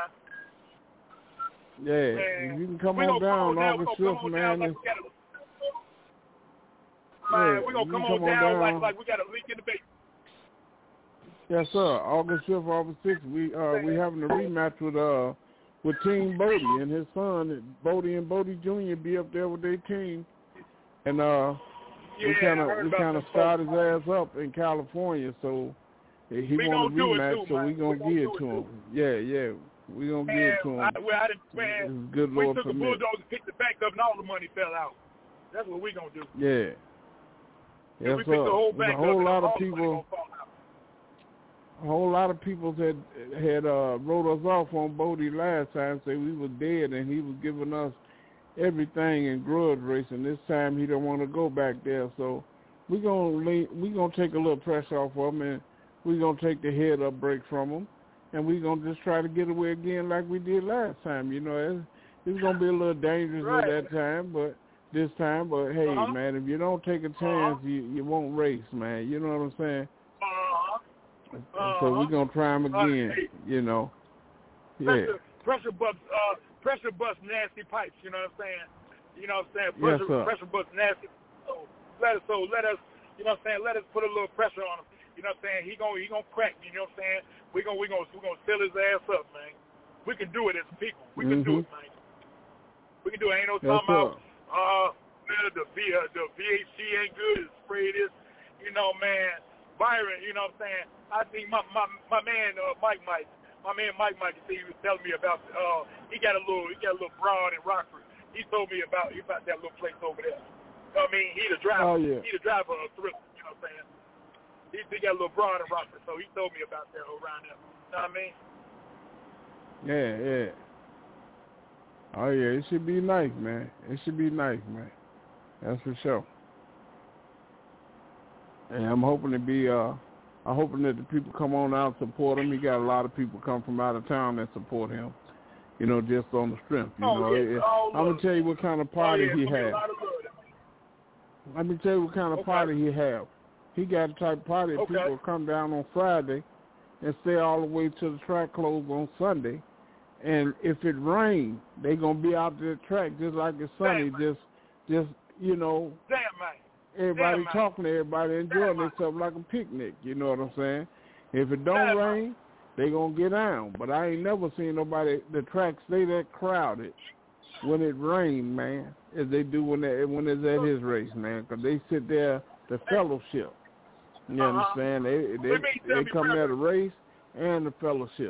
Yeah, if you can come on down, August 5th, man. We're going to come on down like we got a leak in the basement. Yes, sir. August 5th, August 6th, we having a rematch with Team Bodie and his son, Bodie and Bodie Jr. be up there with their team. And we kind of started his ass up in California, so he want a rematch, so we gonna give it to him. Yeah, we gonna give it to him. It's good Lord we took the Bulldogs and picked the bank up, and all the money fell out. That's what we gonna do. Yeah. Yes, we sir. The whole bank a whole lot of people had wrote us off on Bodie last time, say we was dead, and he was giving us everything in grudge racing. This time he don't want to go back there, so we gonna take a little pressure off of him, and we gonna take the head up break from him, and we gonna just try to get away again like we did last time. You know, it's gonna be a little dangerous at that time, but this time. But hey, man, if you don't take a chance, you won't race, man. You know what I'm saying? So we're gonna try him again. You know, yeah. Pressure bust nasty pipes, you know what I'm saying? You know what I'm saying? Pressure bust nasty. So let us, you know what I'm saying? Let us put a little pressure on him. You know what I'm saying? He gonna crack, you know what I'm saying? We're gonna fill his ass up, man. We can do it as people. We can do it, man. We can do it. Ain't no talking about the VHC ain't good as spray this. You know, man. Byron, you know what I'm saying? I think my man Mike he was telling me about he got a little broad in Rockford. He told me about that little place over there. I mean, he the driver. He the driver of Thriller, you know what I'm saying? He got a little broad in Rockford, so he told me about that around there. You know what I mean? Yeah. Oh yeah, it should be nice, man. It should be nice, man. That's for sure. And I'm hoping to be, I'm hoping that the people come on out and support him. He got a lot of people come from out of town that support him, you know, just on the strength. I'm going to tell you what kind of party he has. Let me tell you what kind of party he have. He got the type of party that people will come down on Friday and stay all the way to the track close on Sunday. And if it rains, they going to be out to the track just like it's sunny, just you know, everybody talking to everybody, enjoying themselves like a picnic, you know what I'm saying? If it don't rain, they going to get down. But I ain't never seen nobody, the track stay that crowded when it rains, man, as they do when it's at his race, man, because they sit there, the fellowship. You understand? They come there to race and the fellowship.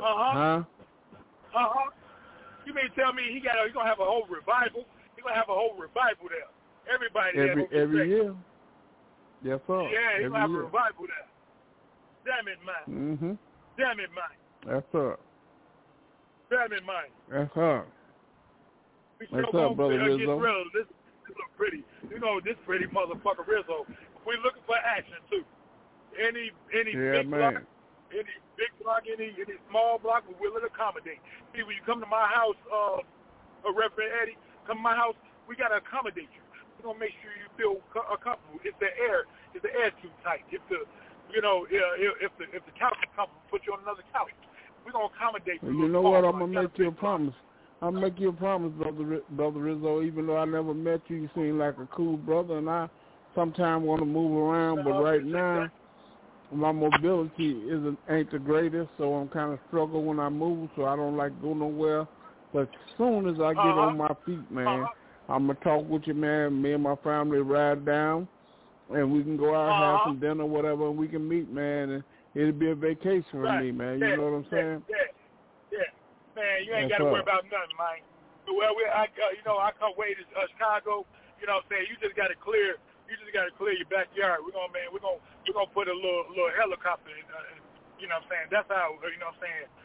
You mean tell me he's gonna have a whole revival? He's gonna have a whole revival there. Everybody every year. Yes, sir. Yeah, he's gonna have a revival there. Damn it, man. Damn it, man. That's up. Damn it, man. That's up. What's up, Brother Rizzo? This look pretty. You know, this pretty motherfucker Rizzo. We're looking for action too. Any big block, any small block, we're willing to accommodate. See, when you come to my house, Reverend Eddie, come to my house, we gotta accommodate you. We're gonna make sure you feel comfortable. If the air too tight, if the couch is comfortable, put you on another couch. We're gonna accommodate you. You know what? I'm gonna make you a promise. I'll make you a promise, Brother Rizzo. Even though I never met you, you seem like a cool brother, and I sometimes want to move around, but right now my mobility ain't the greatest, so I'm kind of struggle when I move, so I don't like go nowhere. But as soon as I get on my feet, man, I'm going to talk with you, man. Me and my family ride down, and we can go out, have some dinner, whatever, and we can meet, man, and it'll be a vacation for me, man. You know what I'm saying? Yeah. Man, you ain't got to worry about nothing, man. Well, I come way to Chicago, you know what I'm saying? You just got to clear your backyard. We're gonna put a little helicopter in, you know what I'm saying? That's how, you know what I'm saying?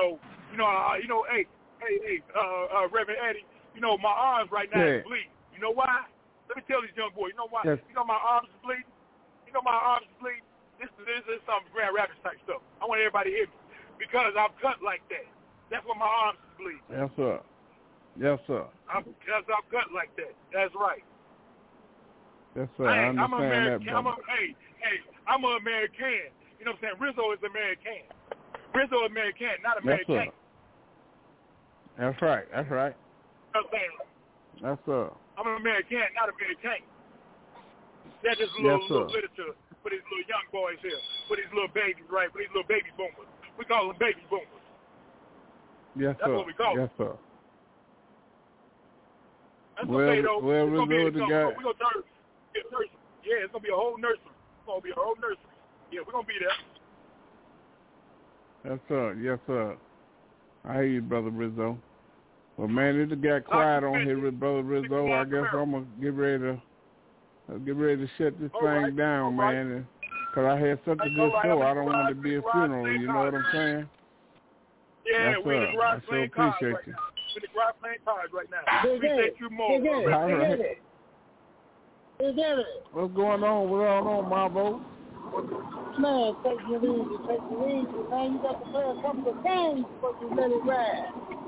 Hey, Reverend Eddie, you know, my arms right now is bleeding. You know why? Let me tell these young boys, you know why? Yes. You know my arms is bleeding? This is some Grand Rapids type stuff. I want everybody to hear me. Because I'm cut like that. That's why my arms is bleeding. Yes, sir. Because I'm cut like that. That's right. Yes, sir. I understand I'm American. that, brother. I'm an American. You know what I'm saying? Rizzo is American. Rizzo is American, not American. That's right. You know what I'm saying? That's sir. I'm an American, not American. That's just a little literature for these little young boys here, for these little babies, right? For these little baby boomers. We call them baby boomers. Yes, That's sir. what we call them. Yes, sir. That's okay, though. Rizzo, the guy. We're going to turn nursery. Yeah, it's going to be a whole nursery. Yeah, we're going to be there. Yes, sir. I hear you, Brother Rizzo. Well, man, it got quiet on here with Brother Rizzo. I guess I'm going to get ready to shut this thing down, man. Because I had such a good show. I don't want it to be a funeral, you know what I'm saying? Yeah, yes, we in the garage playing cards right now. We're in the garage playing cards right now. Appreciate you more. What's going on? What's going on, Marvo? Man, take it easy, man. You got to play a couple of games before you let it ride.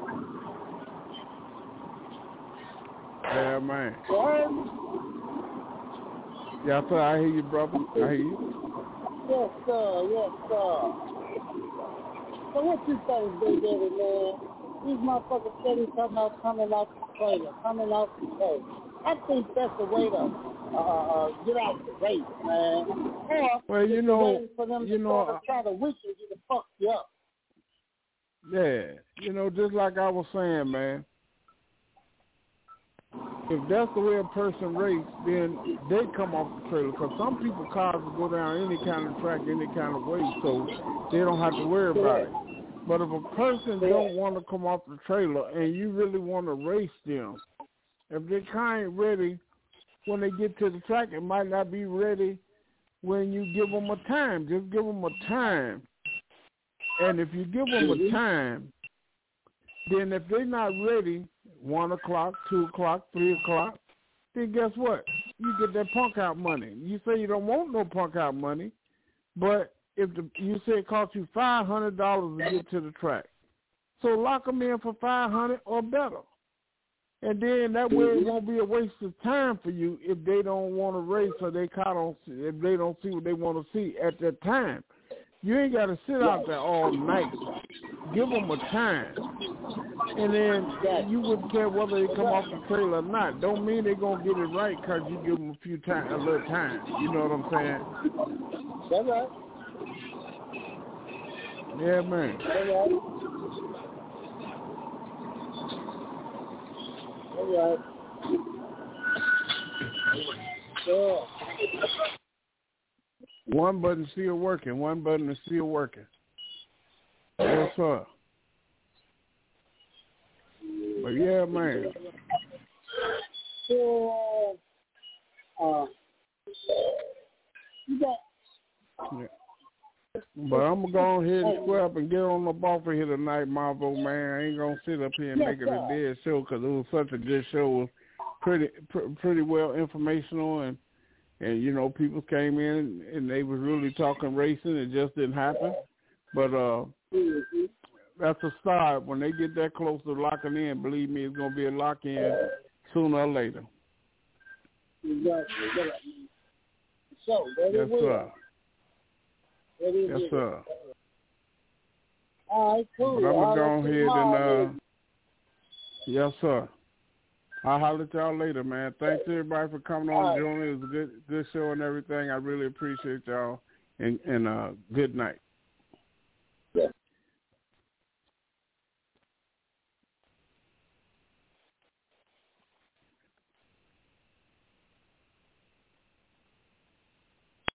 Yeah, man. Yes, sir. I hear you, brother. I hear you. Yes, sir. So what you think, Big Daddy, man? These motherfuckers steady talking about coming off the trailer. I think that's the way to get out the race, man. Well, you know, try to weaken you to fuck you up. Yeah, just like I was saying, man. If that's the way a person race, then they come off the trailer. Because some people cars will go down any kind of track, any kind of way, so they don't have to worry about it. But if a person don't want to come off the trailer and you really want to race them, if they kind of ready when they get to the track, it might not be ready when you give them a time. Just give them a time. And if you give them a time, then if they're not ready, 1 o'clock, 2 o'clock, 3 o'clock, then guess what? you get that punk out money. You say you don't want no punk out money, but you say it costs you $500 to get to the track, so lock them in for $500 or better, and then that way it won't be a waste of time for you if they don't want to race or if they don't see what they want to see at that time. You ain't got to sit out there all night. Give them a time. And then you wouldn't care whether they come off the trailer or not. Don't mean they're going to get it right because you give them a little time. You know what I'm saying? That's right. Yeah, man. That's right. All right. Yeah. One button still working. One button is still working. Yes, sir. But yeah, man. So, you got. Yeah. But I'm going to go ahead and square up and get on the ball for here tonight, Marvo, man. I ain't going to sit up here and make it a dead show because it was such a good show. It was pretty well informational, and you know, people came in and they was really talking racing. It just didn't happen. But that's a start. When they get that close to locking in, believe me, it's going to be a lock-in sooner or later. Exactly. So, yes, sir. Yes, sir. All right, cool. But I'm going to go ahead and, yes, sir. I'll holler at y'all later, man. Thanks everybody for coming on and joining. It was a good show and everything. I really appreciate y'all, and good night. Yeah.